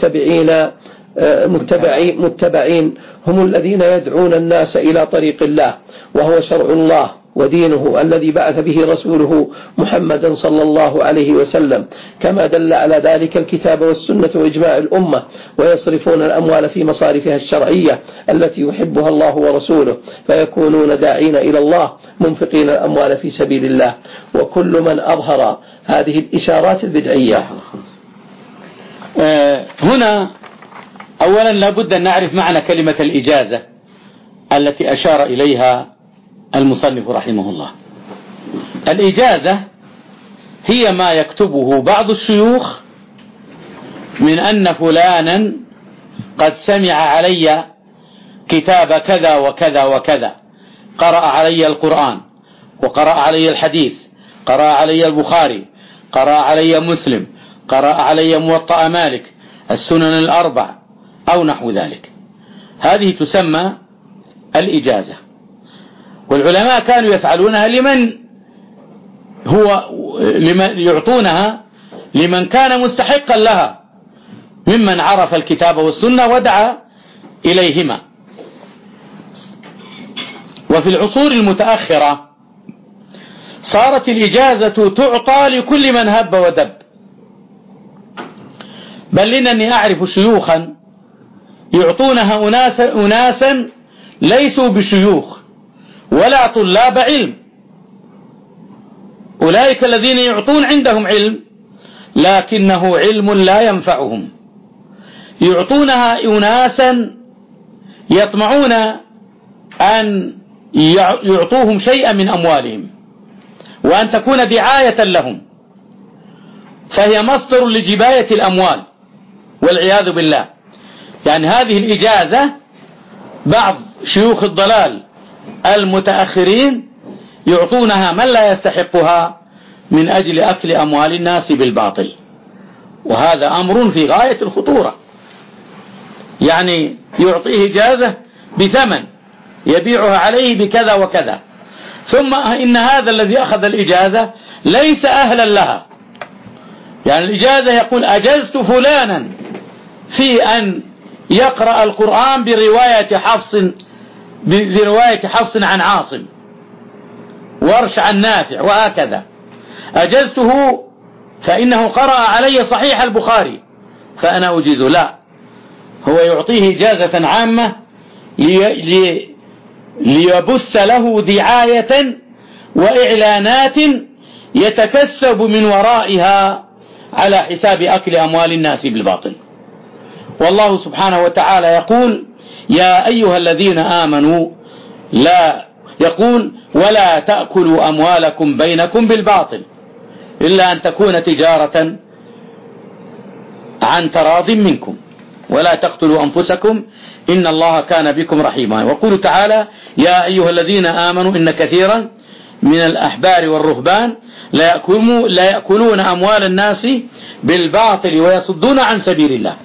متبعين هم الذين يدعون الناس إلى طريق الله، وهو شرع الله ودينه الذي بعث به رسوله محمدا صلى الله عليه وسلم، كما دل على ذلك الكتاب والسنة وإجماع الأمة. ويصرفون الأموال في مصارفها الشرعية التي يحبها الله ورسوله، فيكونون داعين إلى الله منفقين الأموال في سبيل الله. وكل من أظهر هذه الإشارات البدعية. هنا أولا لابد أن نعرف معنى كلمة الإجازة التي أشار إليها المصنف رحمه الله. الإجازة هي ما يكتبه بعض الشيوخ من أن فلانا قد سمع علي كتاب كذا وكذا وكذا، قرأ علي القرآن، وقرأ علي الحديث، قرأ علي البخاري، قرأ علي مسلم، قرأ علي موطأ مالك، السنن الأربع أو نحو ذلك. هذه تسمى الإجازة. والعلماء كانوا يفعلونها لمن يعطونها لمن كان مستحقا لها ممن عرف الكتاب والسنة ودعا إليهما. وفي العصور المتأخرة صارت الإجازة تعطى لكل من هب ودب، بل إنني أعرف شيوخا يعطونها أناسا ليسوا بشيوخ ولا طلاب علم. أولئك الذين يعطون عندهم علم لكنه علم لا ينفعهم، يعطونها أناسا يطمعون أن يعطوهم شيئا من أموالهم وأن تكون دعاية لهم، فهي مصدر لجباية الأموال والعياذ بالله. يعني هذه الإجازة بعض شيوخ الضلال المتأخرين يعطونها من لا يستحقها من أجل أكل أموال الناس بالباطل، وهذا أمر في غاية الخطورة. يعني يعطيه إجازة بثمن يبيعها عليه بكذا وكذا، ثم إن هذا الذي أخذ الإجازة ليس أهلا لها. يعني الإجازة يقول أجزت فلانا في أن يقرأ القرآن برواية حفص عن عاصم، ورش عن نافع، وهكذا. أجزته فإنه قرأ علي صحيح البخاري فأنا أجيزه. لا، هو يعطيه إجازة عامة ليبث له دعاية وإعلانات يتكسب من ورائها على حساب أكل أموال الناس بالباطل. والله سبحانه وتعالى يقول: يا أيها الذين آمنوا يقول: ولا تأكلوا أموالكم بينكم بالباطل إلا أن تكون تجارة عن تراض منكم ولا تقتلوا أنفسكم إن الله كان بكم رحيما. وقول تعالى: يا أيها الذين آمنوا إن كثيرا من الأحبار والرهبان لا يأكلون أموال الناس بالباطل ويصدون عن سبيل الله.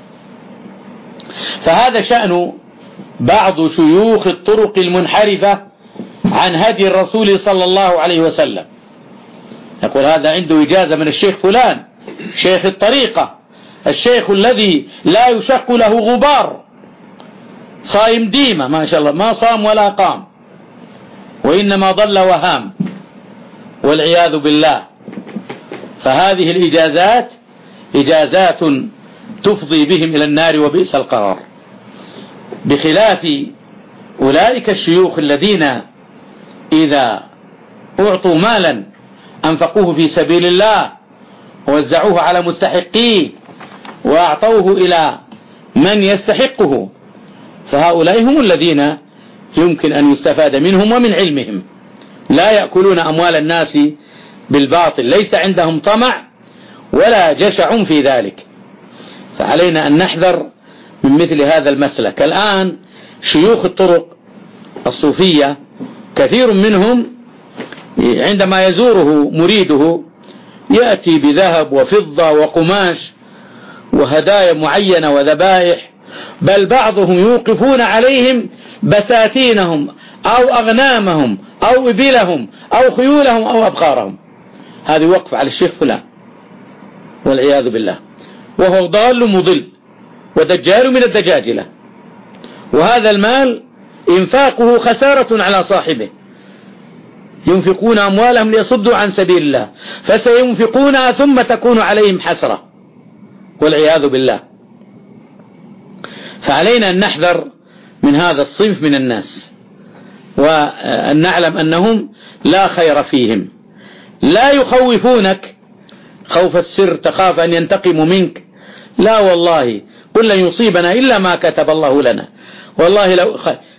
فهذا شأن بعض شيوخ الطرق المنحرفة عن هدي الرسول صلى الله عليه وسلم. يقول: هذا عنده إجازة من الشيخ فلان، شيخ الطريقة، الشيخ الذي لا يشق له غبار، صايم ديمة ما شاء الله، ما صام ولا قام، وإنما ضل وهام والعياذ بالله. فهذه الإجازات إجازات تفضي بهم إلى النار وبئس القرار، بخلاف أولئك الشيوخ الذين إذا أعطوا مالا أنفقوه في سبيل الله ووزعوه على مستحقيه وأعطوه إلى من يستحقه، فهؤلاء هم الذين يمكن أن يستفاد منهم ومن علمهم. لا يأكلون أموال الناس بالباطل، ليس عندهم طمع ولا جشع في ذلك. فعلينا أن نحذر من مثل هذا المسلك. الآن شيوخ الطرق الصوفية كثير منهم عندما يزوره مريده يأتي بذهب وفضة وقماش وهدايا معينة وذبائح، بل بعضهم يوقفون عليهم بساتينهم أو أغنامهم أو إبلهم أو خيولهم أو أبقارهم. هذا وقف على الشيخ فلان والعياذ بالله، وهو ضال مضل ودجال من الدجاجلة. وهذا المال إنفاقه خسارة على صاحبه. ينفقون أموالهم ليصدوا عن سبيل الله فسينفقونها ثم تكون عليهم حسرة والعياذ بالله. فعلينا أن نحذر من هذا الصنف من الناس، وأن نعلم أنهم لا خير فيهم. لا يخوفونك خوف السر، تخاف أن ينتقموا منك. لا والله، قل لن يصيبنا إلا ما كتب الله لنا. والله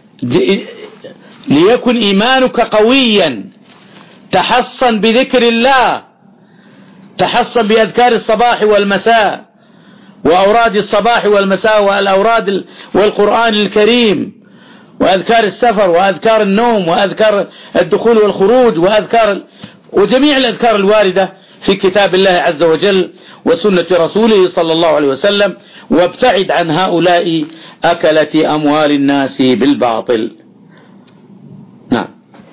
ليكن إيمانك قويا، تحصن بذكر الله، تحصن بأذكار الصباح والمساء وأوراد الصباح والمساء والأوراد والقرآن الكريم وأذكار السفر وأذكار النوم وأذكار الدخول والخروج وجميع الأذكار الواردة في كتاب الله عز وجل وسنة رسوله صلى الله عليه وسلم، وابتعد عن هؤلاء أكلة أموال الناس بالباطل. نعم.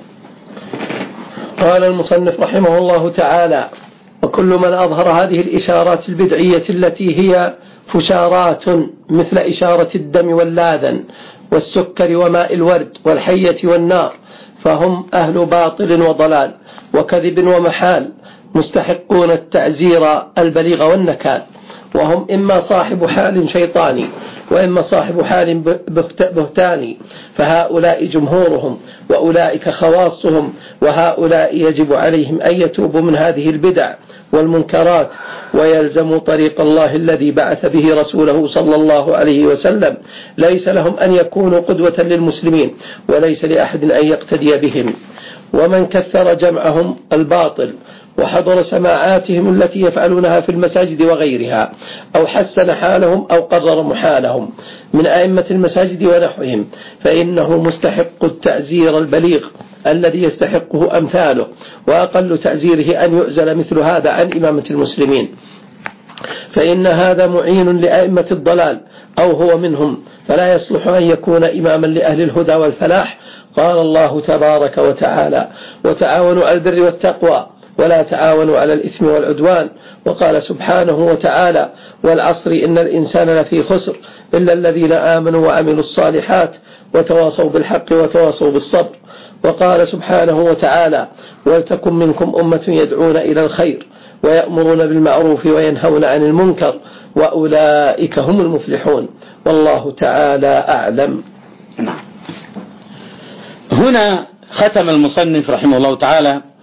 قال المصنف رحمه الله تعالى: وكل من أظهر هذه الإشارات البدعية التي هي فشارات مثل إشارة الدم واللاذن والسكر وماء الورد والحية والنار، فهم أهل باطل وضلال وكذب ومحال، مستحقون التعزير البليغ والنكال. وهم إما صاحب حال شيطاني وإما صاحب حال بهتاني، فهؤلاء جمهورهم وأولئك خواصهم، وهؤلاء يجب عليهم أن يتوبوا من هذه البدع والمنكرات ويلزموا طريق الله الذي بعث به رسوله صلى الله عليه وسلم. ليس لهم أن يكونوا قدوة للمسلمين وليس لأحد أن يقتدي بهم. ومن كثر جمعهم الباطل وحضر سماعاتهم التي يفعلونها في المساجد وغيرها، أو حسن حالهم أو قرر محالهم من أئمة المساجد ونحوهم، فإنه مستحق التعزير البليغ الذي يستحقه أمثاله، وأقل تعزيره أن يؤزل مثل هذا عن إمامة المسلمين، فإن هذا معين لأئمة الضلال أو هو منهم، فلا يصلح أن يكون إماما لأهل الهدى والفلاح. قال الله تبارك وتعالى: وتعاونوا على البر والتقوى ولا تعاونوا على الإثم والعدوان. وقال سبحانه وتعالى: والعصر إن الإنسان لفي خسر إلا الذين آمنوا وعملوا الصالحات وتواصوا بالحق وتواصوا بالصبر. وقال سبحانه وتعالى: ولتكن منكم أمة يدعون إلى الخير ويأمرون بالمعروف وينهون عن المنكر وأولئك هم المفلحون. والله تعالى أعلم. هنا ختم المصنف رحمه الله تعالى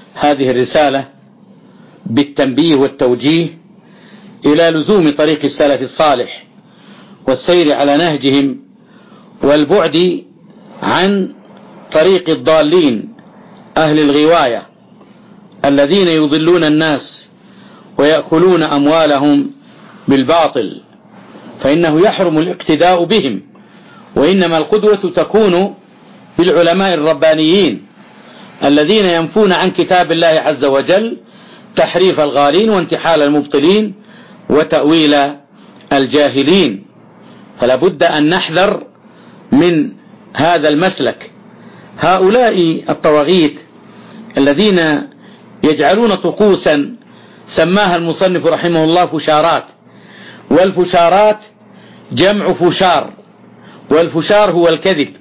هذه الرسالة بالتنبيه والتوجيه إلى لزوم طريق السلف الصالح والسير على نهجهم والبعد عن طريق الضالين أهل الغواية الذين يضلون الناس ويأكلون أموالهم بالباطل، فإنه يحرم الاقتداء بهم، وإنما القدوة تكون بالعلماء الربانيين الذين ينفون عن كتاب الله عز وجل تحريف الغالين وانتحال المبطلين وتأويل الجاهلين. فلا بد أن نحذر من هذا المسلك. هؤلاء الطواغيت الذين يجعلون طقوسا سماها المصنف رحمه الله فشارات، والفشارات جمع فشار، والفشار هو الكذب،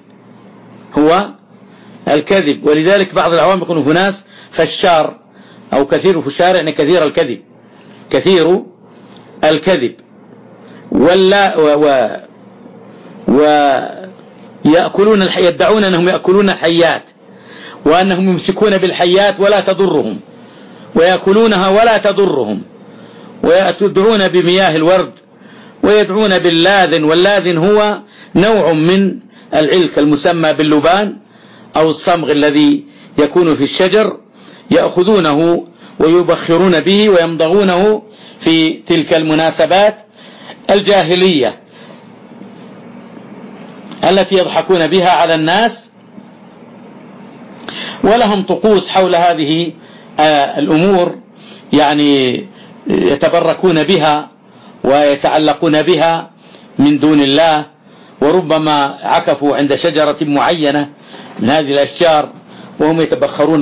ولذلك بعض العوام يقولون فناس فشار أو كثير فشار، يعني كثير الكذب ويأكلون يدعون أنهم يأكلون الحيات وأنهم يمسكون بالحيات ولا تضرهم ويأكلونها ولا تضرهم، ويدعون بمياه الورد ويدعون باللاذن، واللاذن هو نوع من العلك المسمى باللبان أو الصمغ الذي يكون في الشجر، يأخذونه ويبخرون به ويمضغونه في تلك المناسبات الجاهلية التي يضحكون بها على الناس، ولهم طقوس حول هذه الأمور، يعني يتبركون بها ويتعلقون بها من دون الله، وربما عكفوا عند شجرة معينة من هذه الأشجار وهم يتبخرون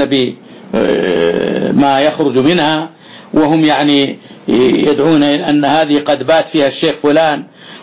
بما يخرج منها، وهم يعني يدعون أن هذه قد بات فيها الشيخ فلان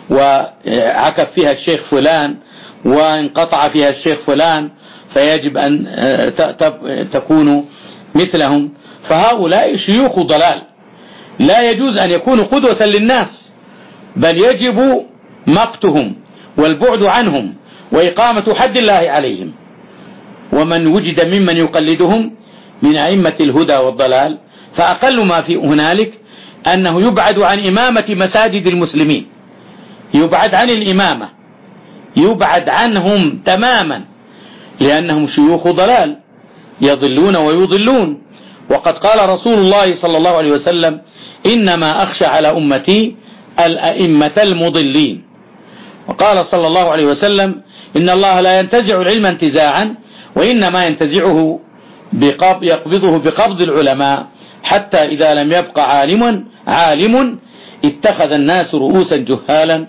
وعكف فيها الشيخ فلان وانقطع فيها الشيخ فلان، فيجب أن تكونوا مثلهم. فهؤلاء شيوخ ضلال لا يجوز أن يكونوا قدوة للناس، بل يجب مقتهم والبعد عنهم وإقامة حد الله عليهم. ومن وجد ممن يقلدهم من أئمة الهدى والضلال فأقل ما في هنالك أنه يبعد عن إمامة مساجد المسلمين، يبعد عن الإمامة، يبعد عنهم تماما، لأنهم شيوخ ضلال يضلون ويضلون. وقد قال رسول الله صلى الله عليه وسلم: إنما أخشى على أمتي الأئمة المضلين. وقال صلى الله عليه وسلم: إن الله لا ينتزع العلم انتزاعا، وإنما ينتزعه يقبضه بقبض العلماء، حتى إذا لم يبقى عالم اتخذ الناس رؤوسا جهالا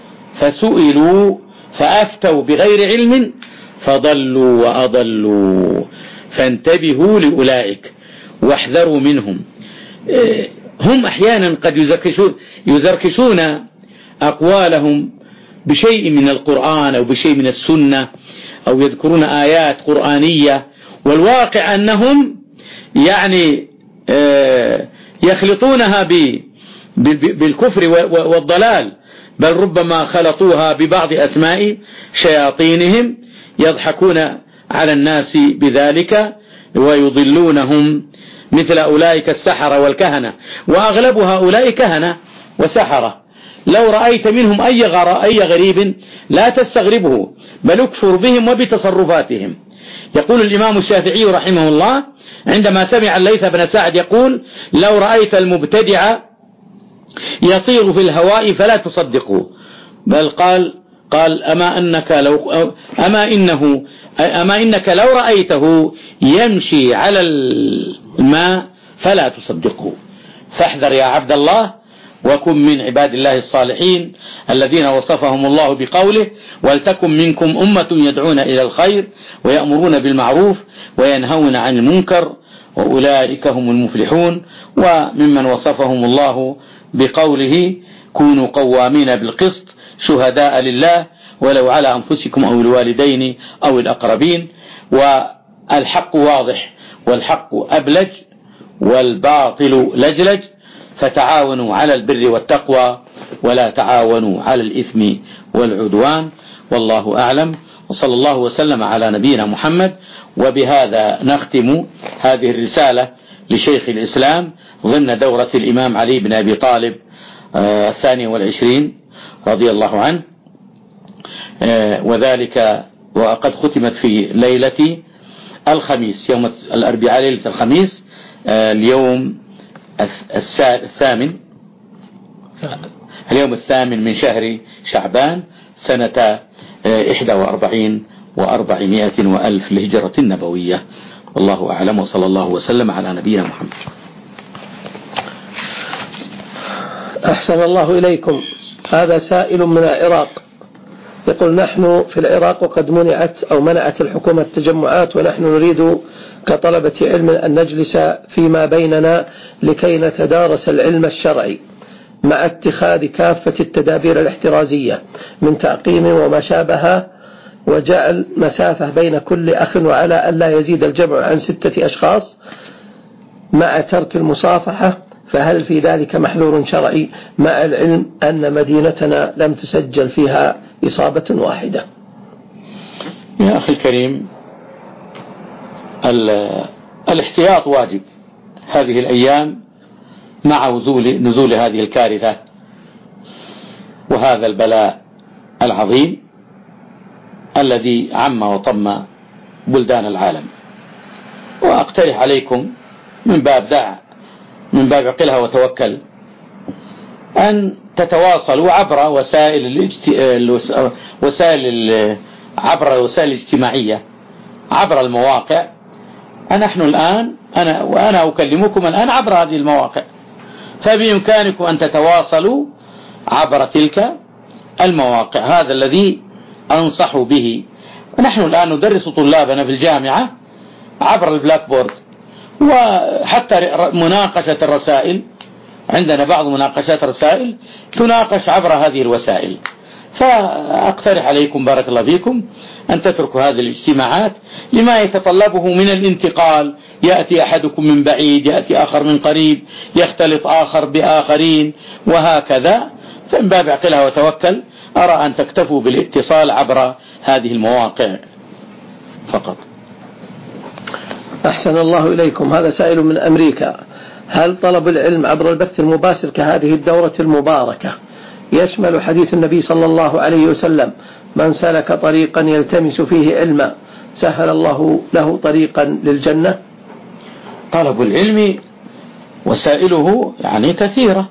فسئلوا فأفتوا بغير علم فضلوا وأضلوا. فانتبهوا لأولئك واحذروا منهم. هم أحيانا قد يزركشون أقوالهم بشيء من القرآن أو بشيء من السنة، أو يذكرون آيات قرآنية، والواقع أنهم يعني يخلطونها بالكفر والضلال، بل ربما خلطوها ببعض أسماء شياطينهم يضحكون على الناس بذلك ويضلونهم، مثل أولئك السحرة والكهنة، وأغلب هؤلاء كهنة وسحرة. لو رأيت منهم أي غريب لا تستغربه، بل اكفر بهم وبتصرفاتهم. يقول الإمام الشافعي رحمه الله عندما سمع الليث بن سعد يقول: لو رأيت المبتدع يطير في الهواء فلا تصدقه، بل قال أما إنك لو رأيته يمشي على الماء فلا تصدقه. فاحذر يا عبد الله، وكن من عباد الله الصالحين الذين وصفهم الله بقوله: ولتكن منكم أمة يدعون إلى الخير ويأمرون بالمعروف وينهون عن المنكر وأولئك هم المفلحون. وممن وصفهم الله بقوله: كونوا قوامين بالقسط شهداء لله ولو على أنفسكم أو الوالدين أو الأقربين. والحق واضح والحق أبلج والباطل لجلج، فتعاونوا على البر والتقوى ولا تعاونوا على الإثم والعدوان. والله أعلم، وصلى الله وسلم على نبينا محمد. وبهذا نختم هذه الرسالة لشيخ الإسلام ضمن دورة الإمام علي بن أبي طالب 22 رضي الله عنه، وذلك وقد ختمت في ليلة الخميس، يوم الأربعاء ليلة الخميس، اليوم الثامن من شهر شعبان سنة 41 و400 وألف للهجرة النبوية. والله أعلم، وصلى الله وسلم على نبينا محمد. أحسن الله إليكم. هذا سائل من العراق يقول: نحن في العراق وقد منعت الحكومة التجمعات، ونحن نريد كطلبة علم أن نجلس فيما بيننا لكي نتدارس العلم الشرعي مع اتخاذ كافة التدابير الاحترازية من تعقيم وما شابه، وجعل مسافة بين كل أخ، وعلى ألا يزيد الجمع عن 6 أشخاص مع ترك المصافحة، فهل في ذلك محذور شرعي مع العلم أن مدينتنا لم تسجل فيها إصابة واحدة؟ يا أخي الكريم، الاحتياط واجب هذه الأيام مع نزول هذه الكارثة وهذا البلاء العظيم الذي عم وطم بلدان العالم. وأقترح عليكم من باب عقلها وتوكل أن تتواصلوا عبر عبر الوسائل الاجتماعية، عبر المواقع. نحن الآن وأنا أكلمكم الآن عبر هذه المواقع، فبإمكانكم أن تتواصلوا عبر تلك المواقع. هذا الذي أنصح به. ونحن الآن ندرس طلابنا في الجامعة عبر البلاك بورد، وحتى مناقشة الرسائل، عندنا بعض مناقشات الرسائل تناقش عبر هذه الوسائل. فأقترح عليكم بارك الله فيكم أن تتركوا هذه الاجتماعات لما يتطلبه من الانتقال. يأتي أحدكم من بعيد، يأتي آخر من قريب، يختلط آخر بآخرين، وهكذا. فمن باب عقلها وتوكل أرى أن تكتفوا بالاتصال عبر هذه المواقع فقط. أحسن الله إليكم. هذا سائل من أمريكا: هل طلب العلم عبر البث المباشر كهذه الدورة المباركة يشمل حديث النبي صلى الله عليه وسلم: من سلك طريقا يلتمس فيه علما سهل الله له طريقا للجنة؟ طلب العلم وسائله كثيرة،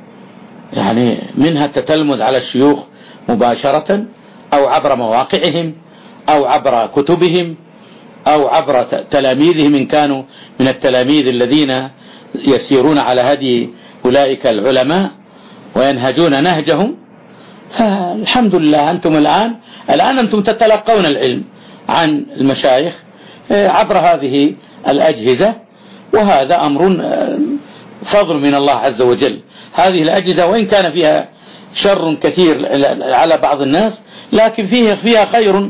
منها التتلمذ على الشيوخ مباشرة، أو عبر مواقعهم، أو عبر كتبهم، أو عبر تلاميذهم إن كانوا من التلاميذ الذين يسيرون على هدي أولئك العلماء وينهجون نهجهم. فالحمد لله أنتم الآن أنتم تتلقون العلم عن المشايخ عبر هذه الأجهزة، وهذا أمر فضل من الله عز وجل. هذه الأجهزة وإن كان فيها شر كثير على بعض الناس، لكن فيها خير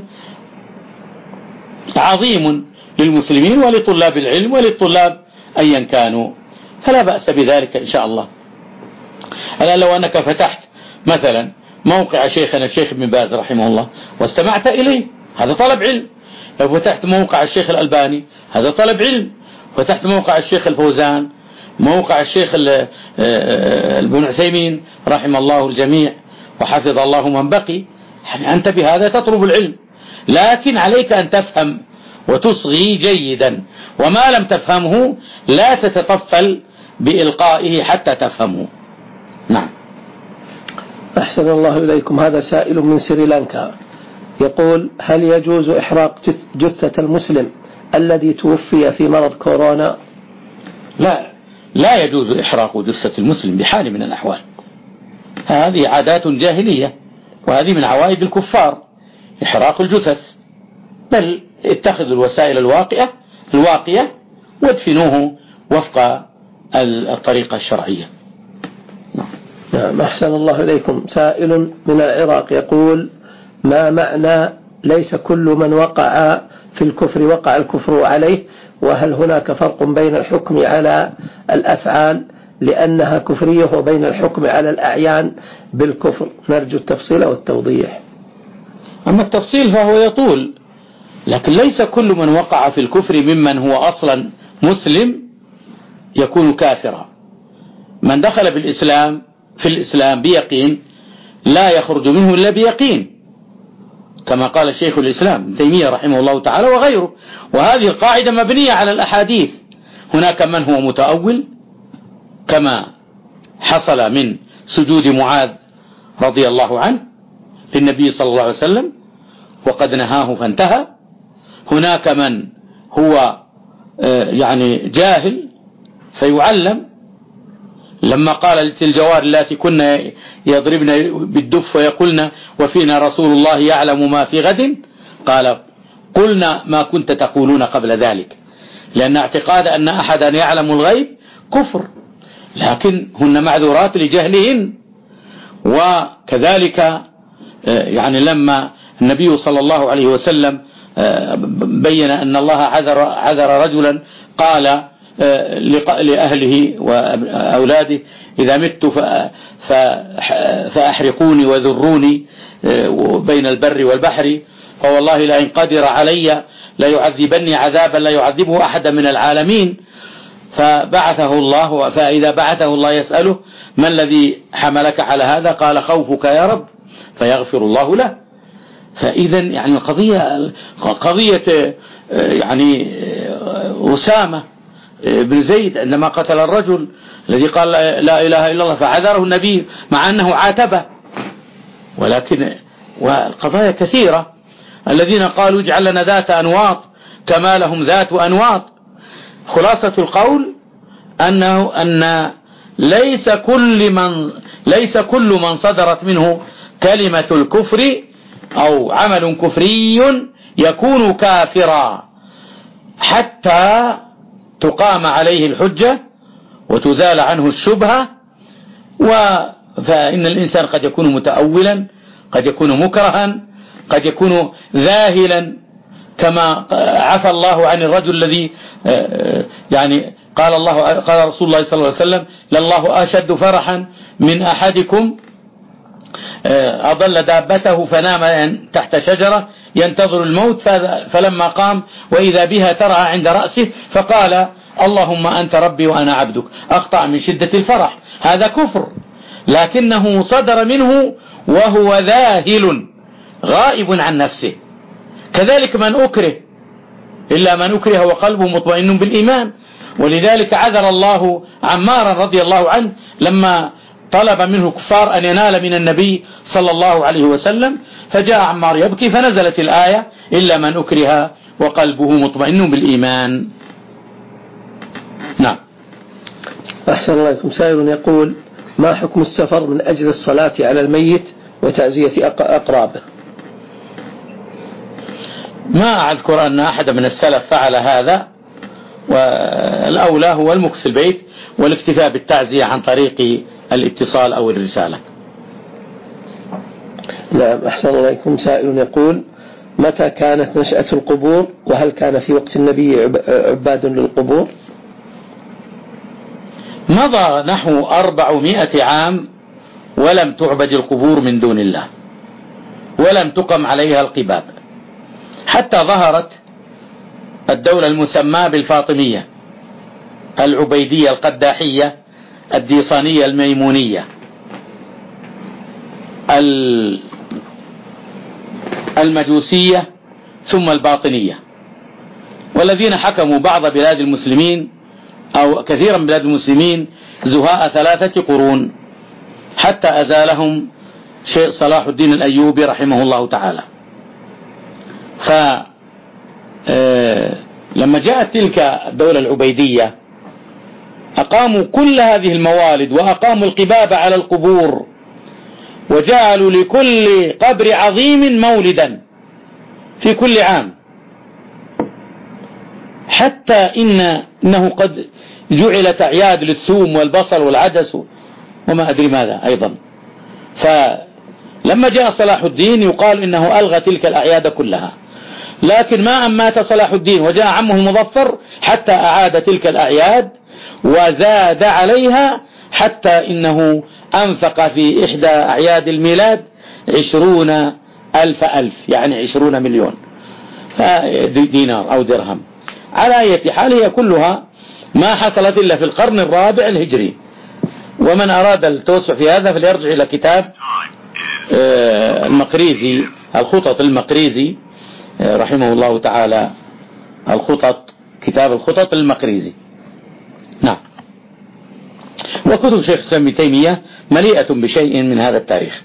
عظيم للمسلمين ولطلاب العلم وللطلاب أيا كانوا، فلا بأس بذلك إن شاء الله. ألا لو أنك فتحت مثلا موقع شيخنا الشيخ ابن باز رحمه الله واستمعت إليه، هذا طلب علم. لو فتحت موقع الشيخ الألباني، هذا طلب علم. فتحت موقع الشيخ الفوزان، موقع الشيخ ابن عثيمين رحمه الله الجميع وحفظ الله من بقي، أنت بهذا تطلب العلم. لكن عليك أن تفهم وتصغي جيدا، وما لم تفهمه لا تتطفل بإلقائه حتى تفهمه. نعم. أحسن الله إليكم. هذا سائل من سريلانكا يقول: هل يجوز إحراق جثة المسلم الذي توفي في مرض كورونا؟ لا يجوز إحراق جثة المسلم بحال من الأحوال. هذه عادات جاهلية، وهذه من عوائد الكفار إحراق الجثث، بل اتخذوا الوسائل الواقية وادفنوه وفق الطريقة الشرعية. نعم. أحسن الله إليكم. سائل من العراق يقول: ما معنى ليس كل من وقع في الكفر وقع الكفر عليه؟ وهل هناك فرق بين الحكم على الأفعال لأنها كفرية وبين الحكم على الأعيان بالكفر؟ نرجو التفصيل والتوضيح. أما التفصيل فهو يطول، لكن ليس كل من وقع في الكفر ممن هو أصلا مسلم يكون كافرا. من دخل في الإسلام بيقين لا يخرج منه إلا بيقين، كما قال شيخ الإسلام ابن تيمية رحمه الله تعالى وغيره. وهذه القاعدة مبنية على الأحاديث. هناك من هو متأول كما حصل من سجود معاذ رضي الله عنه للنبي صلى الله عليه وسلم وقد نهاه فانتهى. هناك من هو يعني جاهل فيعلم، لما قال للجوار التي كنا يضربن بالدف ويقولن وفينا رسول الله يعلم ما في غد، قال قلنا ما كنت تقولون قبل ذلك، لأن اعتقاد أن أحدا يعلم الغيب كفر، لكن هن معذورات لجهلهن. وكذلك يعني لما النبي صلى الله عليه وسلم بين أن الله عذر رجلا قال لأهله وأولاده إذا مت فأحرقوني وذروني بين البر والبحر، فوالله لئن قدر علي لا يعذبني عذابا لا يعذبه أحد من العالمين. فبعثه الله، فإذا بعثه الله يسأله ما الذي حملك على هذا؟ قال خوفك يا رب، فيغفر الله له. فإذا يعني قضية يعني أسامة بن زيد عندما قتل الرجل الذي قال لا إله إلا الله فعذره النبي مع أنه عاتبه، ولكن والقضايا كثيرة. الذين قالوا اجعل لنا ذات أنواط كما لهم ذات أنواط. خلاصة القول أن ليس كل من صدرت منه كلمة الكفر أو عمل كفري يكون كافرا حتى تقام عليه الحجة وتزال عنه الشبهة. فإن الإنسان قد يكون متأولا، قد يكون مكرها، قد يكون ذاهلا، كما عفى الله عن الرجل الذي يعني قال رسول الله صلى الله عليه وسلم لله أشد فرحا من أحدكم أضل دابته فنام تحت شجرة ينتظر الموت، فلما قام وإذا بها ترعى عند رأسه فقال اللهم أنت ربي وأنا عبدك، أخطأ من شدة الفرح. هذا كفر، لكنه صدر منه وهو ذاهل غائب عن نفسه. كذلك من أكره، إلا من أكره وقلبه مطمئن بالإيمان. ولذلك عذر الله عمارا رضي الله عنه لما طلب منه الكفار أن ينال من النبي صلى الله عليه وسلم، فجاء عمار يبكي فنزلت الآية إلا من أكره وقلبه مطمئن بالإيمان. نعم. أحسن الله إليكم. سائل يقول ما حكم السفر من أجل الصلاة على الميت وتعزية أقرابه؟ ما أذكر أن أحد من السلف فعل هذا، والأولى هو المكث في البيت والاكتفاء بالتعزية عن طريق الاتصال أو الرسالة. نعم. أحسن الله إليكم. سائل يقول متى كانت نشأة القبور، وهل كان في وقت النبي عباد للقبور؟ مضى نحو 400 عام ولم تعبد القبور من دون الله، ولم تقم عليها القباب، حتى ظهرت الدولة المسماة بالفاطمية العبيدية القداحية الديصانية الميمونية المجوسية ثم الباطنية، والذين حكموا بعض بلاد المسلمين أو كثيرا من بلاد المسلمين زهاء 3 قرون، حتى أزالهم شيخ صلاح الدين الأيوبي رحمه الله تعالى. لما جاءت تلك الدولة العبيدية أقاموا كل هذه الموالد وأقاموا القباب على القبور، وجعلوا لكل قبر عظيم مولدا في كل عام، حتى إنه قد جعلت أعياد للثوم والبصل والعدس وما أدري ماذا أيضا. فلما جاء صلاح الدين يقال إنه ألغى تلك الأعياد كلها، لكن ما أن مات صلاح الدين وجاء عمه المظفر حتى أعاد تلك الأعياد وزاد عليها، حتى إنه أنفق في إحدى أعياد الميلاد 1000 يعني 20 مليون دينار أو درهم. على أي حال هي كلها ما حصلت إلا في القرن الرابع الهجري. ومن أراد التوسع في هذا فليرجع إلى كتاب المقريزي، الخطط المقريزي رحمه الله تعالى، كتاب الخطط المقريزي. نعم. وكتب شيخ الإسلام ابن تيمية مليئة بشيء من هذا التاريخ.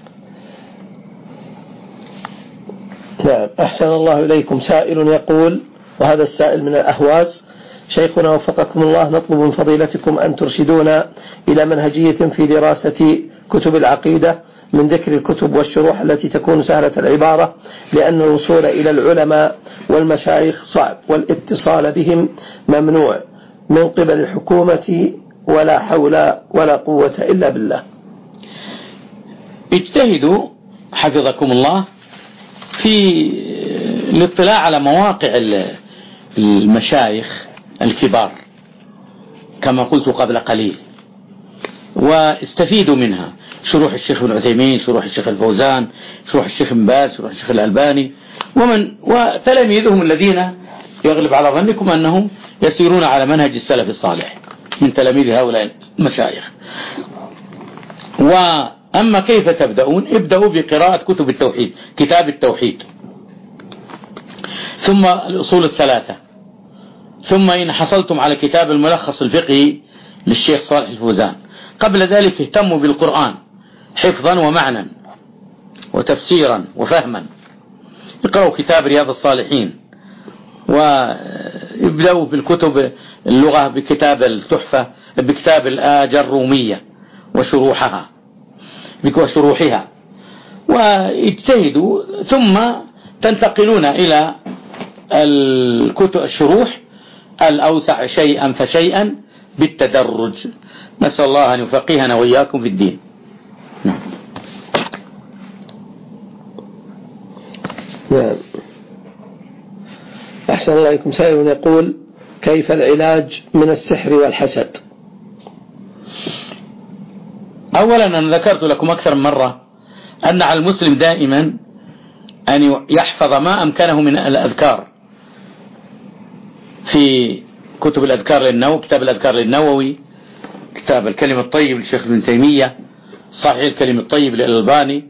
نعم. أحسن الله إليكم. سائل يقول، وهذا السائل من الأهواز: شيخنا وفقكم الله، نطلب من فضيلتكم أن ترشدونا إلى منهجية في دراسة كتب العقيدة من ذكر الكتب والشروح التي تكون سهلة العبارة، لأن الوصول إلى العلماء والمشايخ صعب، والاتصال بهم ممنوع من قبل الحكومة، ولا حول ولا قوة إلا بالله. اجتهدوا حفظكم الله في الاطلاع على مواقع المشايخ الكبار كما قلت قبل قليل، واستفيدوا منها. شروح الشيخ ابن عثيمين، شروح الشيخ الفوزان، شروح الشيخ بن باز، شروح الشيخ الألباني، وتلاميذهم الذين يغلب على ظنكم أنهم يسيرون على منهج السلف الصالح من تلاميذ هؤلاء المشايخ. وأما كيف تبدأون؟ ابدأوا بقراءة كتب التوحيد، كتاب التوحيد، ثم الأصول الثلاثة، ثم إن حصلتم على كتاب الملخص الفقهي للشيخ صالح الفوزان. قبل ذلك اهتموا بالقرآن حفظا ومعنى وتفسيرا وفهما. اقرأوا كتاب رياض الصالحين، وابدأوا بالكتب اللغة بكتاب التحفة، بكتاب الآجرومية وشروحها، واجتهدوا، ثم تنتقلون إلى الكتب الشروح الأوسع شيئا فشيئا بالتدرج. نسأل الله أن يفقهنا وإياكم في الدين. نعم. أحسن الله إليكم. سائل يقول: كيف العلاج من السحر والحسد؟ أولا أنا ذكرت لكم أكثر من مرة أن على المسلم دائما أن يحفظ ما أمكنه من الأذكار في كتب الأذكار للنووي، كتاب الأذكار للنووي، كتاب الكلم الطيب للشيخ ابن تيمية، صحيح الكلم الطيب للألباني،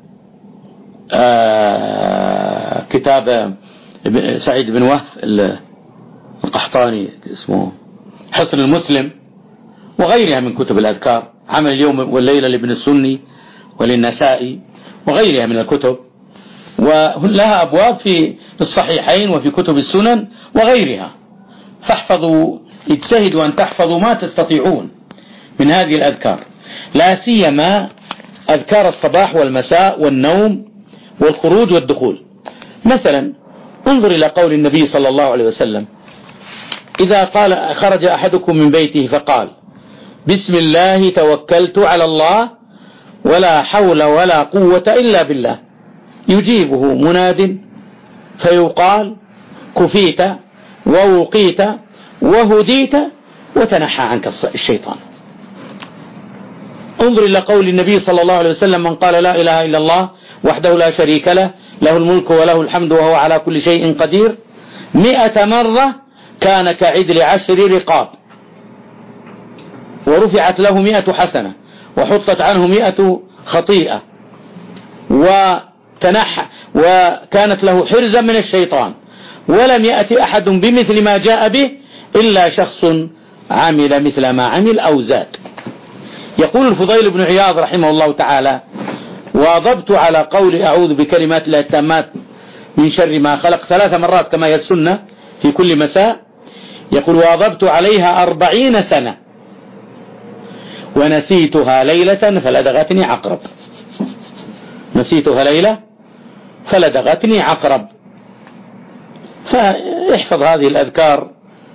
كتاب سعيد بن وهف القحطاني اسمه حصن المسلم، وغيرها من كتب الأذكار، عمل اليوم والليلة لابن السني وللنسائي وغيرها من الكتب، ولها أبواب في الصحيحين وفي كتب السنن وغيرها. فاحفظوا، اجتهدوا أن تحفظوا ما تستطيعون من هذه الأذكار، لا سيما أذكار الصباح والمساء والنوم والخروج والدخول. مثلا انظر إلى قول النبي صلى الله عليه وسلم: إذا قال خرج أحدكم من بيته فقال: بسم الله توكلت على الله ولا حول ولا قوة إلا بالله، يجيبه مناد فيقال: كفيت ووقيت وهديت وتنحى عنك الشيطان. انظر إلى قول النبي صلى الله عليه وسلم: من قال لا إله إلا الله وحده لا شريك له، له الملك وله الحمد وهو على كل شيء قدير، 100 مرة كان كعدل 10 رقاب، ورفعت له 100 حسنة، وحطت عنه 100 خطيئة، وتنحى، وكانت له حرزا من الشيطان، ولم يأتي أحد بمثل ما جاء به إلا شخص عمل مثل ما عمل أو زاد. يقول الفضيل بن عياض رحمه الله تعالى: واظبت على قول أعوذ بكلمات الله التامات من شر ما خلق 3 مرات كما هي السنة في كل مساء. يقول: واظبت عليها 40 سنة ونسيتها ليلة فلدغتني عقرب. نسيتها ليلة فلدغتني عقرب. فاحفظ هذه الأذكار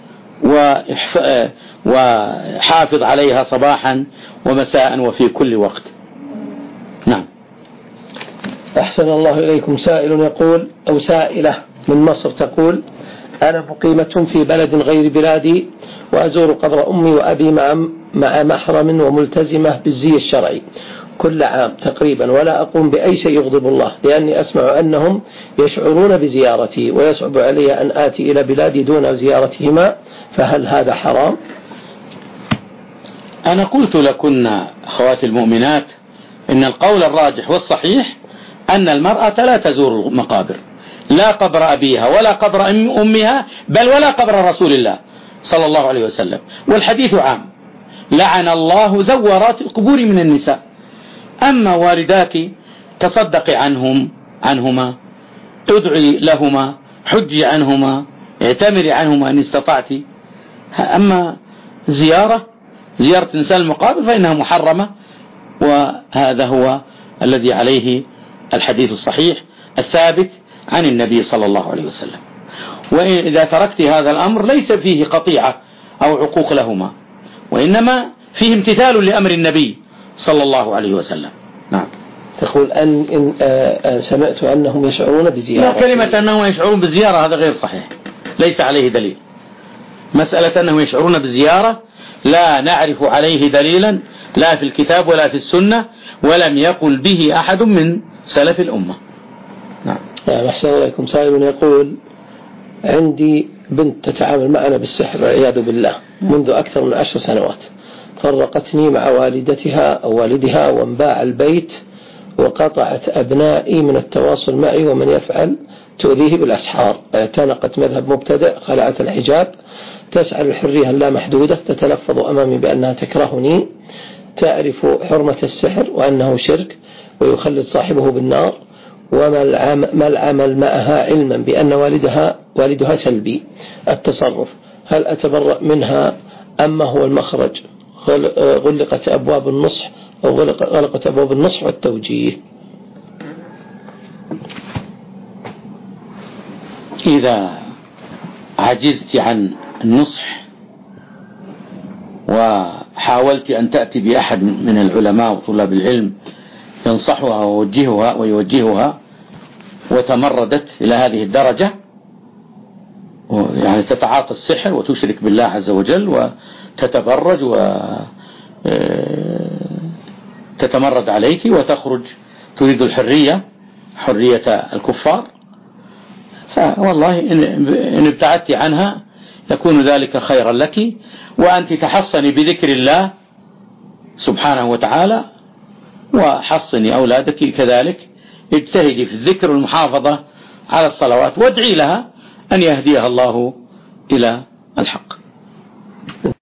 وحافظ عليها صباحا ومساء وفي كل وقت. نعم. أحسن الله إليكم. سائل يقول، أو سائلة من مصر تقول: أنا مقيمة في بلد غير بلادي، وأزور قبر أمي وأبي مع محرم وملتزمة بالزي الشرعي، كل عام تقريبا، ولا أقوم بأي شيء يغضب الله، لأني أسمع أنهم يشعرون بزيارتي ويصعب علي أن آتي إلى بلادي دون زيارتهما، فهل هذا حرام؟ أنا قلت لكن أخواتي المؤمنات إن القول الراجح والصحيح أن المرأة لا تزور المقابر، لا قبر أبيها ولا قبر أمها، بل ولا قبر رسول الله صلى الله عليه وسلم، والحديث عام: لعن الله زورات القبور من النساء. أما والداك تصدقي عنهما، ادعي لهما، حجي عنهما، اعتمري عنهما إن استطعت. أما زيارة إنسان المقابر فإنها محرمة، وهذا هو الذي عليه الحديث الصحيح الثابت عن النبي صلى الله عليه وسلم. وإذا تركت هذا الأمر ليس فيه قطيعة أو عقوق لهما، وإنما فيه امتثال لأمر النبي صلى الله عليه وسلم. نعم. تقول أن سمعت أنهم يشعرون بزيارة. لا، كلمة أنهم يشعرون بزيارة هذا غير صحيح، ليس عليه دليل. مسألة أنهم يشعرون بزيارة لا نعرف عليه دليلا، لا في الكتاب ولا في السنة، ولم يقل به أحد من سلف الأمة. نعم. أحسن إليكم. سائل يقول: عندي بنت تتعامل معنا بالسحر والعياذ بالله منذ أكثر من 10 سنوات، فرقتني مع والدتها أو والدها وانباع البيت، وقطعت أبنائي من التواصل معي، ومن يفعل تؤذيه بالأسحار. اعتنقت مذهب مبتدع، خلعت الحجاب، تسعى للحرية اللامحدودة، تتلفظ أمامي بأنها تكرهني، تعرف حرمة السحر وأنه شرك ويخلد صاحبه بالنار، وما العمل معها علما بأن والدها سلبي التصرف. هل أتبرأ منها أما هو المخرج؟ غلقت أبواب النصح أو غلقت أبواب النصح والتوجيه. إذا عجزت عن النصح وحاولت أن تأتي بأحد من العلماء وطلاب العلم ينصحها ويوجهها وتمردت إلى هذه الدرجة، يعني تتعاطى السحر وتشرك بالله عز وجل وتتبرج وتتمرد عليك وتخرج تريد حرية الكفار، فوالله إن ابتعدت عنها يكون ذلك خيرا لك، وأنت تحصني بذكر الله سبحانه وتعالى، وحصني أولادك كذلك، اجتهدي في الذكر والمحافظة على الصلوات، وادعي لها أن يهديها الله إلى الحق.